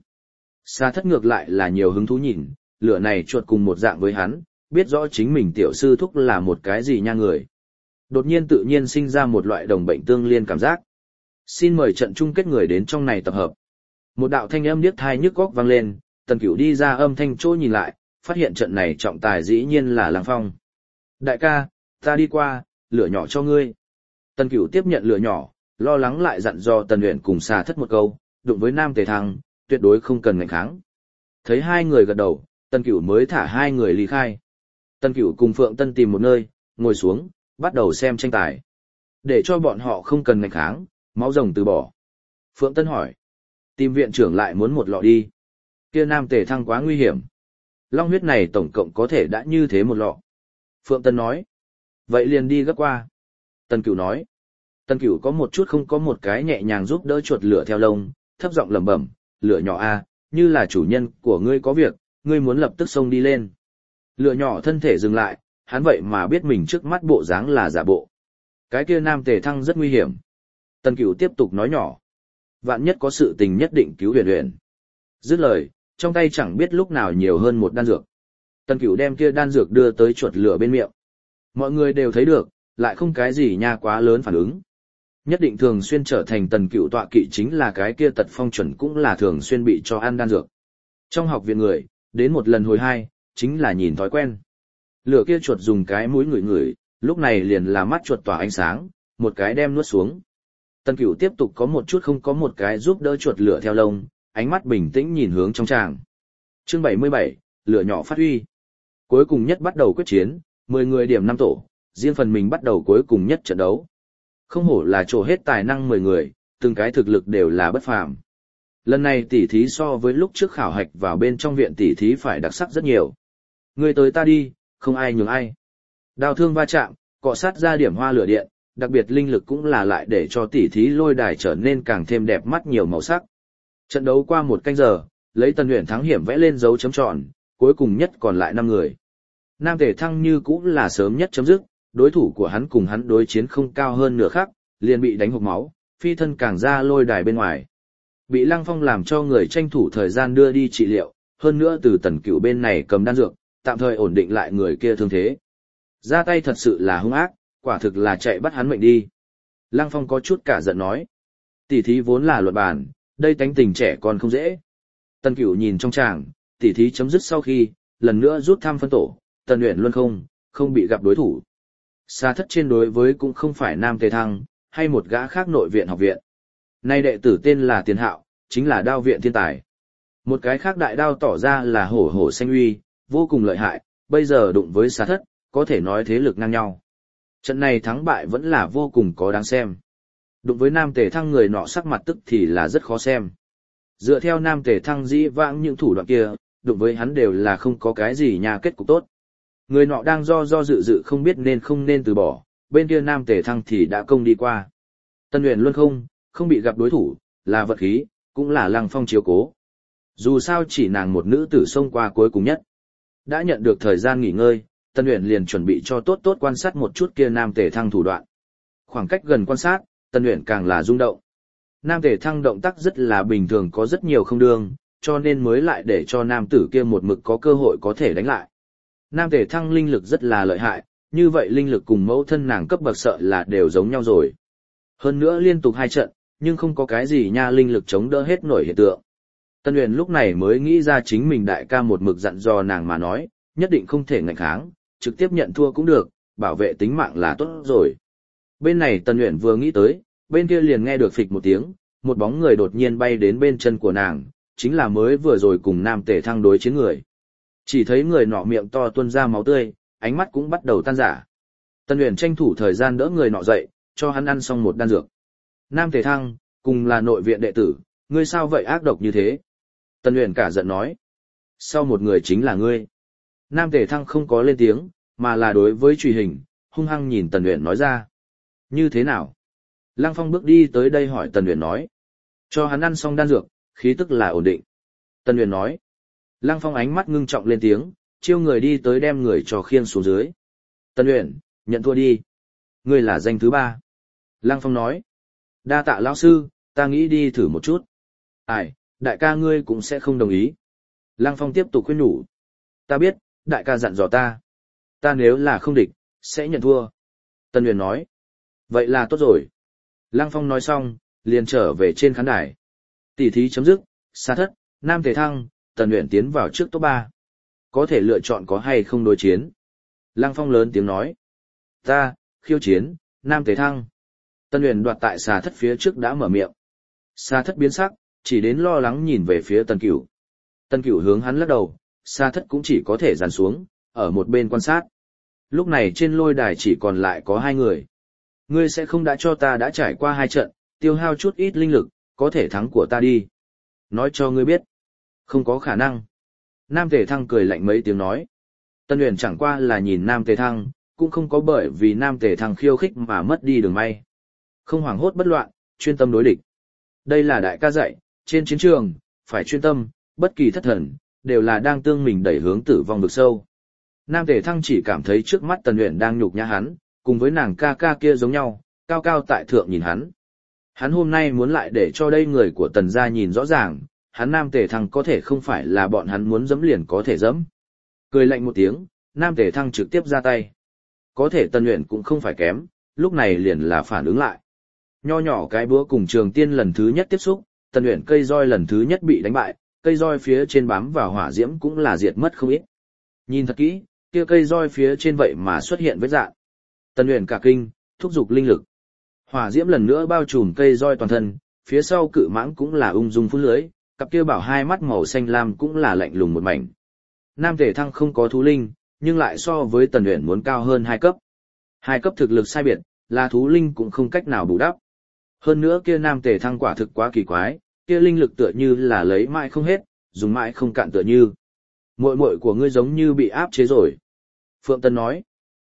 Xà Thất ngược lại là nhiều hứng thú nhìn, lửa này chuột cùng một dạng với hắn, biết rõ chính mình tiểu sư thúc là một cái gì nha người. Đột nhiên tự nhiên sinh ra một loại đồng bệnh tương liên cảm giác. Xin mời trận chung kết người đến trong này tập hợp. Một đạo thanh âm điếc tai nhức óc vang lên, Tần Cửu đi ra âm thanh chỗ nhìn lại, phát hiện trận này trọng tài dĩ nhiên là Lăng Phong. Đại ca, ta đi qua, lửa nhỏ cho ngươi. Tần Cửu tiếp nhận lửa nhỏ, lo lắng lại dặn dò Tần Uyển cùng Xà Thất một câu, đụng với Nam Tề Thăng, tuyệt đối không cần ngạnh kháng. Thấy hai người gật đầu, Tần Cửu mới thả hai người ly khai. Tần Cửu cùng Phượng Tân tìm một nơi, ngồi xuống, bắt đầu xem tranh tài. Để cho bọn họ không cần ngạnh kháng, máu rồng từ bỏ. Phượng Tân hỏi, tìm viện trưởng lại muốn một lọ đi. Kia Nam Tề Thăng quá nguy hiểm. Long huyết này tổng cộng có thể đã như thế một lọ. Phượng Tân nói, vậy liền đi gấp qua. Tần Cửu nói, Tần Cửu có một chút không có một cái nhẹ nhàng giúp đỡ chuột lửa theo lông, thấp giọng lẩm bẩm, lửa nhỏ a, như là chủ nhân của ngươi có việc, ngươi muốn lập tức xông đi lên. Lửa nhỏ thân thể dừng lại, hắn vậy mà biết mình trước mắt bộ dáng là giả bộ. Cái kia Nam Tề Thăng rất nguy hiểm. Tần Cửu tiếp tục nói nhỏ, vạn nhất có sự tình nhất định cứu Huyền Huyền. Dứt lời, trong tay chẳng biết lúc nào nhiều hơn một đan dược. Tần Cửu đem kia đan dược đưa tới chuột lửa bên miệng. Mọi người đều thấy được, lại không cái gì nha quá lớn phản ứng. Nhất định thường xuyên trở thành Tần Cựu tọa kỵ chính là cái kia Tật Phong chuẩn cũng là thường xuyên bị cho ăn đan dược. Trong học viện người, đến một lần hồi hai, chính là nhìn thói quen. Lửa kia chuột dùng cái mũi ngửi ngửi, lúc này liền là mắt chuột tỏa ánh sáng, một cái đem nuốt xuống. Tần Cựu tiếp tục có một chút không có một cái giúp đỡ chuột lửa theo lông, ánh mắt bình tĩnh nhìn hướng trong tràng. Chương 77, lửa nhỏ phát huy. Cuối cùng nhất bắt đầu quyết chiến, 10 người điểm 5 tổ, riêng phần mình bắt đầu cuối cùng nhất trận đấu. Không hổ là trổ hết tài năng 10 người, từng cái thực lực đều là bất phàm. Lần này tỉ thí so với lúc trước khảo hạch vào bên trong viện tỉ thí phải đặc sắc rất nhiều. Người tới ta đi, không ai nhường ai. Đao thương va chạm, cọ sát ra điểm hoa lửa điện, đặc biệt linh lực cũng là lại để cho tỉ thí lôi đài trở nên càng thêm đẹp mắt nhiều màu sắc. Trận đấu qua 1 canh giờ, lấy Tần Uyển thắng hiểm vẽ lên dấu chấm tròn, cuối cùng nhất còn lại 5 người. Nam Tề Thăng như cũng là sớm nhất chấm dứt, đối thủ của hắn cùng hắn đối chiến không cao hơn nửa khắc, liền bị đánh hộc máu, phi thân càng ra lôi đài bên ngoài. Bị Lăng Phong làm cho người tranh thủ thời gian đưa đi trị liệu, hơn nữa từ Tần Cựu bên này cầm đan dược, tạm thời ổn định lại người kia thương thế. Ra tay thật sự là hung ác, quả thực là chạy bắt hắn mệnh đi. Lăng Phong có chút cả giận nói. Tỷ thí vốn là luận bàn, đây tánh tình trẻ còn không dễ. Tần Cựu nhìn trong tràng, tỷ thí chấm dứt sau khi, lần nữa rút thăm phân tổ, Tần Uyển luôn không bị gặp đối thủ. Xa thất trên đối với cũng không phải Nam Tề Thăng, hay một gã khác nội viện học viện. Nay đệ tử tên là Tiền Hạo, chính là đao viện thiên tài. Một cái khác đại đao tỏ ra là hổ hổ xanh uy, vô cùng lợi hại, bây giờ đụng với Xa thất, có thể nói thế lực ngang nhau. Trận này thắng bại vẫn là vô cùng có đáng xem. Đụng với Nam Tề Thăng người nọ sắc mặt tức thì là rất khó xem. Dựa theo Nam Tề Thăng dĩ vãng những thủ đoạn kia, đụng với hắn đều là không có cái gì nhà kết cục tốt. Người nọ đang do dự không biết nên không nên từ bỏ, bên kia Nam Tề Thăng thì đã công đi qua. Tần Uyển luôn không bị gặp đối thủ, là vật khí, cũng là Lăng Phong chiếu cố. Dù sao chỉ nàng một nữ tử xông qua cuối cùng nhất. Đã nhận được thời gian nghỉ ngơi, Tần Uyển liền chuẩn bị cho tốt quan sát một chút kia Nam Tề Thăng thủ đoạn. Khoảng cách gần quan sát, Tần Uyển càng là rung động. Nam Tề Thăng động tác rất là bình thường có rất nhiều không đương, cho nên mới lại để cho nam tử kia một mực có cơ hội có thể đánh lại. Nam Tề Thăng linh lực rất là lợi hại, như vậy linh lực cùng mẫu thân nàng cấp bậc sợ là đều giống nhau rồi. Hơn nữa liên tục 2 trận, nhưng không có cái gì nha linh lực chống đỡ hết nổi hiện tượng. Tân Uyển lúc này mới nghĩ ra chính mình đại ca một mực dặn dò nàng mà nói, nhất định không thể ngạnh kháng, trực tiếp nhận thua cũng được, bảo vệ tính mạng là tốt rồi. Bên này Tân Uyển vừa nghĩ tới, bên kia liền nghe được phịch một tiếng, một bóng người đột nhiên bay đến bên chân của nàng, chính là mới vừa rồi cùng Nam Tề Thăng đối chiến người. Chỉ thấy người nọ miệng to tuôn ra máu tươi, ánh mắt cũng bắt đầu tan rã. Tân Uyển tranh thủ thời gian đỡ người nọ dậy, cho hắn ăn xong một đan dược. Nam Tề Thăng, cùng là nội viện đệ tử, ngươi sao vậy ác độc như thế? Tân Uyển cả giận nói. Sau một người chính là ngươi. Nam Tề Thăng không có lên tiếng, mà là đối với truy hình, hung hăng nhìn Tần Uyển nói ra. Như thế nào? Lăng Phong bước đi tới đây hỏi Tần Uyển nói. Cho hắn ăn xong đan dược, khí tức là ổn định. Tần Uyển nói. Lăng Phong ánh mắt ngưng trọng lên tiếng, chiêu người đi tới đem người cho khiêng xuống dưới. Tần Uyển, nhận thua đi. Ngươi là danh thứ 3. Lăng Phong nói. Đa tạ lão sư, ta nghĩ đi thử một chút. Ai, đại ca ngươi cũng sẽ không đồng ý. Lăng Phong tiếp tục khuyên nhủ. Ta biết, đại ca dặn dò ta. Ta nếu là không địch, sẽ nhận thua. Tần Uyển nói. Vậy là tốt rồi. Lăng Phong nói xong, liền trở về trên khán đài. Tỷ thí chấm dứt, Xa thất, Nam Tề Thăng, Tần Uyển tiến vào trước top 3. Có thể lựa chọn có hay không đối chiến. Lăng Phong lớn tiếng nói. Ta, khiêu chiến, Nam Tề Thăng. Tần Uyển đoạt tại Xa thất phía trước đã mở miệng. Xa thất biến sắc, chỉ đến lo lắng nhìn về phía Tần Cửu. Tần Cửu hướng hắn lắc đầu, Xa thất cũng chỉ có thể dàn xuống, ở một bên quan sát. Lúc này trên lôi đài chỉ còn lại có 2 người. Ngươi sẽ không đã cho ta đã trải qua 2 trận, tiêu hao chút ít linh lực, có thể thắng của ta đi. Nói cho ngươi biết. Không có khả năng. Nam Tề Thăng cười lạnh mấy tiếng nói. Tân Uyển chẳng qua là nhìn Nam Tề Thăng, cũng không có bởi vì Nam Tề Thăng khiêu khích mà mất đi đường may. Không hoảng hốt bất loạn, chuyên tâm đối địch. Đây là đại ca dạy, trên chiến trường, phải chuyên tâm, bất kỳ thất thần, đều là đang tương mình đẩy hướng tử vong vực sâu. Nam Tề Thăng chỉ cảm thấy trước mắt Tần Uyển đang nhục nhã hắn, cùng với nàng ca ca kia giống nhau, cao cao tại thượng nhìn hắn. Hắn hôm nay muốn lại để cho đây người của Tần gia nhìn rõ ràng, hắn Nam Tề Thăng có thể không phải là bọn hắn muốn dẫm liền có thể dẫm. Cười lạnh một tiếng, Nam Tề Thăng trực tiếp ra tay. Có thể Tần Uyển cũng không phải kém, lúc này liền là phản ứng lại. Nho nhỏ cái búa cùng Trường Tiên lần thứ nhất tiếp xúc, Tần Uyển cây roi lần thứ nhất bị đánh bại, cây roi phía trên bám vào hỏa diễm cũng là diệt mất không ít. Nhìn thật kỹ, kia cây roi phía trên vậy mà xuất hiện vết rạn. Tần Uyển cả kinh, thúc giục linh lực. Hỏa diễm lần nữa bao trùm cây roi toàn thân, phía sau cự mãng cũng là ung dung phun lưới, cặp kia bảo hai mắt màu xanh lam cũng là lạnh lùng một mảnh. Nam Tề Thăng không có thú linh, nhưng lại so với Tần Uyển muốn cao hơn 2 cấp. 2 cấp thực lực sai biệt, là thú linh cũng không cách nào bù đắp. Hơn nữa kia Nam Tề Thăng quả thực quá kỳ quái, kia linh lực tựa như là lấy mãi không hết, dùng mãi không cạn tựa như. Muội muội của ngươi giống như bị áp chế rồi. Phượng Tân nói.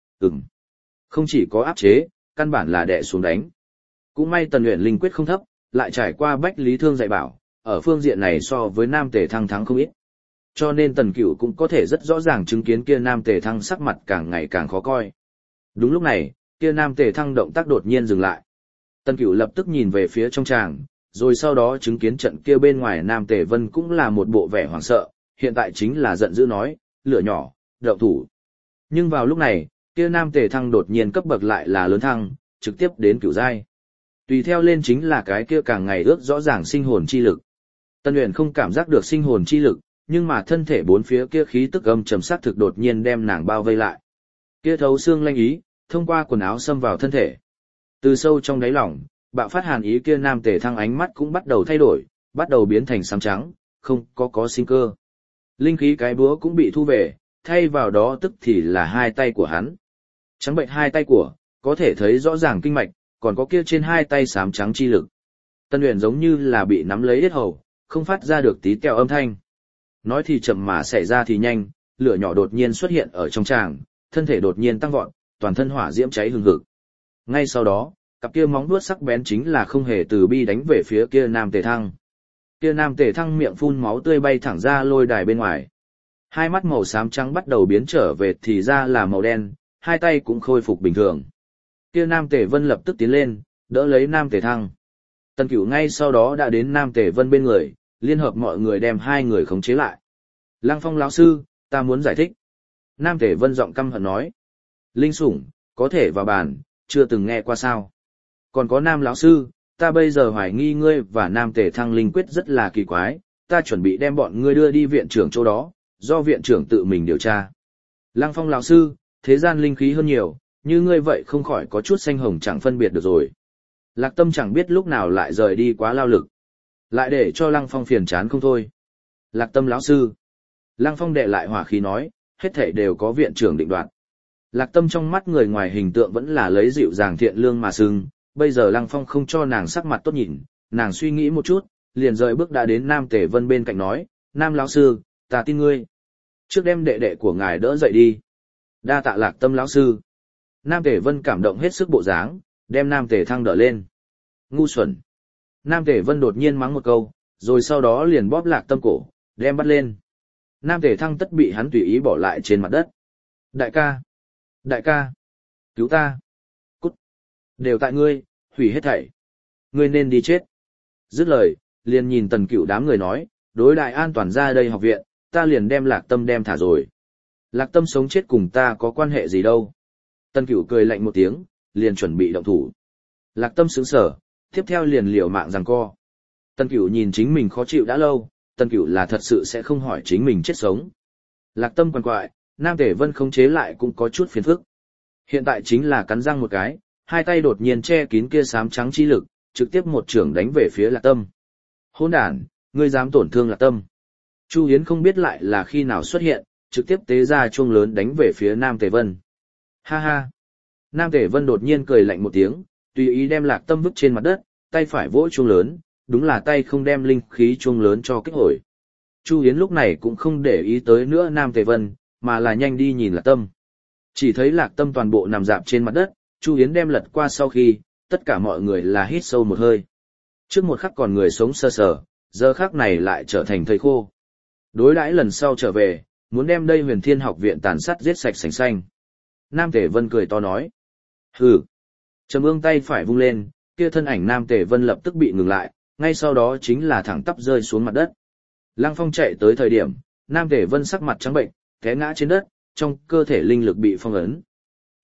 Không chỉ có áp chế, căn bản là đè xuống đánh. Cũng may Tần Uyển linh quyết không thấp, lại trải qua Bách Lý Thương dạy bảo, ở phương diện này so với Nam Tề Thăng thắng không ít. Cho nên Tần Cửu cũng có thể rất rõ ràng chứng kiến kia Nam Tề Thăng sắc mặt càng ngày càng khó coi. Đúng lúc này, kia Nam Tề Thăng động tác đột nhiên dừng lại. Tần Cửu lập tức nhìn về phía trong tràng, rồi sau đó chứng kiến trận kia bên ngoài Nam Tề Vân cũng là một bộ vẻ hoảng sợ, hiện tại chính là giận dữ nói, lửa nhỏ, động thủ. Nhưng vào lúc này, kia Nam Tề Thăng đột nhiên cấp bậc lại là lớn thăng, trực tiếp đến cửu giai. Tùy theo lên chính là cái kia càng ngày ước rõ ràng sinh hồn chi lực. Tân Uyển không cảm giác được sinh hồn chi lực, nhưng mà thân thể bốn phía kia khí tức âm trầm sắc thực đột nhiên đem nàng bao vây lại. Kia thấu xương lanh ý, thông qua quần áo xâm vào thân thể. Từ sâu trong đáy lòng, bạo phát hàn ý kia Nam Tề Thăng ánh mắt cũng bắt đầu thay đổi, bắt đầu biến thành xám trắng, không có sinh cơ. Linh khí cái búa cũng bị thu về, thay vào đó tức thì là 2 tay của hắn. Trắng bệnh 2 tay của, có thể thấy rõ ràng kinh mạch, còn có kia trên 2 tay xám trắng chi lực. Tân Uyển giống như là bị nắm lấy yết hầu, không phát ra được tí tẹo âm thanh. Nói thì chậm mà xảy ra thì nhanh, lửa nhỏ đột nhiên xuất hiện ở trong tràng, thân thể đột nhiên tăng vọt, toàn thân hỏa diễm cháy hừng hực. Ngay sau đó, cặp kia móng vuốt sắc bén chính là không hề từ bi đánh về phía kia Nam Tề Thăng. Kia Nam Tề Thăng miệng phun máu tươi bay thẳng ra lôi đài bên ngoài. Hai mắt màu xám trắng bắt đầu biến trở về thì ra là màu đen, 2 tay cũng khôi phục bình thường. Kia Nam Tề Vân lập tức tiến lên, đỡ lấy Nam Tề Thăng. Tần Cửu ngay sau đó đã đến Nam Tề Vân bên người, liên hợp mọi người đem 2 người khống chế lại. Lăng Phong lão sư, ta muốn giải thích. Nam Tề Vân giọng căm hận nói. Linh sủng, có thể vào bàn, chưa từng nghe qua sao. Còn có Nam lão sư, ta bây giờ hoài nghi ngươi và Nam Tề Thăng linh quyết rất là kỳ quái, ta chuẩn bị đem bọn ngươi đưa đi viện trưởng chỗ đó, do viện trưởng tự mình điều tra. Lăng Phong lão sư, thế gian linh khí hơn nhiều, như ngươi vậy không khỏi có chút xanh hồng chẳng phân biệt được rồi. Lạc Tâm chẳng biết lúc nào lại rời đi quá lao lực, lại để cho Lăng Phong phiền chán không thôi. Lạc Tâm lão sư. Lăng Phong đệ lại hỏa khí nói, hết thảy đều có viện trưởng định đoạt. Lạc Tâm trong mắt người ngoài hình tượng vẫn là lấy dịu dàng thiện lương mà xưng, bây giờ Lăng Phong không cho nàng sắc mặt tốt nhìn, nàng suy nghĩ một chút, liền rời bước đã đến Nam Tề Vân bên cạnh nói, Nam lão sư, ta tin ngươi. Trước đem đệ đệ của ngài đỡ dậy đi. Đa tạ Lạc Tâm lão sư. Nam Tề Vân cảm động hết sức bộ dáng, đem Nam Tề Thăng đỡ lên. Ngu xuẩn. Nam Tề Vân đột nhiên mắng một câu, rồi sau đó liền bóp Lạc Tâm cổ, đem bắt lên. Nam Tề Thăng tất bị hắn tùy ý bỏ lại trên mặt đất. Đại ca! Đại ca! Cứu ta! Cút! Đều tại ngươi, hủy hết thảy. Ngươi nên đi chết. Dứt lời, liền nhìn Tần Cửu đám người nói, đối đại an toàn ra đây học viện, ta liền đem Lạc Tâm đem thả rồi. Lạc Tâm sống chết cùng ta có quan hệ gì đâu. Tần Cửu cười lạnh một tiếng, liền chuẩn bị động thủ. Lạc Tâm sững sờ, tiếp theo liền liều mạng giằng co. Tần Cửu nhìn chính mình khó chịu đã lâu, Tần Cửu là thật sự sẽ không hỏi chính mình chết sống. Lạc Tâm quằn quại, Nam Tề Vân khống chế lại cũng có chút phiền phức. Hiện tại chính là cắn răng một cái, 2 tay đột nhiên che kín kia xám trắng chi lực, trực tiếp một chưởng đánh về phía Lạc Tâm. Hỗn đản, ngươi dám tổn thương Lạc Tâm. Chu Hiến không biết lại là khi nào xuất hiện, trực tiếp tế ra chuông lớn đánh về phía Nam Tề Vân. Ha ha. Nam Tề Vân đột nhiên cười lạnh một tiếng, tùy ý đem Lạc Tâm vứt trên mặt đất, tay phải vỗ chuông lớn, đúng là tay không đem linh khí chuông lớn cho kích hồi. Chu Hiến lúc này cũng không để ý tới nữa Nam Tề Vân, mà là nhanh đi nhìn Lạc Tâm. Chỉ thấy Lạc Tâm toàn bộ nằm rạp trên mặt đất, Chu Hiến đem lật qua sau khi, tất cả mọi người là hít sâu một hơi. Trước một khắc còn người sống sơ sờ, giờ khắc này lại trở thành thây khô. Đối đãi lần sau trở về, muốn đem đây Huyền Thiên Học viện tàn sát giết sạch sành xanh. Nam Tề Vân cười to nói. Hừ. Trầm Ương tay phải vung lên, kia thân ảnh Nam Tề Vân lập tức bị ngừng lại, ngay sau đó chính là thẳng tắp rơi xuống mặt đất. Lăng Phong chạy tới thời điểm, Nam Tề Vân sắc mặt trắng bệnh, té ngã trên đất, trong cơ thể linh lực bị phong ấn.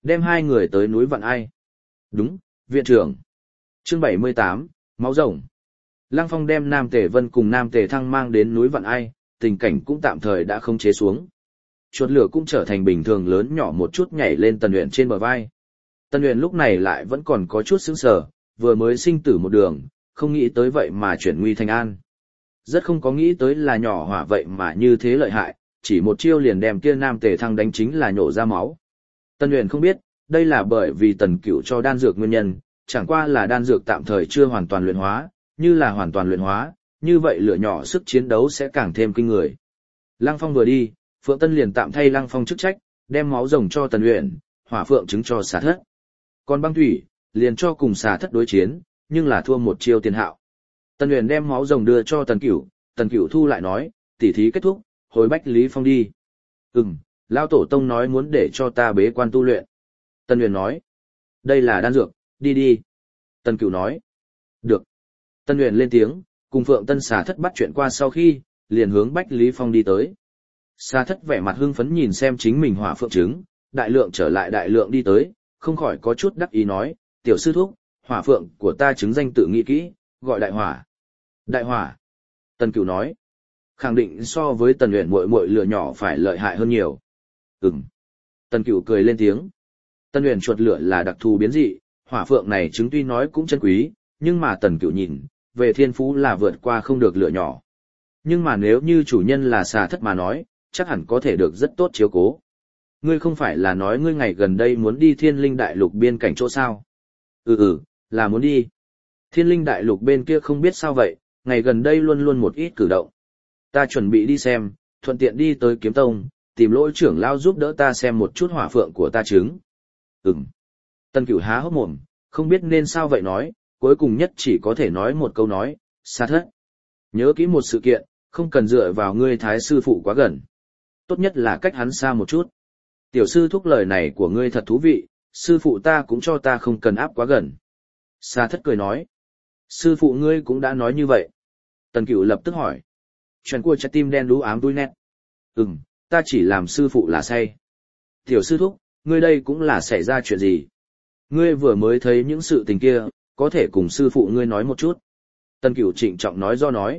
Đem hai người tới núi Vạn Ai. Đúng, viện trưởng. Chương 78, máu rồng. Lăng Phong đem Nam Tề Vân cùng Nam Tề Thăng mang đến núi Vạn Ai, tình cảnh cũng tạm thời đã không chế xuống. Chuột lửa cũng trở thành bình thường lớn nhỏ một chút nhảy lên Tần Uyển trên bờ vai. Tần Uyển lúc này lại vẫn còn có chút sững sờ, vừa mới sinh tử một đường, không nghĩ tới vậy mà chuyển nguy thành an. Rất không có nghĩ tới là nhỏ hỏa vậy mà như thế lợi hại, chỉ một chiêu liền đem kia Nam Tề Thăng đánh chính là nhổ ra máu. Tần Uyển không biết, đây là bởi vì Tần Cửu cho đan dược nguyên nhân, chẳng qua là đan dược tạm thời chưa hoàn toàn luyện hóa, như là hoàn toàn luyện hóa, như vậy lửa nhỏ sức chiến đấu sẽ càng thêm kinh người. Lăng Phong vừa đi, Phượng Tân liền tạm thay Lăng Phong chức trách, đem máu rồng cho Tần Uyển, hỏa phượng trứng cho xà thất. Còn băng thủy, liền cho cùng xà thất đối chiến, nhưng là thua một chiêu tiền hạo. Tần Uyển đem máu rồng đưa cho Tần Cửu thu lại nói, tỉ thí kết thúc, hồi Bách Lý Phong đi. Lão tổ tông nói muốn để cho ta bế quan tu luyện. Tần Uyển nói, đây là đan dược, đi đi. Tần Cửu nói, được. Tần Uyển lên tiếng, cùng Phượng Tân xà thất bắt chuyện qua sau khi, liền hướng Bách Lý Phong đi tới. Xà thất vẻ mặt hưng phấn nhìn xem chính mình hỏa phượng trứng, đại lượng trở lại đại lượng đi tới, không khỏi có chút đắc ý nói, tiểu sư thúc, hỏa phượng của ta chứng danh tự nghĩ kỹ, gọi đại hỏa. Đại hỏa. Tần Cửu nói, khẳng định so với Tần Uyển muội muội lửa nhỏ phải lợi hại hơn nhiều. Tần Cửu cười lên tiếng. Tần Uyển chuột lửa là đặc thù biến dị, hỏa phượng này trứng tuy nói cũng chân quý, nhưng mà Tần Cửu nhìn, về thiên phú là vượt qua không được lửa nhỏ. Nhưng mà nếu như chủ nhân là xà thất mà nói, chắc hẳn có thể được rất tốt chiếu cố. Ngươi không phải là nói ngươi ngày gần đây muốn đi Thiên Linh Đại Lục biên cảnh chỗ sao? Là muốn đi. Thiên Linh Đại Lục bên kia không biết sao vậy, ngày gần đây luôn luôn một ít cử động. Ta chuẩn bị đi xem, thuận tiện đi tới Kiếm Tông, tìm Lỗi trưởng lão giúp đỡ ta xem một chút hỏa phượng của ta trứng. Tần Cửu há hốc mồm, không biết nên sao vậy nói, cuối cùng nhất chỉ có thể nói một câu nói, xà thất. Nhớ kỹ một sự kiện, không cần dựa vào ngươi thái sư phụ quá gần. Tốt nhất là cách hắn xa một chút. Tiểu sư thúc lời này của ngươi thật thú vị, sư phụ ta cũng cho ta không cần áp quá gần. Xà thất cười nói. Sư phụ ngươi cũng đã nói như vậy. Tần Cửu lập tức hỏi. Chuyện của trái tim đen đú ám đuôi nét. Ta chỉ làm sư phụ là say. Tiểu sư thúc, ngươi đây cũng là xảy ra chuyện gì? Ngươi vừa mới thấy những sự tình kia, có thể cùng sư phụ ngươi nói một chút. Tần Cửu trịnh trọng nói do nói.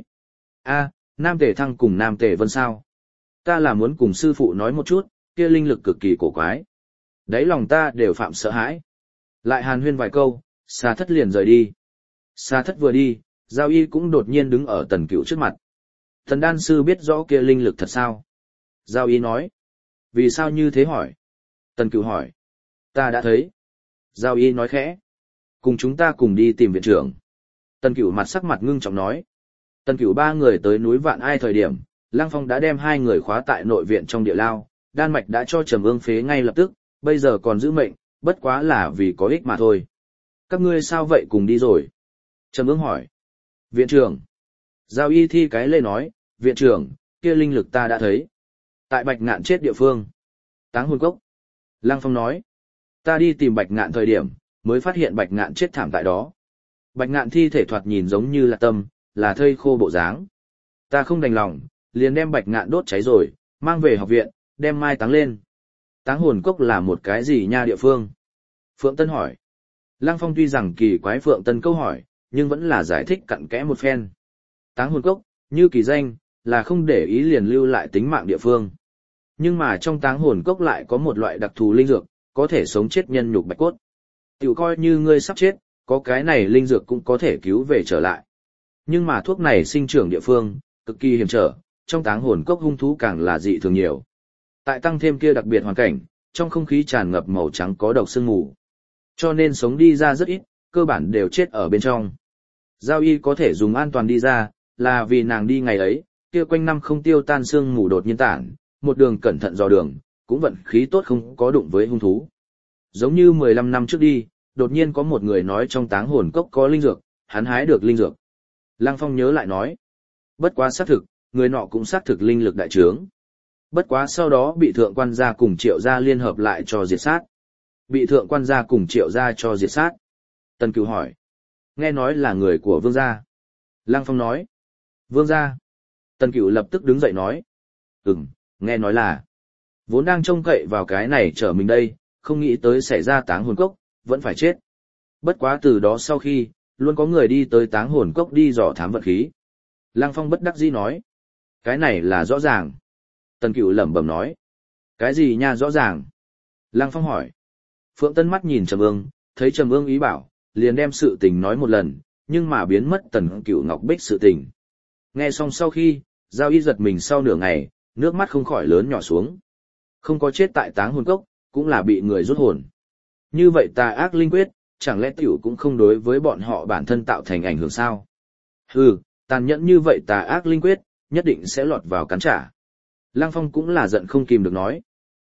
Nam Tề Thăng cùng Nam Tề Vân sao? Ta là muốn cùng sư phụ nói một chút, kia linh lực cực kỳ cổ quái. Đấy lòng ta đều phạm sợ hãi. Lại hàn huyên vài câu, xà thất liền rời đi. Xà thất vừa đi, Giao Y cũng đột nhiên đứng ở Tần Cửu trước mặt. Thần đan sư biết rõ kia linh lực thật sao? Giao Y nói. Vì sao như thế hỏi? Tần Cửu hỏi. Ta đã thấy. Giao Y nói khẽ. Cùng chúng ta cùng đi tìm viện trưởng. Tần Cửu mặt sắc mặt ngưng trọng nói. Tần Cửu ba người tới núi Vạn Ai thời điểm, Lăng Phong đã đem hai người khóa tại nội viện trong địa lao, đan mạch đã cho Trầm Ương phế ngay lập tức, bây giờ còn giữ mệnh, bất quá là vì có ích mà thôi. Các ngươi sao vậy cùng đi rồi? Trầm Ương hỏi. Viện trưởng. Giao Y thi cái lê nói, viện trưởng, kia linh lực ta đã thấy. Tại Bạch Ngạn chết địa phương. Táng hồn cốc. Lăng Phong nói. Ta đi tìm Bạch Ngạn thời điểm, mới phát hiện Bạch Ngạn chết thảm tại đó. Bạch Ngạn thi thể thoạt nhìn giống như là tâm, là thây khô bộ dáng. Ta không đành lòng, liền đem Bạch Ngạn đốt cháy rồi, mang về học viện, đem mai táng lên. Táng hồn cốc là một cái gì nha địa phương? Phượng Tân hỏi. Lăng Phong tuy rằng kỳ quái Phượng Tân câu hỏi, nhưng vẫn là giải thích cặn kẽ một phen. Táng hồn cốc, như kỳ danh, là không để ý liền lưu lại tính mạng địa phương. Nhưng mà trong táng hồn cốc lại có một loại đặc thù linh dược, có thể sống chết nhân nhục bạch cốt. Tiểu coi như ngươi sắp chết, có cái này linh dược cũng có thể cứu về trở lại. Nhưng mà thuốc này sinh trưởng địa phương, cực kỳ hiểm trở, trong táng hồn cốc hung thú càng là dị thường nhiều. Tại tăng thêm kia đặc biệt hoàn cảnh, trong không khí tràn ngập màu trắng có độc sương mù. Cho nên sống đi ra rất ít, cơ bản đều chết ở bên trong. Giao Y có thể dùng an toàn đi ra, là vì nàng đi ngày ấy, kia quanh năm không tiêu tan sương mù đột nhiên tản, một đường cẩn thận dò đường, cũng vận khí tốt không có đụng với hung thú. Giống như 15 năm trước đi, đột nhiên có một người nói trong táng hồn cốc có linh dược, hắn hái được linh dược. Lăng Phong nhớ lại nói, bất quá xác thực, người nọ cũng xác thực linh lực đại trướng. Bất quá sau đó bị thượng quan gia cùng Triệu gia liên hợp lại cho diệt sát. Bị thượng quan gia cùng Triệu gia cho diệt sát. Tần Cửu hỏi, nghe nói là người của Vương gia. Lăng Phong nói, Vương gia. Tần Cửu lập tức đứng dậy nói, nghe nói là, vốn đang trông cậy vào cái này trở mình đây, không nghĩ tới xảy ra táng hồn cốc, vẫn phải chết. Bất quá từ đó sau khi, luôn có người đi tới táng hồn cốc đi dò thám vận khí. Lăng Phong bất đắc dĩ nói. Cái này là rõ ràng. Tần Cửu lẩm bẩm nói. Cái gì nha rõ ràng? Lăng Phong hỏi. Phượng Tân mắt nhìn Trầm Ương, thấy Trầm Ương ý bảo, liền đem sự tình nói một lần, nhưng mà biến mất Tần Cửu Ngọc Bích sự tình. Nghe xong sau khi, Giao Y giật mình sau nửa ngày, nước mắt không khỏi lớn nhỏ xuống. Không có chết tại táng hồn cốc, cũng là bị người rút hồn. Như vậy tà ác linh quyết, chẳng lẽ tiểu cũng không đối với bọn họ bản thân tạo thành ảnh hưởng sao? Hừ, tàn nhẫn như vậy tà ác linh quyết, nhất định sẽ lọt vào cắn trả. Lăng Phong cũng là giận không kìm được nói.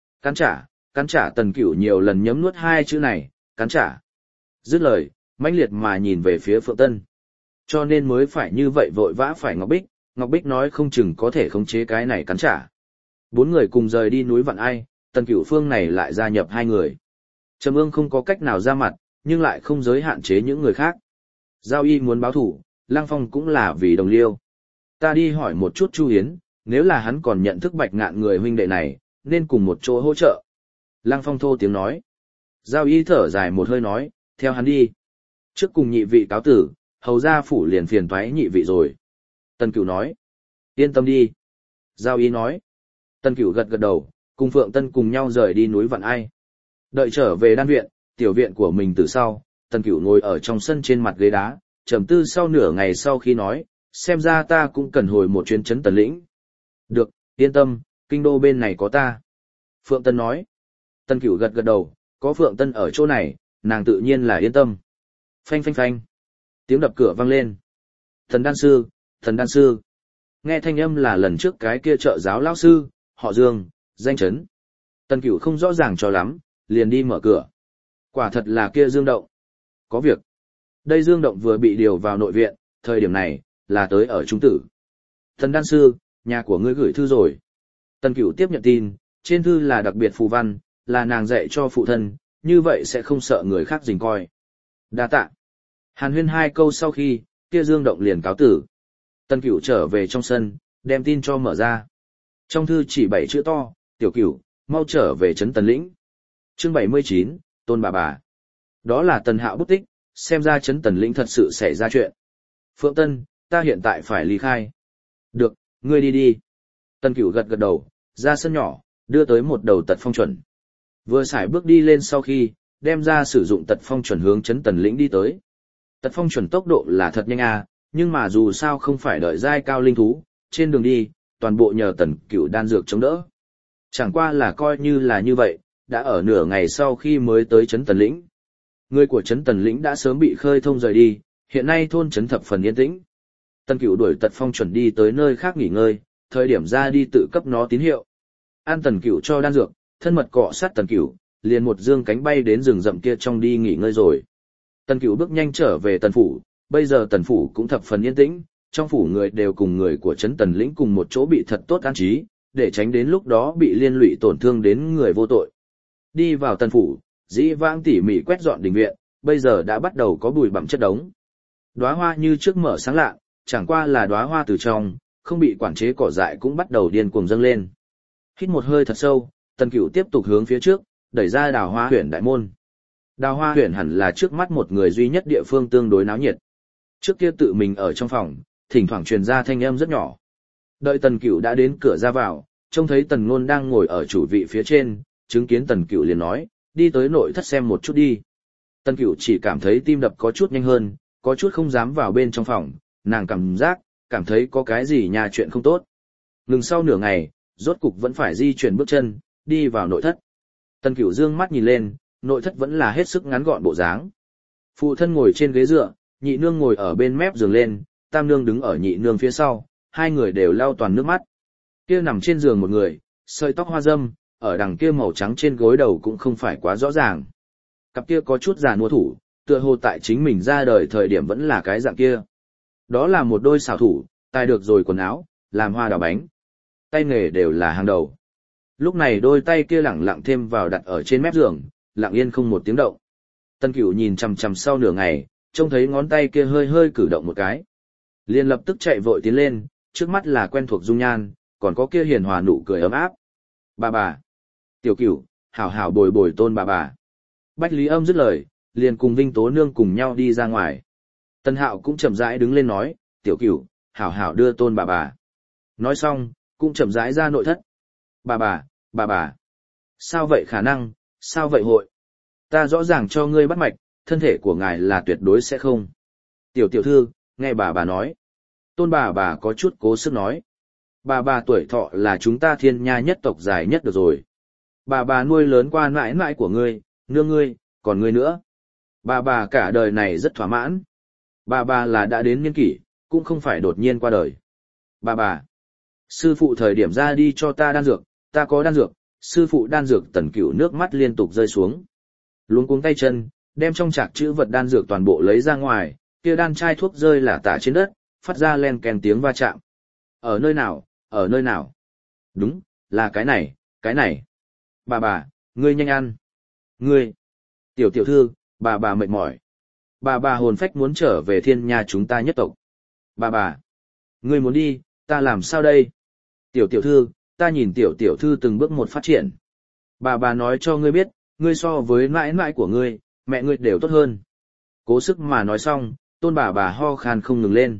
Cắn trả Tần Cửu nhiều lần nhấm nuốt hai chữ này, cắn trả. Dứt lời, mãnh liệt mà nhìn về phía Phượng Tân. Cho nên mới phải như vậy vội vã phải Ngọc Bích nói không chừng có thể khống chế cái này cắn trả. Bốn người cùng rời đi núi Vạn Ai, Tần Cửu Phương này lại gia nhập hai người. Trầm Ương không có cách nào ra mặt, nhưng lại không giới hạn chế những người khác. Giao Y muốn báo thủ, Lăng Phong cũng là vì đồng liêu. Ta đi hỏi một chút Chu Hiến, nếu là hắn còn nhận thức Bạch Ngạn người huynh đệ này, nên cùng một chỗ hỗ trợ. Lăng Phong thô tiếng nói. Giao Y thở dài một hơi nói, theo hắn đi. Trước cùng nhị vị cáo tử, hầu ra phủ liền phiền toái nhị vị rồi. Tần Cửu nói. Yên tâm đi. Giao Y nói. Tần Cửu gật gật đầu, cùng Phượng Tân cùng nhau rời đi núi Vạn Ai. Đợi trở về đan viện, tiểu viện của mình từ sau, Tần Cửu ngồi ở trong sân trên mặt ghế đá, trầm tư sau nửa ngày sau khi nói, xem ra ta cũng cần hồi một chuyến trấn Tần lĩnh. Được, yên tâm, kinh đô bên này có ta. Phượng Tân nói. Tần Cửu gật gật đầu, có Phượng Tân ở chỗ này, nàng tự nhiên là yên tâm. Phanh phanh phanh. Tiếng đập cửa vang lên. Thần đan sư. Nghe thanh âm là lần trước cái kia trợ giáo lão sư, họ Dương, danh chấn. Tần Cửu không rõ ràng cho lắm, liền đi mở cửa. Quả thật là kia Dương Động. Có việc. Đây Dương Động vừa bị điều vào nội viện, thời điểm này, là tới ở trung tử. Thần đan sư, nhà của ngươi gửi thư rồi. Tần Cửu tiếp nhận tin, trên thư là đặc biệt phù văn, là nàng dạy cho phụ thân, như vậy sẽ không sợ người khác rình coi. Đa tạ. Hàn huyên hai câu sau khi, kia Dương Động liền cáo tử. Tần Cửu trở về trong sân, đem tin cho mở ra. Trong thư chỉ 7 chữ to, Tiểu Cửu, mau trở về trấn Tần lĩnh. Chương 79, Tôn bà. Đó là Tần Hạo bút tích, xem ra trấn Tần lĩnh thật sự xảy ra chuyện. Phượng Tân, ta hiện tại phải ly khai. Được, ngươi đi đi. Tần Cửu gật gật đầu, ra sân nhỏ, đưa tới một đầu tật phong chuẩn. Vừa xài bước đi lên sau khi, đem ra sử dụng tật phong chuẩn hướng trấn Tần lĩnh đi tới. Tật phong chuẩn tốc độ là thật nhanh à, nhưng mà dù sao không phải đợi giai cao linh thú, trên đường đi, toàn bộ nhờ Tần Cửu đan dược chống đỡ. Chẳng qua là coi như là như vậy, đã ở nửa ngày sau khi mới tới trấn Tần lĩnh. Người của trấn Tần lĩnh đã sớm bị khơi thông rời đi, hiện nay thôn trấn thập phần yên tĩnh. Tần Cửu đuổi tật phong chuẩn đi tới nơi khác nghỉ ngơi, thời điểm ra đi tự cấp nó tín hiệu. An Tần Cửu cho đan dược, thân mật cọ sát Tần Cửu, liền một dương cánh bay đến rừng rậm kia trong đi nghỉ ngơi rồi. Tần Cửu bước nhanh trở về Tần phủ, bây giờ Tần phủ cũng thập phần yên tĩnh, trong phủ người đều cùng người của trấn Tần lĩnh cùng một chỗ bị thật tốt an trí, để tránh đến lúc đó bị liên lụy tổn thương đến người vô tội. Đi vào Tần phủ, dĩ vãng tỉ mỉ quét dọn đình viện, bây giờ đã bắt đầu có bụi bặm chất đống. Đóa hoa như trước mở sáng lạ, chẳng qua là đóa hoa từ trong, không bị quản chế cỏ dại cũng bắt đầu điên cuồng dâng lên. Hít một hơi thật sâu, Tần Cửu tiếp tục hướng phía trước, đẩy ra Đào Hoa huyện đại môn. Đào Hoa huyện hẳn là trước mắt một người duy nhất địa phương tương đối náo nhiệt. Trước kia tự mình ở trong phòng, thỉnh thoảng truyền ra thanh âm rất nhỏ. Đợi Tần Cửu đã đến cửa ra vào, trông thấy Tần Ngôn đang ngồi ở chủ vị phía trên, chứng kiến Tần Cửu liền nói, đi tới nội thất xem một chút đi. Tần Cửu chỉ cảm thấy tim đập có chút nhanh hơn, có chút không dám vào bên trong phòng, nàng cảm thấy có cái gì nhà chuyện không tốt. Ngừng sau nửa ngày, rốt cục vẫn phải di chuyển bước chân, đi vào nội thất. Tần Cửu dương mắt nhìn lên, nội thất vẫn là hết sức ngắn gọn bộ dáng. Phụ thân ngồi trên ghế dựa, nhị nương ngồi ở bên mép giường lên, tam nương đứng ở nhị nương phía sau, hai người đều lau toàn nước mắt. Kia nằm trên giường một người, sợi tóc hoa râm, ở đằng kia màu trắng trên gối đầu cũng không phải quá rõ ràng. Cặp kia có chút già nua thủ, tựa hồ tại chính mình ra đời thời điểm vẫn là cái dạng kia. Đó là một đôi xảo thủ, tài được rồi quần áo, làm hoa đào bánh. Tay nghề đều là hàng đầu. Lúc này đôi tay kia lẳng lặng thêm vào đặt ở trên mép giường, lặng yên không một tiếng động. Tần Cửu nhìn chằm chằm sau nửa ngày, trông thấy ngón tay kia hơi hơi cử động một cái. Liền lập tức chạy vội tiến lên, trước mắt là quen thuộc dung nhan, còn có kia hiền hòa nụ cười ấm áp. Bà, Tiểu Cửu, hảo hảo bồi bồi tôn bà bà. Bách Lý Âm dứt lời, liền cùng Vinh Tố Nương cùng nhau đi ra ngoài. Tân Hạo cũng chậm rãi đứng lên nói, tiểu cửu, hảo hảo đưa tôn bà bà. Nói xong, cũng chậm rãi ra nội thất. Bà bà. Sao vậy khả năng, sao vậy hội? Ta rõ ràng cho ngươi bắt mạch, thân thể của ngài là tuyệt đối sẽ không. Tiểu tiểu thư, nghe bà nói. Tôn bà có chút cố sức nói. Bà tuổi thọ là chúng ta Thiên Nha nhất tộc dài nhất được rồi. Bà nuôi lớn qua mãi mãi của ngươi, nương ngươi, còn ngươi nữa. Bà cả đời này rất thỏa mãn. Bà là đã đến niên kỷ, cũng không phải đột nhiên qua đời. Bà. Sư phụ thời điểm ra đi cho ta đan dược, ta có đan dược, sư phụ đan dược. Tần Cửu nước mắt liên tục rơi xuống. Luống cuống tay chân, đem trong trạc chữ vật đan dược toàn bộ lấy ra ngoài, kia đan chai thuốc rơi lả tả trên đất, phát ra len kèn tiếng va chạm. Ở nơi nào? Đúng, là cái này. Bà, ngươi nhanh ăn. Ngươi. Tiểu tiểu thư, bà mệt mỏi. Bà hồn phách muốn trở về Thiên Nha chúng ta nhất tộc. Bà. Ngươi muốn đi, ta làm sao đây? Tiểu tiểu thư, ta nhìn tiểu tiểu thư từng bước một phát triển. Bà nói cho ngươi biết, ngươi so với mãi mãi của ngươi, mẹ ngươi đều tốt hơn. Cố sức mà nói xong, tôn bà ho khan không ngừng lên.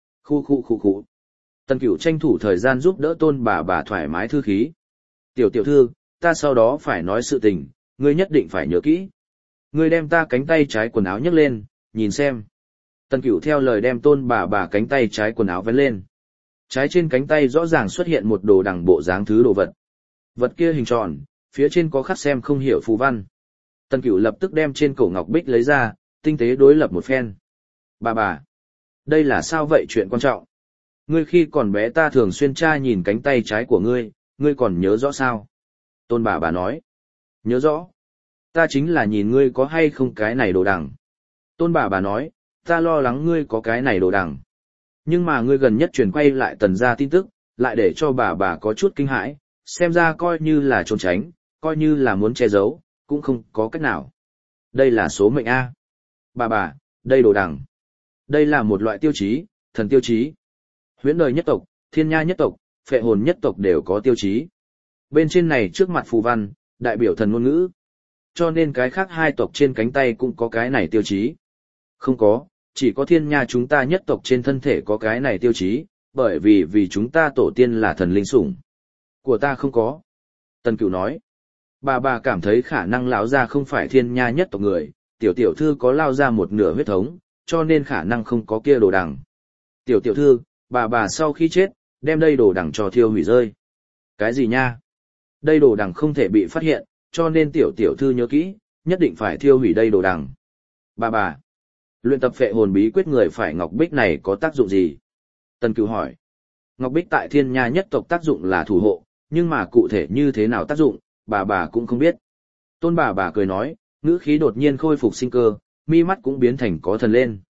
Khu. Tần Cửu tranh thủ thời gian giúp đỡ tôn bà thoải mái thư khí. Tiểu tiểu thư, ta sau đó phải nói sự tình, ngươi nhất định phải nhớ kỹ. Ngươi đem ta cánh tay trái quần áo nhấc lên, nhìn xem. Tần Cửu theo lời đem tôn bà cánh tay trái quần áo vén lên. Trái trên cánh tay rõ ràng xuất hiện một đồ đằng bộ dáng thứ đồ vật. Vật kia hình tròn, phía trên có khắc xem không hiểu phù văn. Tần Cửu lập tức đem trên cổ ngọc bích lấy ra, tinh tế đối lập một phen. Bà, đây là sao vậy chuyện quan trọng? Ngươi khi còn bé ta thường xuyên tra nhìn cánh tay trái của ngươi còn nhớ rõ sao? Tôn bà nói. Nhớ rõ. Ta chính là nhìn ngươi có hay không cái này đồ đằng. Tôn bà nói, ta lo lắng ngươi có cái này đồ đằng. Nhưng mà ngươi gần nhất truyền quay lại Tần gia tin tức, lại để cho bà có chút kinh hãi, xem ra coi như là trốn tránh, coi như là muốn che giấu, cũng không có cách nào. Đây là số mệnh A. Bà, đây đồ đằng. Đây là một loại tiêu chí, thần tiêu chí. Huyễn đời nhất tộc, Thiên Nha nhất tộc, Phệ hồn nhất tộc đều có tiêu chí. Bên trên này trước mặt phù văn, đại biểu thần ngôn ngữ. Cho nên cái khác hai tộc trên cánh tay cũng có cái này tiêu chí. Không có, chỉ có Thiên Nha chúng ta nhất tộc trên thân thể có cái này tiêu chí, bởi vì chúng ta tổ tiên là thần linh sủng. Của ta không có. Tần Cửu nói. Bà cảm thấy khả năng lão gia không phải Thiên Nha nhất tộc người, tiểu tiểu thư có lao ra một nửa huyết thống, cho nên khả năng không có kia đồ đằng. Tiểu tiểu thư, bà sau khi chết, đem đây đồ đằng cho thiêu hủy rơi. Cái gì nha? Đây đồ đằng không thể bị phát hiện, cho nên tiểu tiểu thư nhớ kỹ, nhất định phải thiêu hủy đây đồ đằng. Bà, luyện tập phệ hồn bí quyết người phải ngọc bích này có tác dụng gì? Tần Cửu hỏi. Ngọc bích tại Thiên Nha nhất tộc tác dụng là thủ hộ, nhưng mà cụ thể như thế nào tác dụng, bà cũng không biết. Tôn bà cười nói, ngữ khí đột nhiên khôi phục sinh cơ, mi mắt cũng biến thành có thần lên.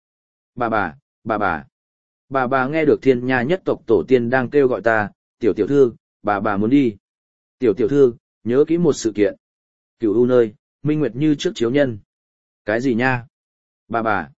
Bà nghe được Thiên Nha nhất tộc tổ tiên đang kêu gọi ta, tiểu tiểu thư, bà muốn đi. Tiểu tiểu thư, nhớ kỹ một sự kiện. Cửu u nơi, minh nguyệt như trước chiếu nhân. Cái gì nha? Bà.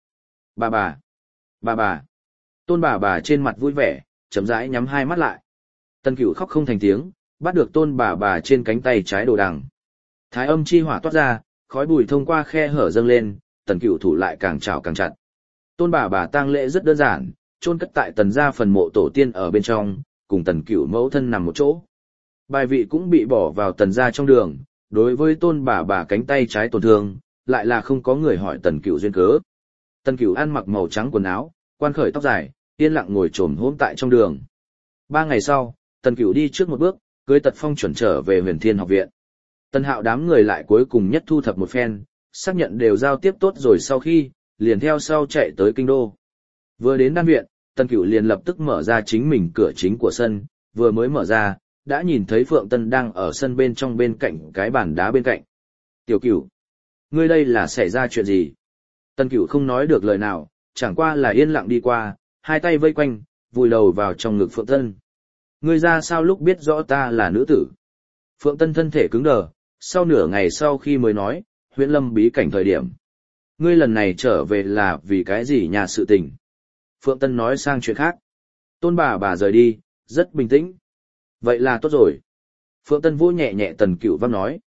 Tôn bà trên mặt vui vẻ, chậm rãi nhắm hai mắt lại. Tần Cửu khóc không thành tiếng, bắt được tôn bà trên cánh tay trái đồ đằng. Thái âm chi hỏa toát ra, khói bụi thông qua khe hở dâng lên, Tần Cửu thủ lại càng chảo càng chặt. Tôn bà tang lễ rất đơn giản, chôn cất tại Tần gia phần mộ tổ tiên ở bên trong, cùng Tần Cửu mẫu thân nằm một chỗ. Bài vị cũng bị bỏ vào Tần gia trong đường, đối với tôn bà cánh tay trái tổn thương, lại là không có người hỏi Tần Cửu duyên cớ. Tần Cửu ăn mặc màu trắng quần áo, quan khởi tóc dài, yên lặng ngồi trồm hôm tại trong đường. 3 ngày sau, Tần Cửu đi trước một bước, cưới Tật Phong chuẩn trở về Huyền Thiên học viện. Tần Hạo đám người lại cuối cùng nhất thu thập một phen, xác nhận đều giao tiếp tốt rồi sau khi, liền theo sau chạy tới kinh đô. Vừa đến đan viện, Tần Cửu liền lập tức mở ra chính mình cửa chính của sân, vừa mới mở ra, đã nhìn thấy Phượng Tân đang ở sân bên trong bên cạnh cái bàn đá bên cạnh. Tiểu Cửu, ngươi đây là xảy ra chuyện gì? Tần Cửu không nói được lời nào, chẳng qua là yên lặng đi qua, hai tay vây quanh, vùi đầu vào trong ngực Phượng Tân. Ngươi ra sao lúc biết rõ ta là nữ tử? Phượng Tân thân thể cứng đờ, sau nửa ngày sau khi mới nói, Huyễn Lâm bí cảnh thời điểm. Ngươi lần này trở về là vì cái gì nhà sự tình? Phượng Tân nói sang chuyện khác. Tôn bà rời đi, rất bình tĩnh. Vậy là tốt rồi. Phượng Tân vỗ nhẹ nhẹ Tần Cửu vấp nói.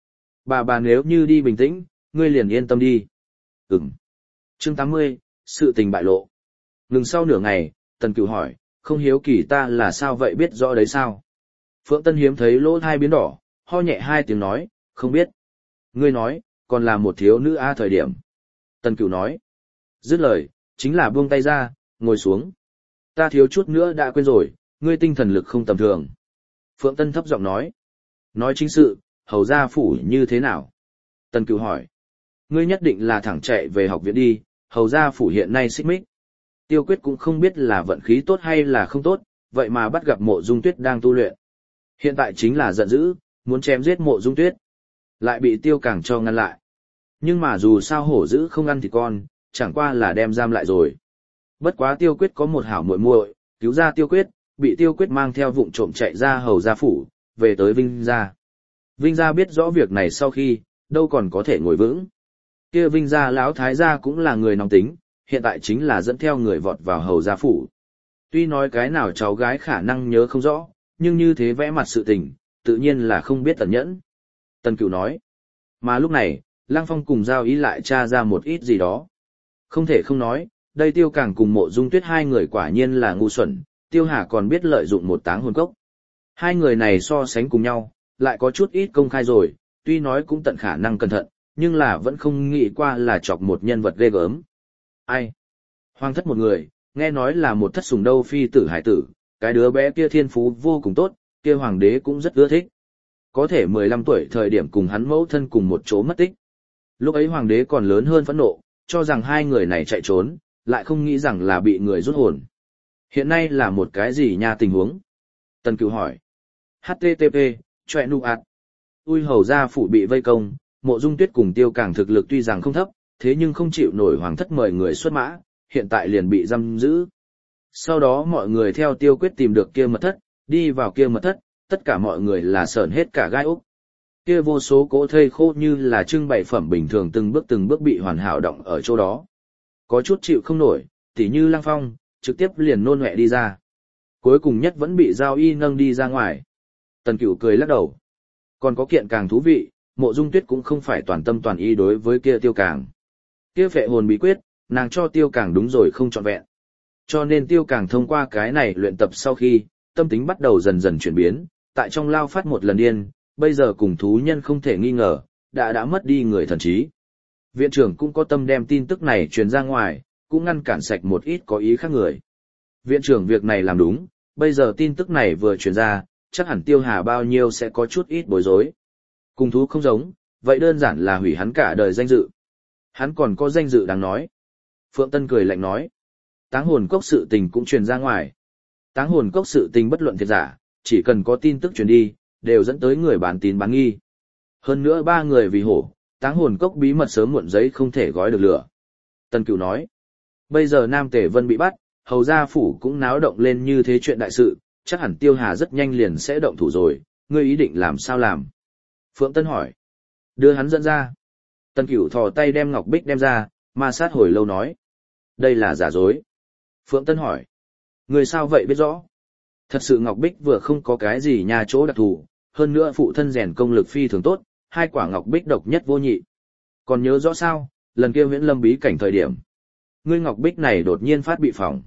Bà nếu như đi bình tĩnh, ngươi liền yên tâm đi. Ừm. Chương 80, sự tình bại lộ. Ngừng sau nửa ngày, Tần Cửu hỏi, không hiếu kỳ ta là sao vậy biết rõ đấy sao? Phượng Tân hiếm thấy lỗ thai biến đỏ, ho nhẹ hai tiếng nói, không biết. Ngươi nói, còn là một thiếu nữ a thời điểm. Tần Cửu nói. Dứt lời, chính là buông tay ra, ngồi xuống. Ta thiếu chút nữa đã quên rồi, ngươi tinh thần lực không tầm thường. Phượng Tân thấp giọng nói. Nói chính sự, hầu gia phủ như thế nào? Tần Cửu hỏi. Ngươi nhất định là thẳng chạy về học viện đi, hầu gia phủ hiện nay xích mích. Tiêu Quyết cũng không biết là vận khí tốt hay là không tốt, vậy mà bắt gặp Mộ Dung Tuyết đang tu luyện. Hiện tại chính là giận dữ, muốn chém giết Mộ Dung Tuyết. Lại bị Tiêu Càng cho ngăn lại. Nhưng mà dù sao hổ dữ không ăn thịt con, chẳng qua là đem giam lại rồi. Bất quá Tiêu Quyết có một hảo muội muội, cứu ra Tiêu Quyết, bị Tiêu Quyết mang theo vụng trộm chạy ra hầu gia phủ, về tới Vinh gia. Vinh gia biết rõ việc này sau khi, đâu còn có thể ngồi vững. Kia Vinh gia lão thái gia cũng là người nóng tính, hiện tại chính là dẫn theo người vọt vào hầu gia phủ. Tuy nói cái nào cháu gái khả năng nhớ không rõ, nhưng như thế vẽ mặt sự tình, tự nhiên là không biết tận nhẫn. Tần Cửu nói. Mà lúc này, Lăng Phong cùng Giao Ý lại tra ra một ít gì đó. Không thể không nói, đây Tiêu Càng cùng Mộ Dung Tuyết hai người quả nhiên là ngu xuẩn, Tiêu Hà còn biết lợi dụng một táng hồn cốc. Hai người này so sánh cùng nhau, lại có chút ít công khai rồi, tuy nói cũng tận khả năng cẩn thận, nhưng là vẫn không nghĩ qua là chọc một nhân vật ghê gớm. Ai? Hoàng thất một người, nghe nói là một thất sủng đâu phi tử hải tử, cái đứa bé kia thiên phú vô cùng tốt, kia hoàng đế cũng rất ưa thích. Có thể 15 tuổi thời điểm cùng hắn mẫu thân cùng một chỗ mất tích. Lúc ấy hoàng đế còn lớn hơn phẫn nộ, cho rằng hai người này chạy trốn, lại không nghĩ rằng là bị người rút hồn. Hiện nay là một cái gì nha tình huống? Tần Cửu hỏi. HTTP, chọe nụ ạt. Ui hầu gia phủ bị vây công, Mộ Dung Tuyết cùng Tiêu Càng thực lực tuy rằng không thấp, thế nhưng không chịu nổi hoàng thất mời người xuất mã, hiện tại liền bị giam giữ. Sau đó mọi người theo Tiêu Quyết tìm được kia mật thất, đi vào kia mật thất, tất cả mọi người là sởn hết cả gai ốc. Kia vô số cỗ thây khô như là trưng bày phẩm bình thường từng bước bị hoàn hảo động ở chỗ đó. Có chút chịu không nổi, tỉ như Lăng Phong, trực tiếp liền nôn mẹ đi ra. Cuối cùng nhất vẫn bị Giao Y nâng đi ra ngoài. Tần Cửu cười lắc đầu. Còn có kiện càng thú vị, Mộ Dung Tuyết cũng không phải toàn tâm toàn ý đối với kia Tiêu Càng. Kia phệ hồn bí quyết, nàng cho Tiêu Càng đúng rồi không trọn vẹn. Cho nên Tiêu Càng thông qua cái này luyện tập sau khi, tâm tính bắt đầu dần dần chuyển biến, tại trong lao phát một lần điên, bây giờ cùng thú nhân không thể nghi ngờ, đã mất đi người thần trí. Viện trưởng cũng có tâm đem tin tức này truyền ra ngoài, cũng ngăn cản sạch một ít có ý khác người. Viện trưởng việc này làm đúng, bây giờ tin tức này vừa truyền ra, chắc hẳn Tiêu Hà bao nhiêu sẽ có chút ít bối rối. Cùng thú không giống, vậy đơn giản là hủy hắn cả đời danh dự. Hắn còn có danh dự đáng nói. Phượng Tân cười lạnh nói. Táng hồn cốc sự tình cũng truyền ra ngoài. Táng hồn cốc sự tình bất luận thiệt giả, chỉ cần có tin tức truyền đi, đều dẫn tới người bán tín bán nghi. Hơn nữa ba người vì hổ, táng hồn cốc bí mật sớm muộn giấy không thể gói được lửa. Tần Cửu nói. Bây giờ Nam Tề Vân bị bắt, hầu gia phủ cũng náo động lên như thế chuyện đại sự, chắc hẳn Tiêu Hà rất nhanh liền sẽ động thủ rồi, ngươi ý định làm sao làm? Phượng Tân hỏi. Đưa hắn dẫn ra. Tần Cửu thò tay đem ngọc bích đem ra, ma sát hồi lâu nói. Đây là giả dối. Phượng Tân hỏi. Người sao vậy biết rõ? Thật sự ngọc bích vừa không có cái gì nhà chỗ đặc thù, hơn nữa phụ thân rèn công lực phi thường tốt, hai quả ngọc bích độc nhất vô nhị. Còn nhớ rõ sao, lần kia Viễn Lâm bí cảnh thời điểm. Ngươi ngọc bích này đột nhiên phát bị phỏng.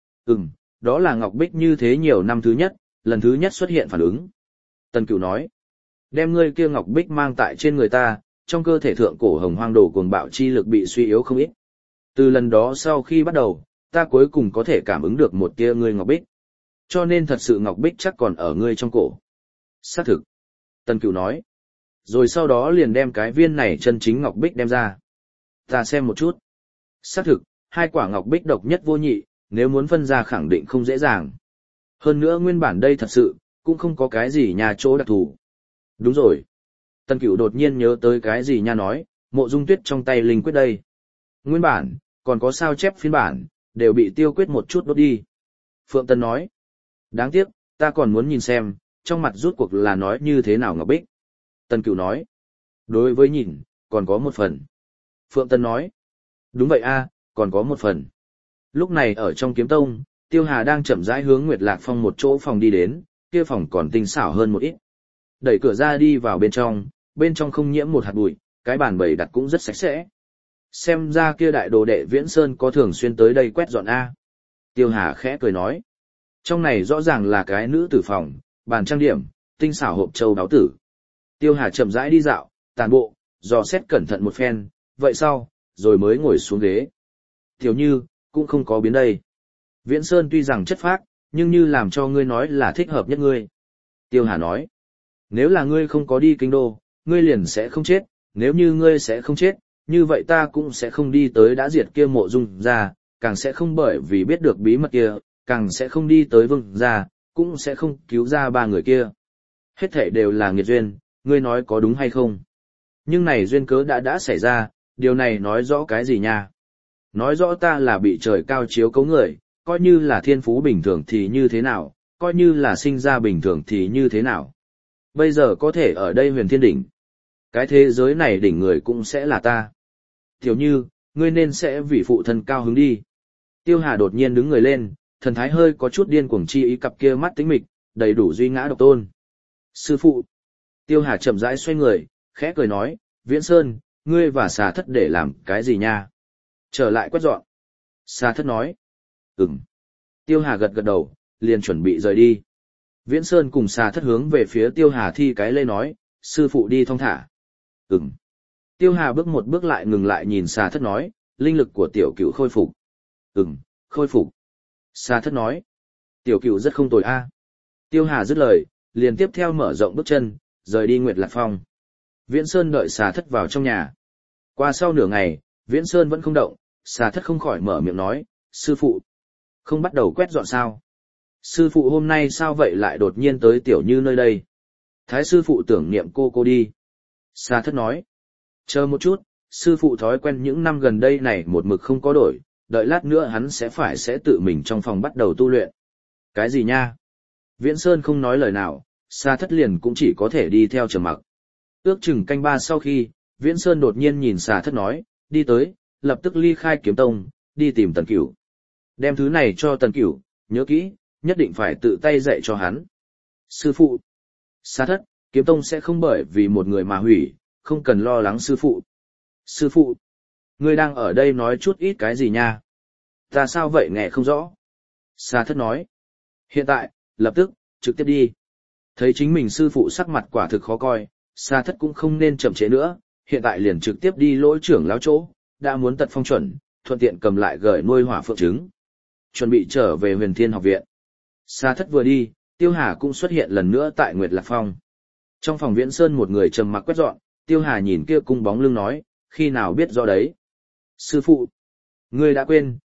Đó là ngọc bích như thế nhiều năm thứ nhất, lần thứ nhất xuất hiện phản ứng. Tần Cửu nói. Đem ngươi kia ngọc bích mang tại trên người ta, trong cơ thể thượng cổ hồng hoang đồ cuồng bạo chi lực bị suy yếu không ít. Từ lần đó sau khi bắt đầu, ta cuối cùng có thể cảm ứng được một tia ngươi ngọc bích. Cho nên thật sự ngọc bích chắc còn ở ngươi trong cổ. Xác thực. Tần Cửu nói. Rồi sau đó liền đem cái viên này chân chính ngọc bích đem ra. Ta xem một chút. Xác thực, hai quả ngọc bích độc nhất vô nhị, nếu muốn phân ra khẳng định không dễ dàng. Hơn nữa nguyên bản đây thật sự, cũng không có cái gì nhà chỗ đặc thù. Đúng rồi. Tần Cửu đột nhiên nhớ tới cái gì nha nói, Mộ Dung Tuyết trong tay linh quyết đây. Nguyên bản, còn có sao chép phiên bản, đều bị Tiêu Quyết một chút đốt đi. Phượng Tân nói. Đáng tiếc, ta còn muốn nhìn xem, trong mặt rút cuộc là nói như thế nào ngọc bích. Tần Cửu nói. Đối với nhìn, còn có một phần. Phượng Tân nói. Đúng vậy a, còn có một phần. Lúc này ở trong kiếm tông, Tiêu Hà đang chậm rãi hướng Nguyệt Lạc Phong một chỗ phòng đi đến, kia phòng còn tinh xảo hơn một ít. Đẩy cửa ra đi vào bên trong, bên trong không nhiễm một hạt bụi, cái bàn bày đặt cũng rất sạch sẽ. Xem ra kia đại đồ đệ Viễn Sơn có thường xuyên tới đây quét dọn A. Tiêu Hà khẽ cười nói. Trong này rõ ràng là cái nữ tử phòng, bàn trang điểm, tinh xảo hộp châu đáo tử. Tiêu Hà chậm rãi đi dạo, tàn bộ, dò xét cẩn thận một phen, vậy sau, rồi mới ngồi xuống ghế. Tiểu Như, cũng không có biến đây. Viễn Sơn tuy rằng chất phác, nhưng như làm cho ngươi nói là thích hợp nhất ngươi. Tiêu Hà nói, nếu là ngươi không có đi kinh đô, ngươi liền sẽ không chết, nếu như ngươi sẽ không chết, như vậy ta cũng sẽ không đi tới đã diệt kia Mộ Dung ra, càng sẽ không bởi vì biết được bí mật kia, càng sẽ không đi tới Vương gia, cũng sẽ không cứu ra ba người kia. Hết thảy đều là nghiệt duyên, ngươi nói có đúng hay không? Nhưng này duyên cớ đã xảy ra, điều này nói rõ cái gì nha? Nói rõ ta là bị trời cao chiếu cấu người, coi như là thiên phú bình thường thì như thế nào, coi như là sinh ra bình thường thì như thế nào. Bây giờ có thể ở đây huyền thiên đỉnh. Cái thế giới này đỉnh người cũng sẽ là ta. Tiểu Như, ngươi nên sẽ vì phụ thân cao hứng đi. Tiêu Hà đột nhiên đứng người lên, thần thái hơi có chút điên cuồng chi ý, cặp kia mắt tính mịch, đầy đủ duy ngã độc tôn. Sư phụ. Tiêu Hà chậm rãi xoay người, khẽ cười nói, Viễn Sơn, ngươi và Xà Thất để làm cái gì nha? Trở lại quét dọn. Xà Thất nói. Ừm. Tiêu Hà gật gật đầu, liền chuẩn bị rời đi. Viễn Sơn cùng Xà Thất hướng về phía Tiêu Hà thi cái lê nói, sư phụ đi thong thả. Ừm. Tiêu Hà bước một bước lại ngừng lại nhìn Xà Thất nói, linh lực của tiểu cửu khôi phục. Khôi phục. Xà Thất nói, tiểu cửu rất không tồi a. Tiêu Hà dứt lời, liền tiếp theo mở rộng bước chân, rời đi Nguyệt Lạc Phong. Viễn Sơn đợi Xà Thất vào trong nhà. Qua sau nửa ngày, Viễn Sơn vẫn không động, Xà Thất không khỏi mở miệng nói, sư phụ, không bắt đầu quét dọn sao? Sư phụ hôm nay sao vậy lại đột nhiên tới Tiểu Như nơi đây? Thái sư phụ tưởng niệm cô đi. Xà Thất nói, chờ một chút, sư phụ thói quen những năm gần đây này một mực không có đổi, đợi lát nữa hắn sẽ tự mình trong phòng bắt đầu tu luyện. Cái gì nha? Viễn Sơn không nói lời nào, Xà Thất liền cũng chỉ có thể đi theo trầm mặc. Ước chừng canh ba sau khi, Viễn Sơn đột nhiên nhìn Xà Thất nói, đi tới, lập tức ly khai Kiếm Tông, đi tìm Tần Cửu. Đem thứ này cho Tần Cửu, nhớ kỹ, nhất định phải tự tay dạy cho hắn. Sư phụ. Xà Thất, Kiếm Tông sẽ không bởi vì một người mà hủy, không cần lo lắng sư phụ. Sư phụ, ngươi đang ở đây nói chút ít cái gì nha? Ta sao vậy nghe không rõ? Xà Thất nói. Hiện tại, lập tức, trực tiếp đi. Thấy chính mình sư phụ sắc mặt quả thực khó coi, Xà Thất cũng không nên chậm trễ nữa, hiện tại liền trực tiếp đi lỗi trưởng lão chỗ, đã muốn tật phong chuẩn, thuận tiện cầm lại gửi nuôi hỏa phượng trứng. Chuẩn bị trở về Huyền Thiên học viện. Xà Thất vừa đi, Tiêu Hà cũng xuất hiện lần nữa tại Nguyệt Lạc Phong. Trong phòng Viễn Sơn một người trầm mặc quét dọn, Tiêu Hà nhìn kia cung bóng lưng nói, khi nào biết rõ đấy. Sư phụ, ngươi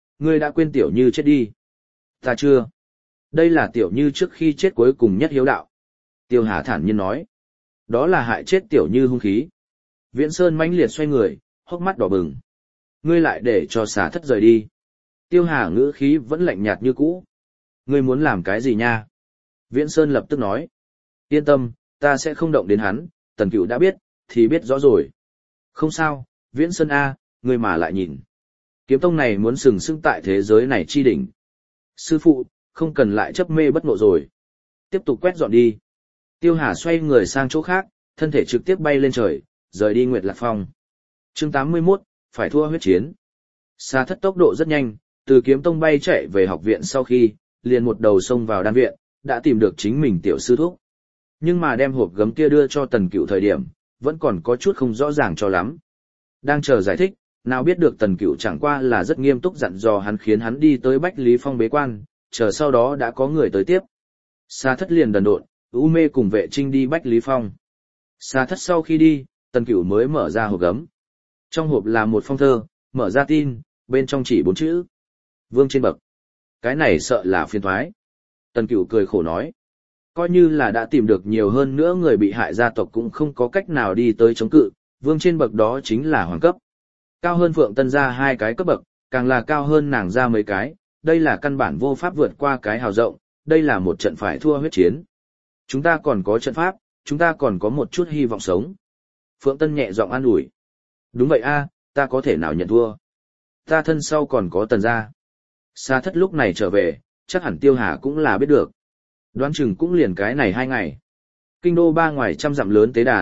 đã quên Tiểu Như chết đi. Ta chưa. Đây là Tiểu Như trước khi chết cuối cùng nhất hiếu đạo. Tiêu Hà thản nhiên nói. Đó là hại chết Tiểu Như hung khí. Viễn Sơn mãnh liệt xoay người, hốc mắt đỏ bừng. Ngươi lại để cho Xà Thất rời đi. Tiêu Hà ngữ khí vẫn lạnh nhạt như cũ. Ngươi muốn làm cái gì nha? Viễn Sơn lập tức nói. Yên tâm, ta sẽ không động đến hắn, Tần Cửu đã biết, thì biết rõ rồi. Không sao, Viễn Sơn A, ngươi mà lại nhìn. Kiếm Tông này muốn sừng sững tại thế giới này chi đỉnh. Sư phụ, không cần lại chấp mê bất ngộ rồi. Tiếp tục quét dọn đi. Tiêu Hà xoay người sang chỗ khác, thân thể trực tiếp bay lên trời, rời đi Nguyệt Lạc Phong. Chương 81, phải thua huyết chiến. Xà Thất tốc độ rất nhanh, từ Kiếm Tông bay chạy về học viện sau khi, liền một đầu xông vào đan viện, đã tìm được chính mình tiểu sư thúc. Nhưng mà đem hộp gấm kia đưa cho Tần Cửu thời điểm, vẫn còn có chút không rõ ràng cho lắm. Đang chờ giải thích, nào biết được Tần Cửu chẳng qua là rất nghiêm túc dặn dò hắn khiến hắn đi tới Bách Lý Phong bế quan, chờ sau đó đã có người tới tiếp. Xà Thất liền đần độn, U Mê cùng Vệ Trinh đi Bách Lý Phong. Xà Thất sau khi đi, Tần Cửu mới mở ra hộp gấm. Trong hộp là một phong thơ, mở ra tin, bên trong chỉ 4 chữ. Vương trên bậc. Cái này sợ là phiền toái. Tần Cửu cười khổ nói. Coi như là đã tìm được nhiều hơn nữa người bị hại gia tộc cũng không có cách nào đi tới chống cự, vương trên bậc đó chính là hoàng cấp. Cao hơn Phượng Tân gia 2 cái cấp bậc, càng là cao hơn nàng ra mấy cái, đây là căn bản vô pháp vượt qua cái hào rộng, đây là một trận phải thua huyết chiến. Chúng ta còn có trận pháp, chúng ta còn có một chút hy vọng sống. Phượng Tân nhẹ giọng an ủi. Đúng vậy a, ta có thể nào nhận thua. Ta thân sau còn có Tần gia. Xà Thất lúc này trở về, chắc hẳn Tiêu Hà cũng là biết được. Đoán chừng cũng liền cái này 2 ngày. Kinh đô 3 ngoài trăm dặm lớn tế đàn,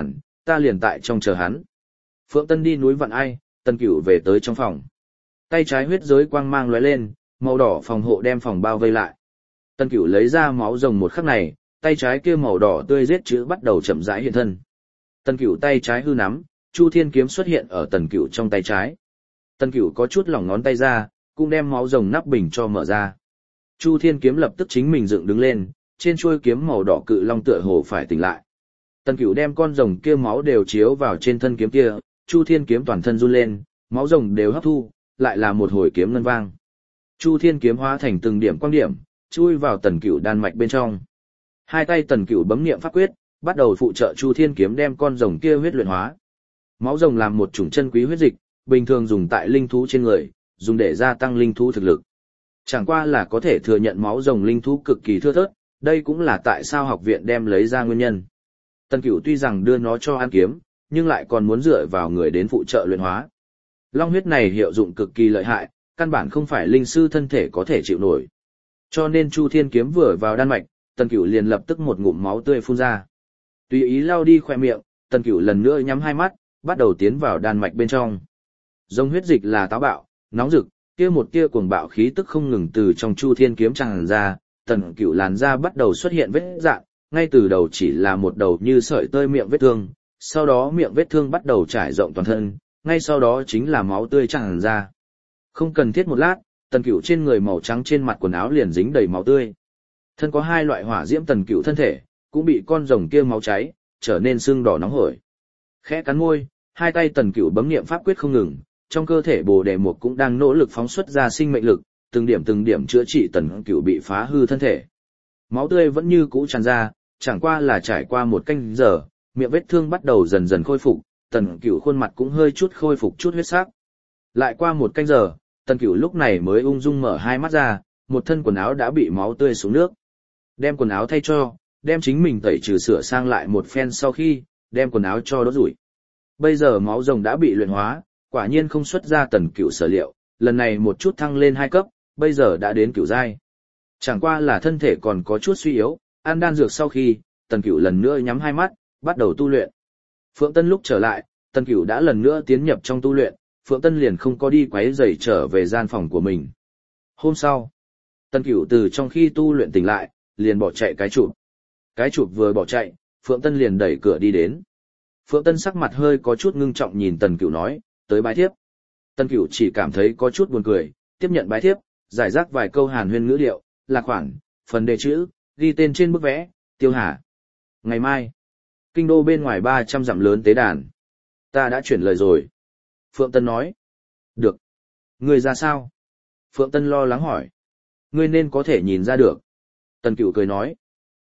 ta liền tại trong chờ hắn. Phượng Tân đi núi vặn ai, Tần Cửu về tới trong phòng. Tay trái huyết giới quang mang lóe lên, màu đỏ phòng hộ đem phòng bao vây lại. Tần Cửu lấy ra máu rồng một khắc này, tay trái kia màu đỏ tươi giết chữ bắt đầu chậm rãi hiện thân. Tần Cửu tay trái hư nắm, Chu Thiên kiếm xuất hiện ở Tần Cửu trong tay trái. Tần Cửu có chút lỏng ngón tay ra, cũng đem máu rồng nắp bình cho mở ra. Chu Thiên kiếm lập tức chính mình dựng đứng lên, trên chuôi kiếm màu đỏ cự long tựa hồ phải tỉnh lại. Tần Cửu đem con rồng kia máu đều chiếu vào trên thân kiếm kia, Chu Thiên kiếm toàn thân run lên, máu rồng đều hấp thu, lại là một hồi kiếm ngân vang. Chu Thiên kiếm hóa thành từng điểm quang điểm, chui vào Tần Cửu đan mạch bên trong. Hai tay Tần Cửu bấm niệm pháp quyết, bắt đầu phụ trợ Chu Thiên kiếm đem con rồng kia huyết luyện hóa. Máu rồng làm một chủng chân quý huyết dịch, bình thường dùng tại linh thú trên người, dùng để gia tăng linh thú thực lực. Chẳng qua là có thể thừa nhận máu rồng linh thú cực kỳ thưa thớt, đây cũng là tại sao học viện đem lấy ra nguyên nhân. Tần Cửu tuy rằng đưa nó cho ăn kiếm, nhưng lại còn muốn dựa vào người đến phụ trợ luyện hóa. Long huyết này hiệu dụng cực kỳ lợi hại, căn bản không phải linh sư thân thể có thể chịu nổi. Cho nên Chu Thiên kiếm vừa vào đan mạch, Tần Cửu liền lập tức một ngụm máu tươi phun ra. Tùy ý lau đi khóe miệng, Tần Cửu lần nữa nhắm hai mắt, bắt đầu tiến vào đan mạch bên trong. Dòng huyết dịch là táo bạo, nóng rực, kia một tia cuồng bạo khí tức không ngừng từ trong Chu Thiên kiếm tràn ra, Tần Cửu làn da bắt đầu xuất hiện vết rạn, ngay từ đầu chỉ là một đầu như sợi tơi miệng vết thương, sau đó miệng vết thương bắt đầu trải rộng toàn thân, ngay sau đó chính là máu tươi tràn ra. Không cần thiết một lát, Tần Cửu trên người màu trắng trên mặt quần áo liền dính đầy máu tươi. Thân có hai loại hỏa diễm Tần Cửu thân thể, cũng bị con rồng kia máu cháy, trở nên sưng đỏ nóng hổi. Khẽ cắn môi, hai tay Tần Cửu bấm niệm pháp quyết không ngừng, trong cơ thể Bồ Đề Mục cũng đang nỗ lực phóng xuất ra sinh mệnh lực, từng điểm chữa trị Tần Cửu bị phá hư thân thể. Máu tươi vẫn như cũ tràn ra, chẳng qua là trải qua một canh giờ, miệng vết thương bắt đầu dần dần khôi phục, Tần Cửu khuôn mặt cũng hơi chút khôi phục chút huyết sắc. Lại qua một canh giờ, Tần Cửu lúc này mới ung dung mở hai mắt ra, một thân quần áo đã bị máu tươi xuống nước. Đem quần áo thay cho, đem chính mình tẩy trừ sửa sang lại một phen sau khi, đem quần áo cho đốt rủi. Bây giờ máu rồng đã bị luyện hóa, quả nhiên không xuất ra Tần Cửu sở liệu, lần này một chút thăng lên 2 cấp, bây giờ đã đến cửu giai. Chẳng qua là thân thể còn có chút suy yếu, ăn đan dược sau khi, Tần Cửu lần nữa nhắm hai mắt, bắt đầu tu luyện. Phượng Tân lúc trở lại, Tần Cửu đã lần nữa tiến nhập trong tu luyện, Phượng Tân liền không có đi quấy rầy trở về gian phòng của mình. Hôm sau, Tần Cửu từ trong khi tu luyện tỉnh lại, liền bỏ chạy cái chụp. Cái chụp vừa bỏ chạy, Phượng Tân liền đẩy cửa đi đến. Phượng Tân sắc mặt hơi có chút ngưng trọng nhìn Tần Cửu nói, tới bái thiếp. Tần Cửu chỉ cảm thấy có chút buồn cười, tiếp nhận bái thiếp, giải rác vài câu hàn huyên ngữ điệu, là khoản, phần đề chữ, ghi tên trên bức vẽ, Tiêu Hà. Ngày mai, kinh đô bên ngoài 300 dặm lớn tế đàn. Ta đã chuyển lời rồi. Phượng Tân nói. Được. Ngươi ra sao? Phượng Tân lo lắng hỏi. Ngươi nên có thể nhìn ra được. Tần Cửu cười nói.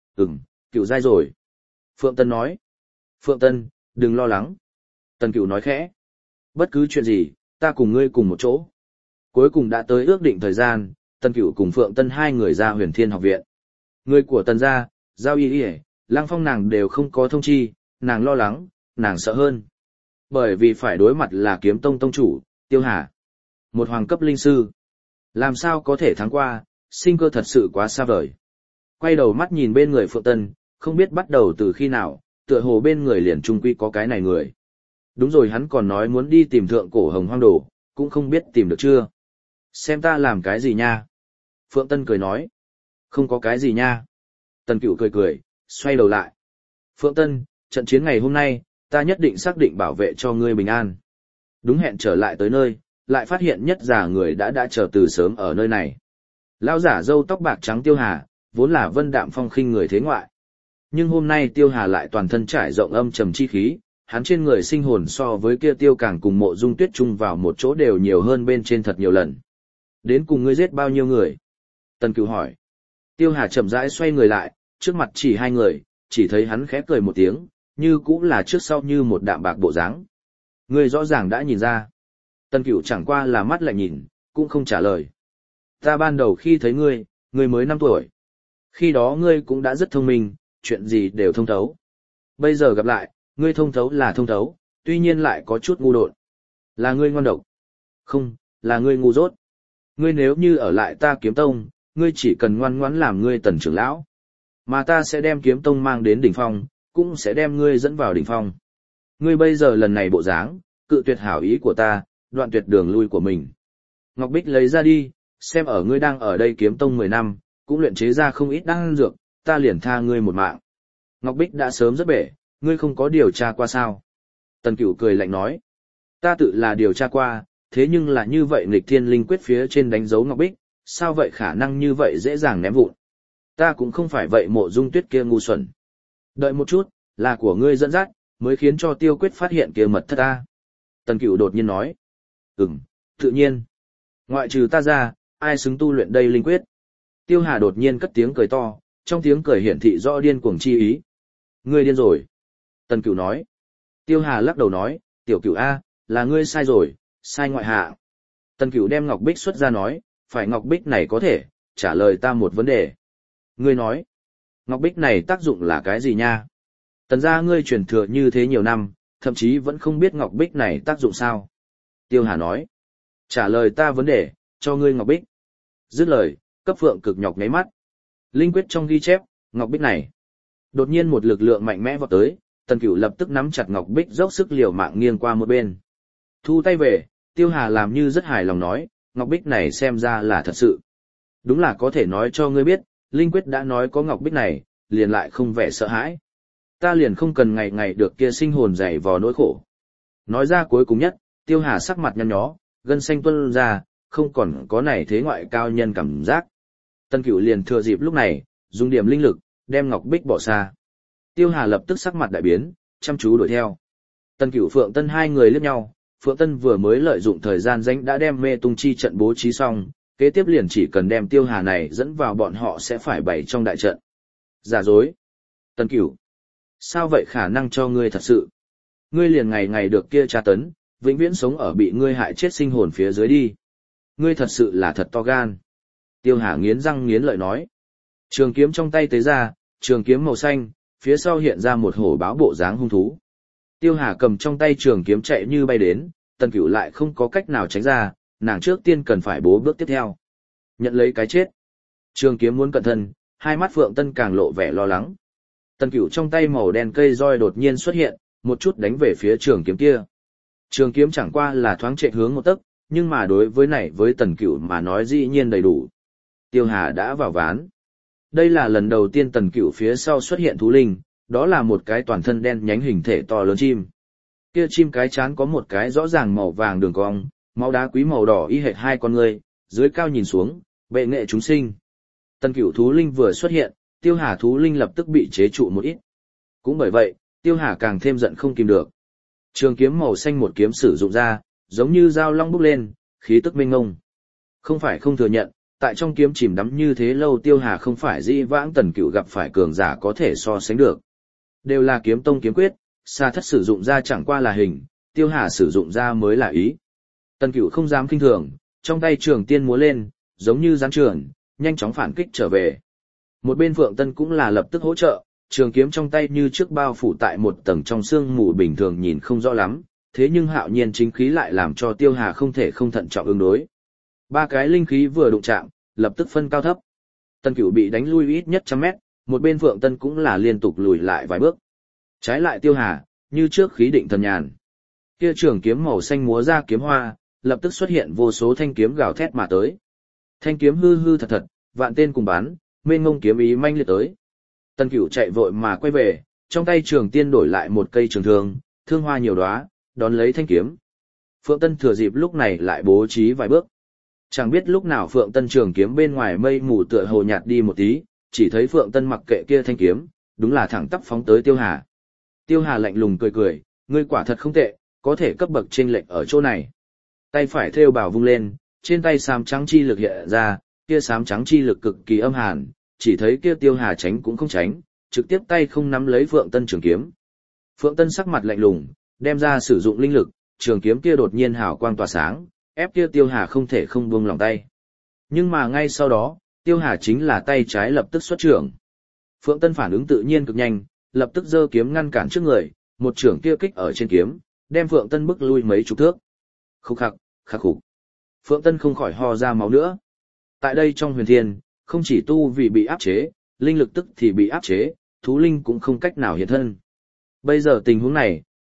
Cửu giai rồi. Phượng Tân nói. Phượng Tân, đừng lo lắng. Tần Cửu nói khẽ. Bất cứ chuyện gì, ta cùng ngươi cùng một chỗ. Cuối cùng đã tới ước định thời gian, Tần Cửu cùng Phượng Tân hai người ra Huyền Thiên học viện. Người của Tần gia, Giao Y Y, Lăng Phong nàng đều không có thông chi, nàng lo lắng, nàng sợ hơn. Bởi vì phải đối mặt là Kiếm Tông tông chủ, Tiêu Hà. Một hoàng cấp linh sư. Làm sao có thể thắng qua, sinh cơ thật sự quá xa vời. Quay đầu mắt nhìn bên người Phượng Tân, không biết bắt đầu từ khi nào, tựa hồ bên người liền trung quy có cái này người. Đúng rồi, hắn còn nói muốn đi tìm thượng cổ hồng hoang đồ, cũng không biết tìm được chưa. Xem ta làm cái gì nha. Phượng Tân cười nói. Không có cái gì nha. Tần Cửu cười, xoay đầu lại. Phượng Tân, trận chiến ngày hôm nay, ta nhất định xác định bảo vệ cho ngươi bình an. Đúng hẹn trở lại tới nơi, lại phát hiện nhất giả người đã chờ từ sớm ở nơi này. Lão giả râu tóc bạc trắng Tiêu Hà, vốn là vân đạm phong khinh người thế ngoại. Nhưng hôm nay Tiêu Hà lại toàn thân trải rộng âm trầm chi khí, hắn trên người sinh hồn so với kia Tiêu Càng cùng Mộ Dung Tuyết chung vào một chỗ đều nhiều hơn bên trên thật nhiều lần. Đến cùng ngươi giết bao nhiêu người? Tần Cửu hỏi. Tiêu Hà chậm rãi xoay người lại, trước mặt chỉ hai người, chỉ thấy hắn khẽ cười một tiếng, như cũng là trước sau như một đạm bạc bộ dáng. Ngươi rõ ràng đã nhìn ra. Tần Cửu chẳng qua là mắt lại nhìn, cũng không trả lời. Ta ban đầu khi thấy ngươi, ngươi mới 5 tuổi. Khi đó ngươi cũng đã rất thông minh, chuyện gì đều thông thấu. Bây giờ gặp lại, ngươi thông thấu là thông thấu, tuy nhiên lại có chút ngu đột. Là ngươi ngoan độc. Không, là ngươi ngu dốt. Ngươi nếu như ở lại ta Kiếm Tông, ngươi chỉ cần ngoan ngoãn làm ngươi Tần trưởng lão. Mà ta sẽ đem Kiếm Tông mang đến đỉnh phong, cũng sẽ đem ngươi dẫn vào đỉnh phong. Ngươi bây giờ lần này bộ dáng, cự tuyệt hảo ý của ta, đoạn tuyệt đường lui của mình. Ngọc Bích lấy ra đi, xem ở ngươi đang ở đây kiếm tông 10 năm, cũng luyện chế ra không ít đan dược, ta liền tha ngươi một mạng. Ngọc Bích đã sớm rất bể, ngươi không có điều tra qua sao? Tần Cửu cười lạnh nói, ta tự là điều tra qua, thế nhưng là như vậy nghịch thiên linh quyết phía trên đánh dấu Ngọc Bích, sao vậy khả năng như vậy dễ dàng ném vụn? Ta cũng không phải vậy Mộ Dung Tuyết kia ngu xuẩn. Đợi một chút, là của ngươi dẫn dắt, mới khiến cho Tiêu Quyết phát hiện kia mật thất ta. Tần Cửu đột nhiên nói, tự nhiên. Ngoại trừ ta ra, ai xứng tu luyện đây linh quyết? Tiêu Hà đột nhiên cất tiếng cười to, trong tiếng cười hiển thị rõ điên cuồng chi ý. Ngươi điên rồi. Tần Cửu nói. Tiêu Hà lắc đầu nói, tiểu Cửu A, là ngươi sai rồi, sai ngoại hạ. Tần Cửu đem Ngọc Bích xuất ra nói, phải Ngọc Bích này có thể, trả lời ta một vấn đề. Ngươi nói, Ngọc Bích này tác dụng là cái gì nha? Tần gia ngươi truyền thừa như thế nhiều năm, thậm chí vẫn không biết Ngọc Bích này tác dụng sao? Tiêu Hà nói, trả lời ta vấn đề, cho ngươi Ngọc Bích. Dứt lời, cấp phượng cực nhọc nháy mắt. Linh quyết trong ghi chép, Ngọc Bích này. Đột nhiên một lực lượng mạnh mẽ vọt tới, Tần Cửu lập tức nắm chặt Ngọc Bích dốc sức liều mạng nghiêng qua một bên. Thu tay về, Tiêu Hà làm như rất hài lòng nói, Ngọc Bích này xem ra là thật sự. Đúng là có thể nói cho ngươi biết, Linh quyết đã nói có Ngọc Bích này, liền lại không vẻ sợ hãi. Ta liền không cần ngày ngày được kia sinh hồn dày vò nỗi khổ. Nói ra cuối cùng nhất, Tiêu Hà sắc mặt nhăn nhó, gân xanh tuôn ra, không còn có này thế ngoại cao nhân cảm giác. Tần Cửu liền thừa dịp lúc này, dùng điểm linh lực, đem Ngọc Bích bỏ xa. Tiêu Hà lập tức sắc mặt đại biến, chăm chú đuổi theo. Tần Cửu Phượng Tân hai người liếc nhau, Phượng Tân vừa mới lợi dụng thời gian rảnh đã đem mê tung chi trận bố trí xong, kế tiếp liền chỉ cần đem Tiêu Hà này dẫn vào bọn họ sẽ phải bày trong đại trận. Giả dối. Tần Cửu, sao vậy khả năng cho ngươi thật sự? Ngươi liền ngày ngày được kia tra tấn, vĩnh viễn sống ở bị ngươi hại chết sinh hồn phía dưới đi. Ngươi thật sự là thật to gan. Tiêu Hà nghiến răng nghiến lợi nói. Trường kiếm trong tay tế ra, trường kiếm màu xanh, phía sau hiện ra một hổ báo bộ dáng hung thú. Tiêu Hà cầm trong tay trường kiếm chạy như bay đến, Tần Cửu lại không có cách nào tránh ra, nàng trước tiên cần phải bố bước tiếp theo. Nhận lấy cái chết. Trường kiếm muốn cẩn thân, hai mắt Phượng Tân càng lộ vẻ lo lắng. Tần Cửu trong tay màu đen cây roi đột nhiên xuất hiện, một chút đánh về phía trường kiếm kia. Trường kiếm chẳng qua là thoáng chạy hướng một tấc, nhưng mà đối với này với Tần Cửu mà nói dĩ nhiên đầy đủ. Tiêu Hà đã vào ván. Đây là lần đầu tiên Tần Cửu phía sau xuất hiện thú linh, đó là một cái toàn thân đen nhánh hình thể to lớn chim. Kia chim cái chán có một cái rõ ràng màu vàng đường cong, máu đá quý màu đỏ y hệt hai con người, dưới cao nhìn xuống, bệ nghệ chúng sinh. Tần Cửu thú linh vừa xuất hiện, Tiêu Hà thú linh lập tức bị chế trụ một ít. Cũng bởi vậy, Tiêu Hà càng thêm giận không kìm được. Trường kiếm màu xanh một kiếm sử dụng ra, giống như dao long bốc lên, khí tức mênh mông. Không phải không thừa nhận, tại trong kiếm chìm đắm như thế lâu Tiêu Hà không phải dĩ vãng Tần Cửu gặp phải cường giả có thể so sánh được. Đều là kiếm tông kiếm quyết, Sa Thất sử dụng ra chẳng qua là hình, Tiêu Hà sử dụng ra mới là ý. Tần Cửu không dám kinh thường, trong tay trường tiên múa lên, giống như gián trường, nhanh chóng phản kích trở về. Một bên Phượng Tân cũng là lập tức hỗ trợ, trường kiếm trong tay như trước bao phủ tại một tầng trong sương mù bình thường nhìn không rõ lắm, thế nhưng hạo nhiên chính khí lại làm cho Tiêu Hà không thể không thận trọng ứng đối. Ba cái linh khí vừa đụng chạm, lập tức phân cao thấp. Tần Cửu bị đánh lui ít nhất 100 mét, một bên Phượng Tân cũng là liên tục lùi lại vài bước. Trái lại Tiêu Hà, như trước khí định thần nhàn. Kia trường kiếm màu xanh múa ra kiếm hoa, lập tức xuất hiện vô số thanh kiếm gào thét mà tới. Thanh kiếm hư hư thật thật, vạn tên cùng bắn, mênh mông kiếm ý manh liệt tới. Tần Cửu chạy vội mà quay về, trong tay trường tiên đổi lại một cây trường thương, thương hoa nhiều đóa, đón lấy thanh kiếm. Phượng Tân thừa dịp lúc này lại bố trí vài bước. Chẳng biết lúc nào Phượng Tân trường kiếm bên ngoài mây mù tựa hồ nhạt đi một tí, chỉ thấy Phượng Tân mặc kệ kia thanh kiếm, đúng là thẳng tắp phóng tới Tiêu Hà. Tiêu Hà lạnh lùng cười cười, ngươi quả thật không tệ, có thể cấp bậc chênh lệch ở chỗ này. Tay phải thêu bảo vung lên, trên tay xám trắng chi lực hiện ra, kia xám trắng chi lực cực kỳ âm hàn, chỉ thấy kia Tiêu Hà tránh cũng không tránh, trực tiếp tay không nắm lấy Phượng Tân trường kiếm. Phượng Tân sắc mặt lạnh lùng, đem ra sử dụng linh lực, trường kiếm kia đột nhiên hào quang tỏa sáng, ép kia Tiêu Hà không thể không buông lòng tay. Nhưng mà ngay sau đó, Tiêu Hà chính là tay trái lập tức xuất trưởng. Phượng Tân phản ứng tự nhiên cực nhanh, lập tức giơ kiếm ngăn cản trước người, một trưởng kia kích ở trên kiếm, đem Phượng Tân bức lui mấy chục thước. Khúc khắc, khắc khục. Phượng Tân không khỏi ho ra máu nữa. Tại đây trong huyền thiên, không chỉ tu vì bị áp chế, linh lực tức thì bị áp chế, thú linh cũng không cách nào hiện thân. Bây giờ tình huống này,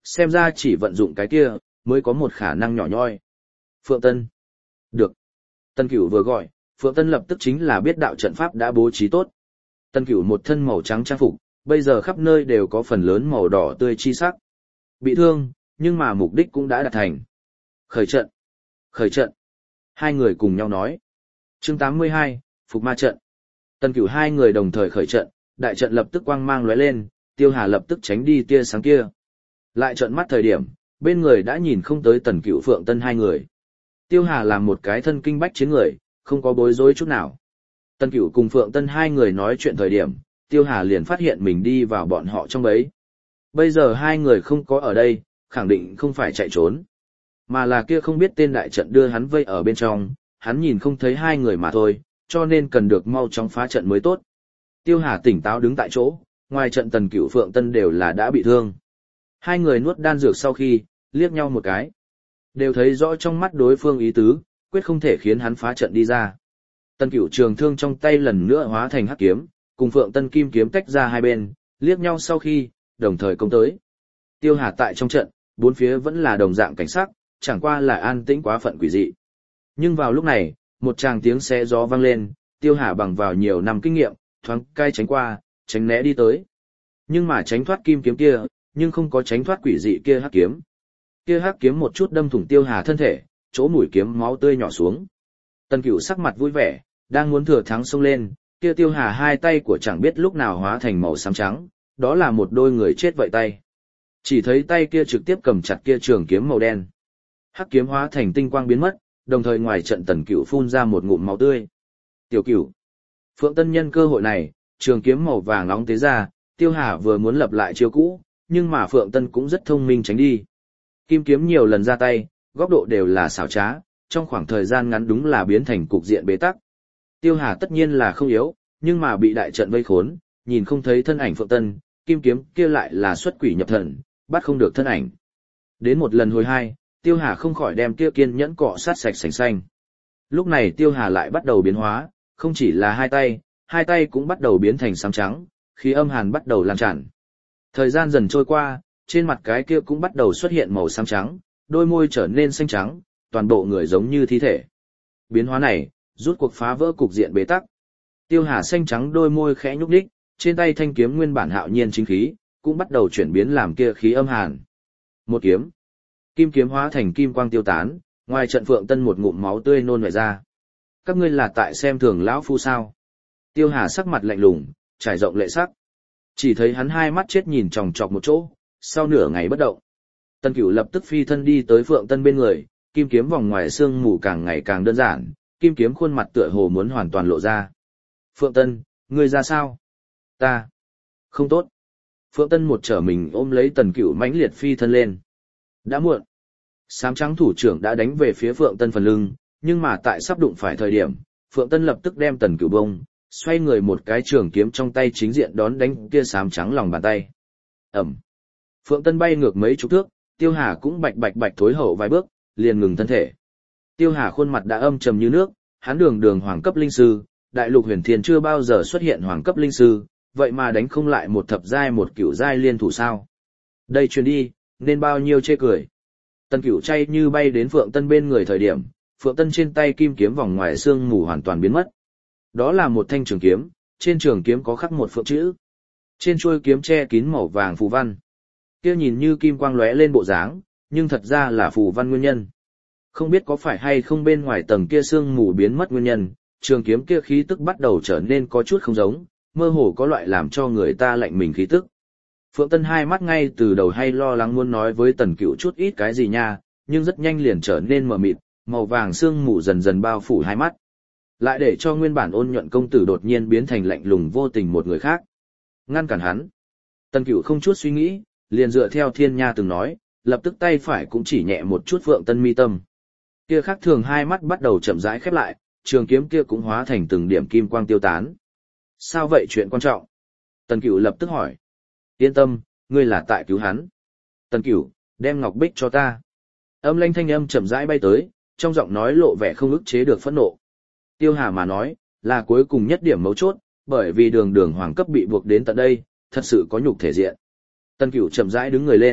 xem ra chỉ vận dụng cái kia, mới có một khả năng nhỏ nhoi. Phượng Tân. Được. Tần Cửu vừa gọi, Phượng Tân lập tức chính là biết đạo trận pháp đã bố trí tốt. Tần Cửu một thân màu trắng trang phục, bây giờ khắp nơi đều có phần lớn màu đỏ tươi chi sắc. Bị thương, nhưng mà mục đích cũng đã đạt thành. Khởi trận. Khởi trận. Hai người cùng nhau nói. Chương 82, Phục Ma trận. Tần Cửu hai người đồng thời khởi trận, đại trận lập tức quang mang lóe lên, Tiêu Hà lập tức tránh đi tia sáng kia. Lại trợn mắt thời điểm, bên người đã nhìn không tới Tần Cửu Phượng Tân hai người. Tiêu Hà làm một cái thân kinh bách chiến người, không có bối rối chút nào. Tần Cửu cùng Phượng Tân hai người nói chuyện thời điểm, Tiêu Hà liền phát hiện mình đi vào bọn họ trong bẫy. Bây giờ hai người không có ở đây, khẳng định không phải chạy trốn, mà là kia không biết tên đại trận đưa hắn vây ở bên trong, hắn nhìn không thấy hai người mà thôi, cho nên cần được mau chóng phá trận mới tốt. Tiêu Hà tỉnh táo đứng tại chỗ, ngoài trận Tần Cửu Phượng Tân đều là đã bị thương. Hai người nuốt đan dược sau khi, liếc nhau một cái. Đều thấy rõ trong mắt đối phương ý tứ, quyết không thể khiến hắn phá trận đi ra. Tần Cửu trường thương trong tay lần nữa hóa thành hắc kiếm, cùng Phượng Tân kim kiếm tách ra hai bên, liếc nhau sau khi, đồng thời công tới. Tiêu Hà tại trong trận, bốn phía vẫn là đồng dạng cảnh sắc, chẳng qua là an tĩnh quá phận quỷ dị. Nhưng vào lúc này, một tràng tiếng xé gió vang lên, Tiêu Hà bằng vào nhiều năm kinh nghiệm, thoáng cai tránh qua, tránh né đi tới. Nhưng mà tránh thoát kim kiếm kia, nhưng không có tránh thoát quỷ dị kia hắc kiếm. Kia hắc kiếm một chút đâm thủng Tiêu Hà thân thể, chỗ mũi kiếm máu tươi nhỏ xuống. Tần Cửu sắc mặt vui vẻ, đang muốn thừa thắng xông lên, kia Tiêu Hà hai tay của chẳng biết lúc nào hóa thành màu xám trắng, đó là một đôi người chết vậy tay. Chỉ thấy tay kia trực tiếp cầm chặt kia trường kiếm màu đen. Hắc kiếm hóa thành tinh quang biến mất, đồng thời ngoài trận Tần Cửu phun ra một ngụm máu tươi. Tiểu Cửu. Phượng Tân nhân cơ hội này, trường kiếm màu vàng nóng tế ra, Tiêu Hà vừa muốn lập lại chiêu cũ, nhưng mà Phượng Tân cũng rất thông minh tránh đi. Kim kiếm nhiều lần ra tay, góc độ đều là xảo trá, trong khoảng thời gian ngắn đúng là biến thành cục diện bế tắc. Tiêu Hà tất nhiên là không yếu, nhưng mà bị đại trận vây khốn, nhìn không thấy thân ảnh Phượng Tân, kim kiếm kia lại là xuất quỷ nhập thần, bắt không được thân ảnh. Đến một lần hồi hai, Tiêu Hà không khỏi đem kia kiên nhẫn cọ sát sạch sành xanh. Lúc này Tiêu Hà lại bắt đầu biến hóa, không chỉ là hai tay cũng bắt đầu biến thành xám trắng, khí âm hàn bắt đầu lan tràn. Thời gian dần trôi qua, trên mặt cái kia cũng bắt đầu xuất hiện màu xám trắng, đôi môi trở nên xanh trắng, toàn bộ người giống như thi thể. Biến hóa này, rút cuộc phá vỡ cục diện bế tắc. Tiêu Hà xanh trắng đôi môi khẽ nhúc nhích, trên tay thanh kiếm nguyên bản hạo nhiên chính khí, cũng bắt đầu chuyển biến làm kia khí âm hàn. Một kiếm, kim kiếm hóa thành kim quang tiêu tán, ngoài trận Phượng Tân một ngụm máu tươi nôn vẩy ra. Các ngươi là tại xem thường lão phu sao? Tiêu Hà sắc mặt lạnh lùng, trải rộng lệ sắc. Chỉ thấy hắn hai mắt chết nhìn chòng chọc một chỗ, sau nửa ngày bất động. Tần Cửu lập tức phi thân đi tới Phượng Tân bên người, kim kiếm vòng ngoài xương mù càng ngày càng đơn giản, kim kiếm khuôn mặt tựa hồ muốn hoàn toàn lộ ra. Phượng Tân, ngươi ra sao? Ta. Không tốt. Phượng Tân một trở mình ôm lấy Tần Cửu mãnh liệt phi thân lên. Đã muộn. Sám trắng thủ trưởng đã đánh về phía Phượng Tân phần lưng, nhưng mà tại sắp đụng phải thời điểm, Phượng Tân lập tức đem Tần Cửu bông, xoay người một cái trường kiếm trong tay chính diện đón đánh kia sám trắng lòng bàn tay. Ẩm. Phượng Tân bay ngược mấy chục thước, Tiêu Hà cũng bạch bạch bạch thối hậu vài bước, liền ngừng thân thể. Tiêu Hà khuôn mặt đã âm trầm như nước, hắn đường hoàng cấp linh sư, đại lục huyền thiên chưa bao giờ xuất hiện hoàng cấp linh sư, vậy mà đánh không lại một thập giai một cửu giai liên thủ sao? Đây truyền đi, nên bao nhiêu chê cười. Tần Cửu chay như bay đến Phượng Tân bên người thời điểm, Phượng Tân trên tay kim kiếm vòng ngoài xương mù hoàn toàn biến mất. Đó là một thanh trường kiếm, trên trường kiếm có khắc một phượng chữ. Trên chuôi kiếm che kín màu vàng phù văn. Kia nhìn như kim quang lóe lên bộ dáng, nhưng thật ra là phù văn nguyên nhân. Không biết có phải hay không bên ngoài tầng kia sương mù biến mất nguyên nhân, trường kiếm kia khí tức bắt đầu trở nên có chút không giống, mơ hồ có loại làm cho người ta lạnh mình khí tức. Phượng Tân hai mắt ngay từ đầu hay lo lắng muốn nói với Tần Cửu chút ít cái gì nha, nhưng rất nhanh liền trở nên mờ mịt, màu vàng sương mù dần dần bao phủ hai mắt. Lại để cho nguyên bản ôn nhuận công tử đột nhiên biến thành lạnh lùng vô tình một người khác. Ngăn cản hắn. Tần Cửu không chút suy nghĩ, liền dựa theo Thiên Nha từng nói, lập tức tay phải cũng chỉ nhẹ một chút Phượng Tân mi tâm. Kia khác thường hai mắt bắt đầu chậm rãi khép lại, trường kiếm kia cũng hóa thành từng điểm kim quang tiêu tán. Sao vậy chuyện quan trọng? Tần Cửu lập tức hỏi. Yên tâm, ngươi là tại cứu hắn. Tần Cửu, đem ngọc bích cho ta. Âm lanh thanh âm chậm rãi bay tới, trong giọng nói lộ vẻ không ức chế được phẫn nộ. Tiêu Hà mà nói, là cuối cùng nhất điểm mấu chốt, bởi vì đường hoàng cấp bị buộc đến tận đây, thật sự có nhục thể diện. Tần Cửu chậm rãi đứng người lên,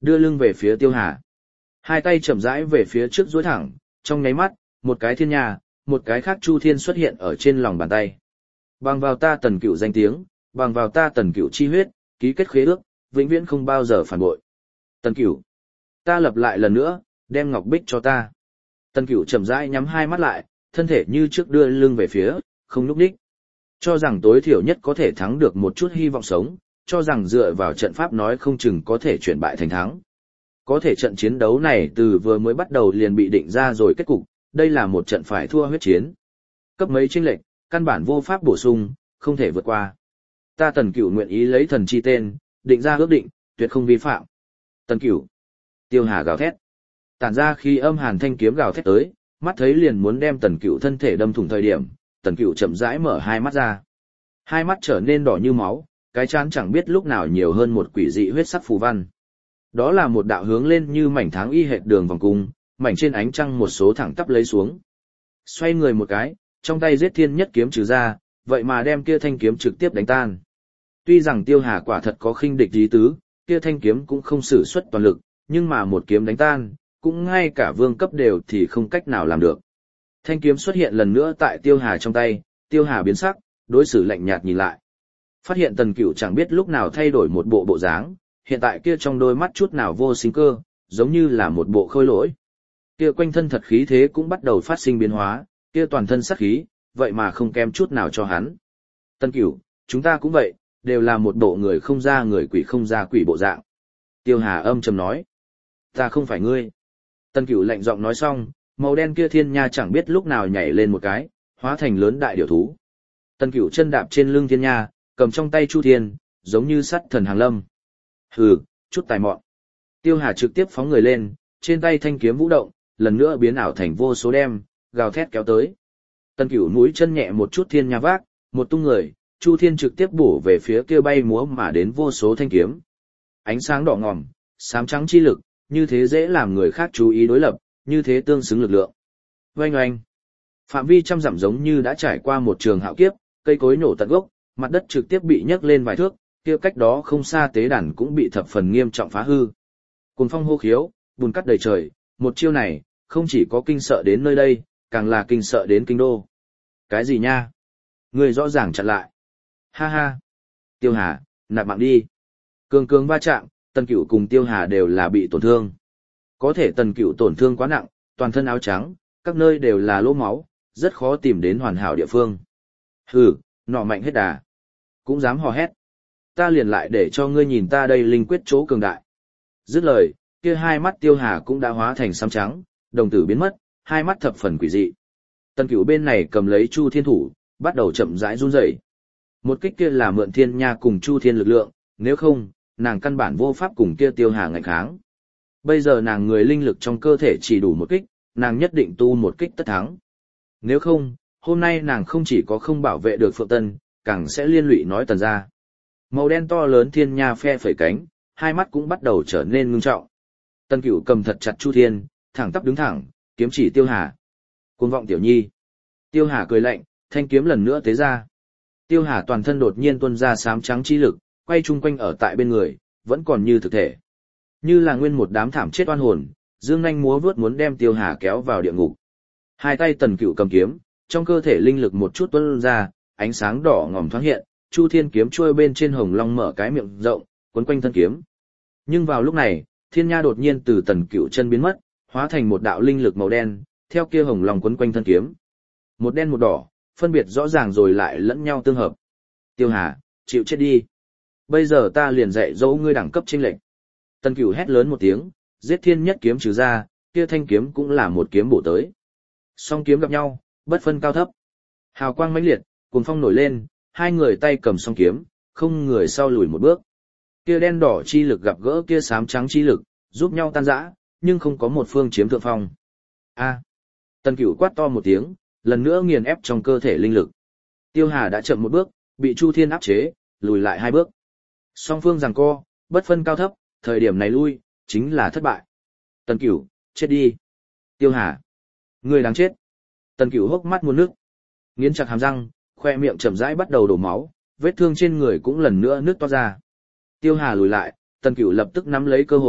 đưa lưng về phía Tiêu Hà. Hai tay chậm rãi về phía trước duỗi thẳng, trong nháy mắt, một cái thiên nha, một cái khác Chu Thiên xuất hiện ở trên lòng bàn tay. Bằng vào ta Tần Cửu danh tiếng, bằng vào ta Tần Cửu chi huyết, ký kết khế ước, vĩnh viễn không bao giờ phản bội. Tần Cửu, ta lập lại lần nữa, đem ngọc bích cho ta. Tần Cửu chậm rãi nhắm hai mắt lại, thân thể như trước đưa lưng về phía, không nhúc nhích. Cho rằng tối thiểu nhất có thể thắng được một chút hy vọng sống, cho rằng dựa vào trận pháp nói không chừng có thể chuyển bại thành thắng. Có thể trận chiến đấu này từ vừa mới bắt đầu liền bị định ra rồi kết cục, đây là một trận phải thua huyết chiến. Cấp mấy chênh lệch, căn bản vô pháp bổ sung, không thể vượt qua. Ta Tần Cửu nguyện ý lấy thần chi tên, định ra ước định, tuyệt không vi phạm. Tần Cửu. Tiêu Hà gào thét. Tản ra khi âm hàn thanh kiếm gào thét tới, mắt thấy liền muốn đem Tần Cửu thân thể đâm thủng thời điểm, Tần Cửu chậm rãi mở hai mắt ra. Hai mắt trở nên đỏ như máu, cái trán chẳng biết lúc nào nhiều hơn một quỷ dị huyết sắc phù văn. Đó là một đạo hướng lên như mảnh tháng y hệt đường vòng cung, mảnh trên ánh trăng một số thẳng tắp lấy xuống. Xoay người một cái, trong tay giết thiên nhất kiếm trừ ra, vậy mà đem kia thanh kiếm trực tiếp đánh tan. Tuy rằng Tiêu Hà quả thật có khinh địch ý tứ, kia thanh kiếm cũng không sử xuất toàn lực, nhưng mà một kiếm đánh tan, cũng ngay cả vương cấp đều thì không cách nào làm được. Thanh kiếm xuất hiện lần nữa tại Tiêu Hà trong tay, Tiêu Hà biến sắc, đối xử lạnh nhạt nhìn lại. Phát hiện Tần Cửu chẳng biết lúc nào thay đổi một bộ dáng, hiện tại kia trong đôi mắt chút nào vô sinh cơ, giống như là một bộ khôi lỗi. Kia quanh thân thật khí thế cũng bắt đầu phát sinh biến hóa, kia toàn thân sát khí, vậy mà không kém chút nào cho hắn. Tần Cửu, chúng ta cũng vậy, đều là một bộ người không ra người quỷ không ra quỷ bộ dạng. Tiêu Hà âm trầm nói. Ta không phải ngươi. Tần Cửu lạnh giọng nói xong, màu đen kia thiên nha chẳng biết lúc nào nhảy lên một cái, hóa thành lớn đại điểu thú. Tần Cửu chân đạp trên lưng thiên nha, cầm trong tay Chu Thiên, giống như sắt thần hàng lâm. Hừ, chút tài mọn. Tiêu Hà trực tiếp phóng người lên, trên tay thanh kiếm vũ động, lần nữa biến ảo thành vô số đem, gào thét kéo tới. Tần Cửu mũi chân nhẹ một chút thiên nha vác, một tung người, Chu Thiên trực tiếp bổ về phía kia bay múa mà đến vô số thanh kiếm. Ánh sáng đỏ ngòm, xám trắng chi lực, như thế dễ làm người khác chú ý đối lập, như thế tương xứng lực lượng. Oanh oanh. Phạm vi trăm dặm giống như đã trải qua một trường hạo kiếp, cây cối nổ tận gốc, mặt đất trực tiếp bị nhấc lên vài thước, kia cách đó không xa tế đàn cũng bị thập phần nghiêm trọng phá hư. Cuồng phong hô khiếu, bùn cắt đầy trời, một chiêu này, không chỉ có kinh sợ đến nơi đây, càng là kinh sợ đến kinh đô. Cái gì nha? Người rõ ràng chặn lại. Ha ha. Tiêu Hà, nạp mạng đi. Cường cường va chạm, Tần Cửu cùng Tiêu Hà đều là bị tổn thương. Có thể Tần Cửu tổn thương quá nặng, toàn thân áo trắng, các nơi đều là lỗ máu, rất khó tìm đến hoàn hảo địa phương. Hừ, nọ mạnh hết đà. Cũng dám hò hét. Ta liền lại để cho ngươi nhìn ta đây linh quyết chỗ cường đại. Dứt lời, kia hai mắt Tiêu Hà cũng đã hóa thành xám trắng, đồng tử biến mất, hai mắt thập phần quỷ dị. Tần Cửu bên này cầm lấy Chu Thiên thủ, bắt đầu chậm rãi run rẩy. Một kích kia là mượn thiên nha cùng Chu Thiên lực lượng, nếu không, nàng căn bản vô pháp cùng kia Tiêu Hà ngạnh kháng. Bây giờ nàng người linh lực trong cơ thể chỉ đủ một kích, nàng nhất định tu một kích tất thắng. Nếu không, hôm nay nàng không chỉ có không bảo vệ được Phượng Tân, càng sẽ liên lụy nói Tần gia. Màu đen to lớn thiên nha phe phẩy cánh, hai mắt cũng bắt đầu trở nên ngưng trọng. Tần Cửu cầm thật chặt Chu Thiên, thẳng tắp đứng thẳng, kiếm chỉ Tiêu Hà. Cuồng vọng tiểu nhi. Tiêu Hà cười lạnh, thanh kiếm lần nữa tế ra. Tiêu Hà toàn thân đột nhiên tuôn ra xám trắng chi lực, quay chung quanh ở tại bên người, vẫn còn như thực thể. Như là nguyên một đám thảm chết oan hồn, dương nhanh múa vớt muốn đem Tiêu Hà kéo vào địa ngục. Hai tay Tần Cửu cầm kiếm, trong cơ thể linh lực một chút tuôn ra, ánh sáng đỏ ngòm thoáng hiện, Chu Thiên kiếm chuôi bên trên hồng long mở cái miệng rộng, quấn quanh thân kiếm. Nhưng vào lúc này, thiên nha đột nhiên từ Tần Cửu chân biến mất, hóa thành một đạo linh lực màu đen, theo kia hồng long quấn quanh thân kiếm. Một đen một đỏ, phân biệt rõ ràng rồi lại lẫn nhau tương hợp. Tiêu Hà, chịu chết đi. Bây giờ ta liền dạy dỗ ngươi đẳng cấp chênh lệch. Tần Cửu hét lớn một tiếng, giết thiên nhất kiếm trừ ra, kia thanh kiếm cũng là một kiếm bổ tới. Song kiếm gặp nhau, bất phân cao thấp. Hào quang mãnh liệt, cuồng phong nổi lên, hai người tay cầm song kiếm, không người sau lùi một bước. Kia đen đỏ chi lực gặp gỡ kia xám trắng chi lực, giúp nhau tan rã, nhưng không có một phương chiếm thượng phong. A! Tần Cửu quát to một tiếng, lần nữa nghiền ép trong cơ thể linh lực. Tiêu Hà đã chậm một bước, bị Chu Thiên áp chế, lùi lại hai bước. Song phương giằng co, bất phân cao thấp, thời điểm này lui, chính là thất bại. Tần Cửu, chết đi. Tiêu Hà, ngươi đáng chết. Tần Cửu hốc mắt muốn nước, nghiến chặt hàm răng, khoe miệng chậm rãi bắt đầu đổ máu, vết thương trên người cũng lần nữa nứt toát ra. Tiêu Hà lùi lại, Tần Cửu lập tức nắm lấy cơ hội,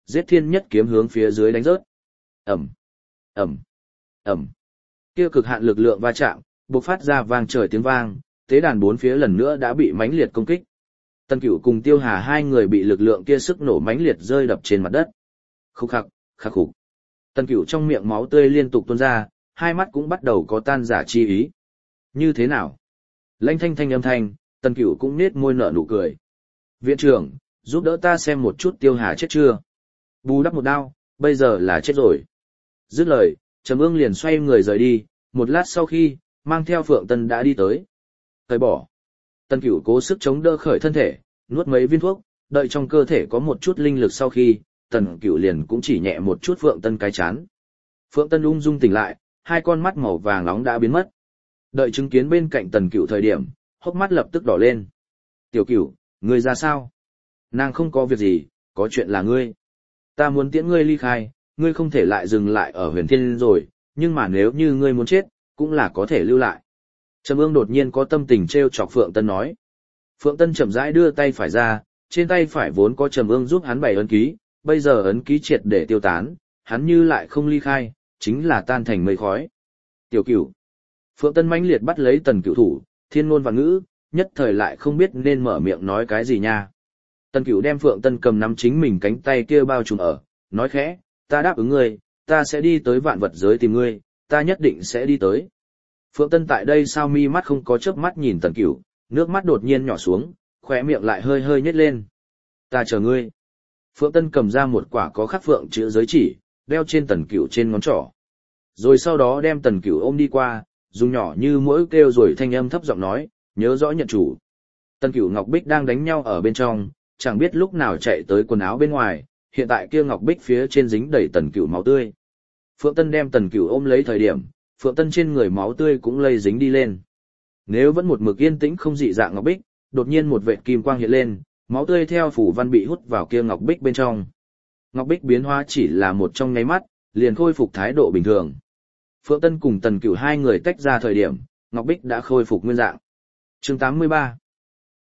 giết thiên nhất kiếm hướng phía dưới đánh rớt. Ẩm, Ẩm, Ẩm. Kia cực hạn lực lượng va chạm, bộc phát ra vang trời tiếng vang, tế đàn bốn phía lần nữa đã bị mãnh liệt công kích. Tần Cửu cùng Tiêu Hà hai người bị lực lượng kia sức nổ mãnh liệt rơi đập trên mặt đất. Khúc khắc, khắc khục. Tần Cửu trong miệng máu tươi liên tục tuôn ra, hai mắt cũng bắt đầu có tan rã chi ý. Như thế nào? Lanh thanh thanh âm thanh, Tần Cửu cũng nết môi nở nụ cười. Viện trưởng, giúp đỡ ta xem một chút Tiêu Hà chết chưa? Bù đắp một đao, bây giờ là chết rồi. Dứt lời, Trầm Ương liền xoay người rời đi, một lát sau khi, mang theo Phượng Tân đã đi tới. Thời bỏ. Tần Cửu cố sức chống đỡ khởi thân thể, nuốt mấy viên thuốc, đợi trong cơ thể có một chút linh lực sau khi, Tần Cửu liền cũng chỉ nhẹ một chút Phượng Tân cái chán. Phượng Tân ung dung tỉnh lại, hai con mắt màu vàng nóng đã biến mất. Đợi chứng kiến bên cạnh Tần Cửu thời điểm, hốc mắt lập tức đỏ lên. Tiểu Cửu, ngươi ra sao? Nàng không có việc gì, có chuyện là ngươi. Ta muốn tiễn ngươi ly khai, ngươi không thể lại dừng lại ở Huyền Thiên rồi, nhưng mà nếu như ngươi muốn chết, cũng là có thể lưu lại. Trầm Ương đột nhiên có tâm tình trêu chọc Phượng Tân nói. Phượng Tân chậm rãi đưa tay phải ra, trên tay phải vốn có Trầm Ương giúp hắn bày ấn ký, bây giờ ấn ký triệt để tiêu tán, hắn như lại không ly khai, chính là tan thành mây khói. Tiểu Cửu. Phượng Tân mãnh liệt bắt lấy Tần Cửu thủ, thiên ngôn và ngữ, nhất thời lại không biết nên mở miệng nói cái gì nha. Tần Cửu đem Phượng Tân cầm nắm chính mình cánh tay kia bao trùm ở, nói khẽ, ta đáp ứng ngươi, ta sẽ đi tới vạn vật giới tìm ngươi, ta nhất định sẽ đi tới. Phượng Tân tại đây sao mi mắt không có chớp mắt nhìn Tần Cửu, nước mắt đột nhiên nhỏ xuống, khóe miệng lại hơi hơi nhếch lên. Ta chờ ngươi. Phượng Tân cầm ra một quả có khắc phượng chữ giới chỉ, đeo trên Tần Cửu trên ngón trỏ. Rồi sau đó đem Tần Cửu ôm đi qua, dùng nhỏ như mỗi kêu rồi thanh âm thấp giọng nói, nhớ rõ nhận chủ. Tần Cửu Ngọc Bích đang đánh nhau ở bên trong, chẳng biết lúc nào chạy tới quần áo bên ngoài, hiện tại kia Ngọc Bích phía trên dính đầy Tần Cửu máu tươi. Phượng Tân đem Tần Cửu ôm lấy thời điểm, Phượng Tân trên người máu tươi cũng lây dính đi lên. Nếu vẫn một mực yên tĩnh không dị dạng Ngọc Bích, đột nhiên một vệt kim quang hiện lên, máu tươi theo phủ văn bị hút vào kia Ngọc Bích bên trong. Ngọc Bích biến hóa chỉ là một trong nháy mắt, liền khôi phục thái độ bình thường. Phượng Tân cùng Tần Cửu hai người tách ra thời điểm, Ngọc Bích đã khôi phục nguyên dạng. Chương 83.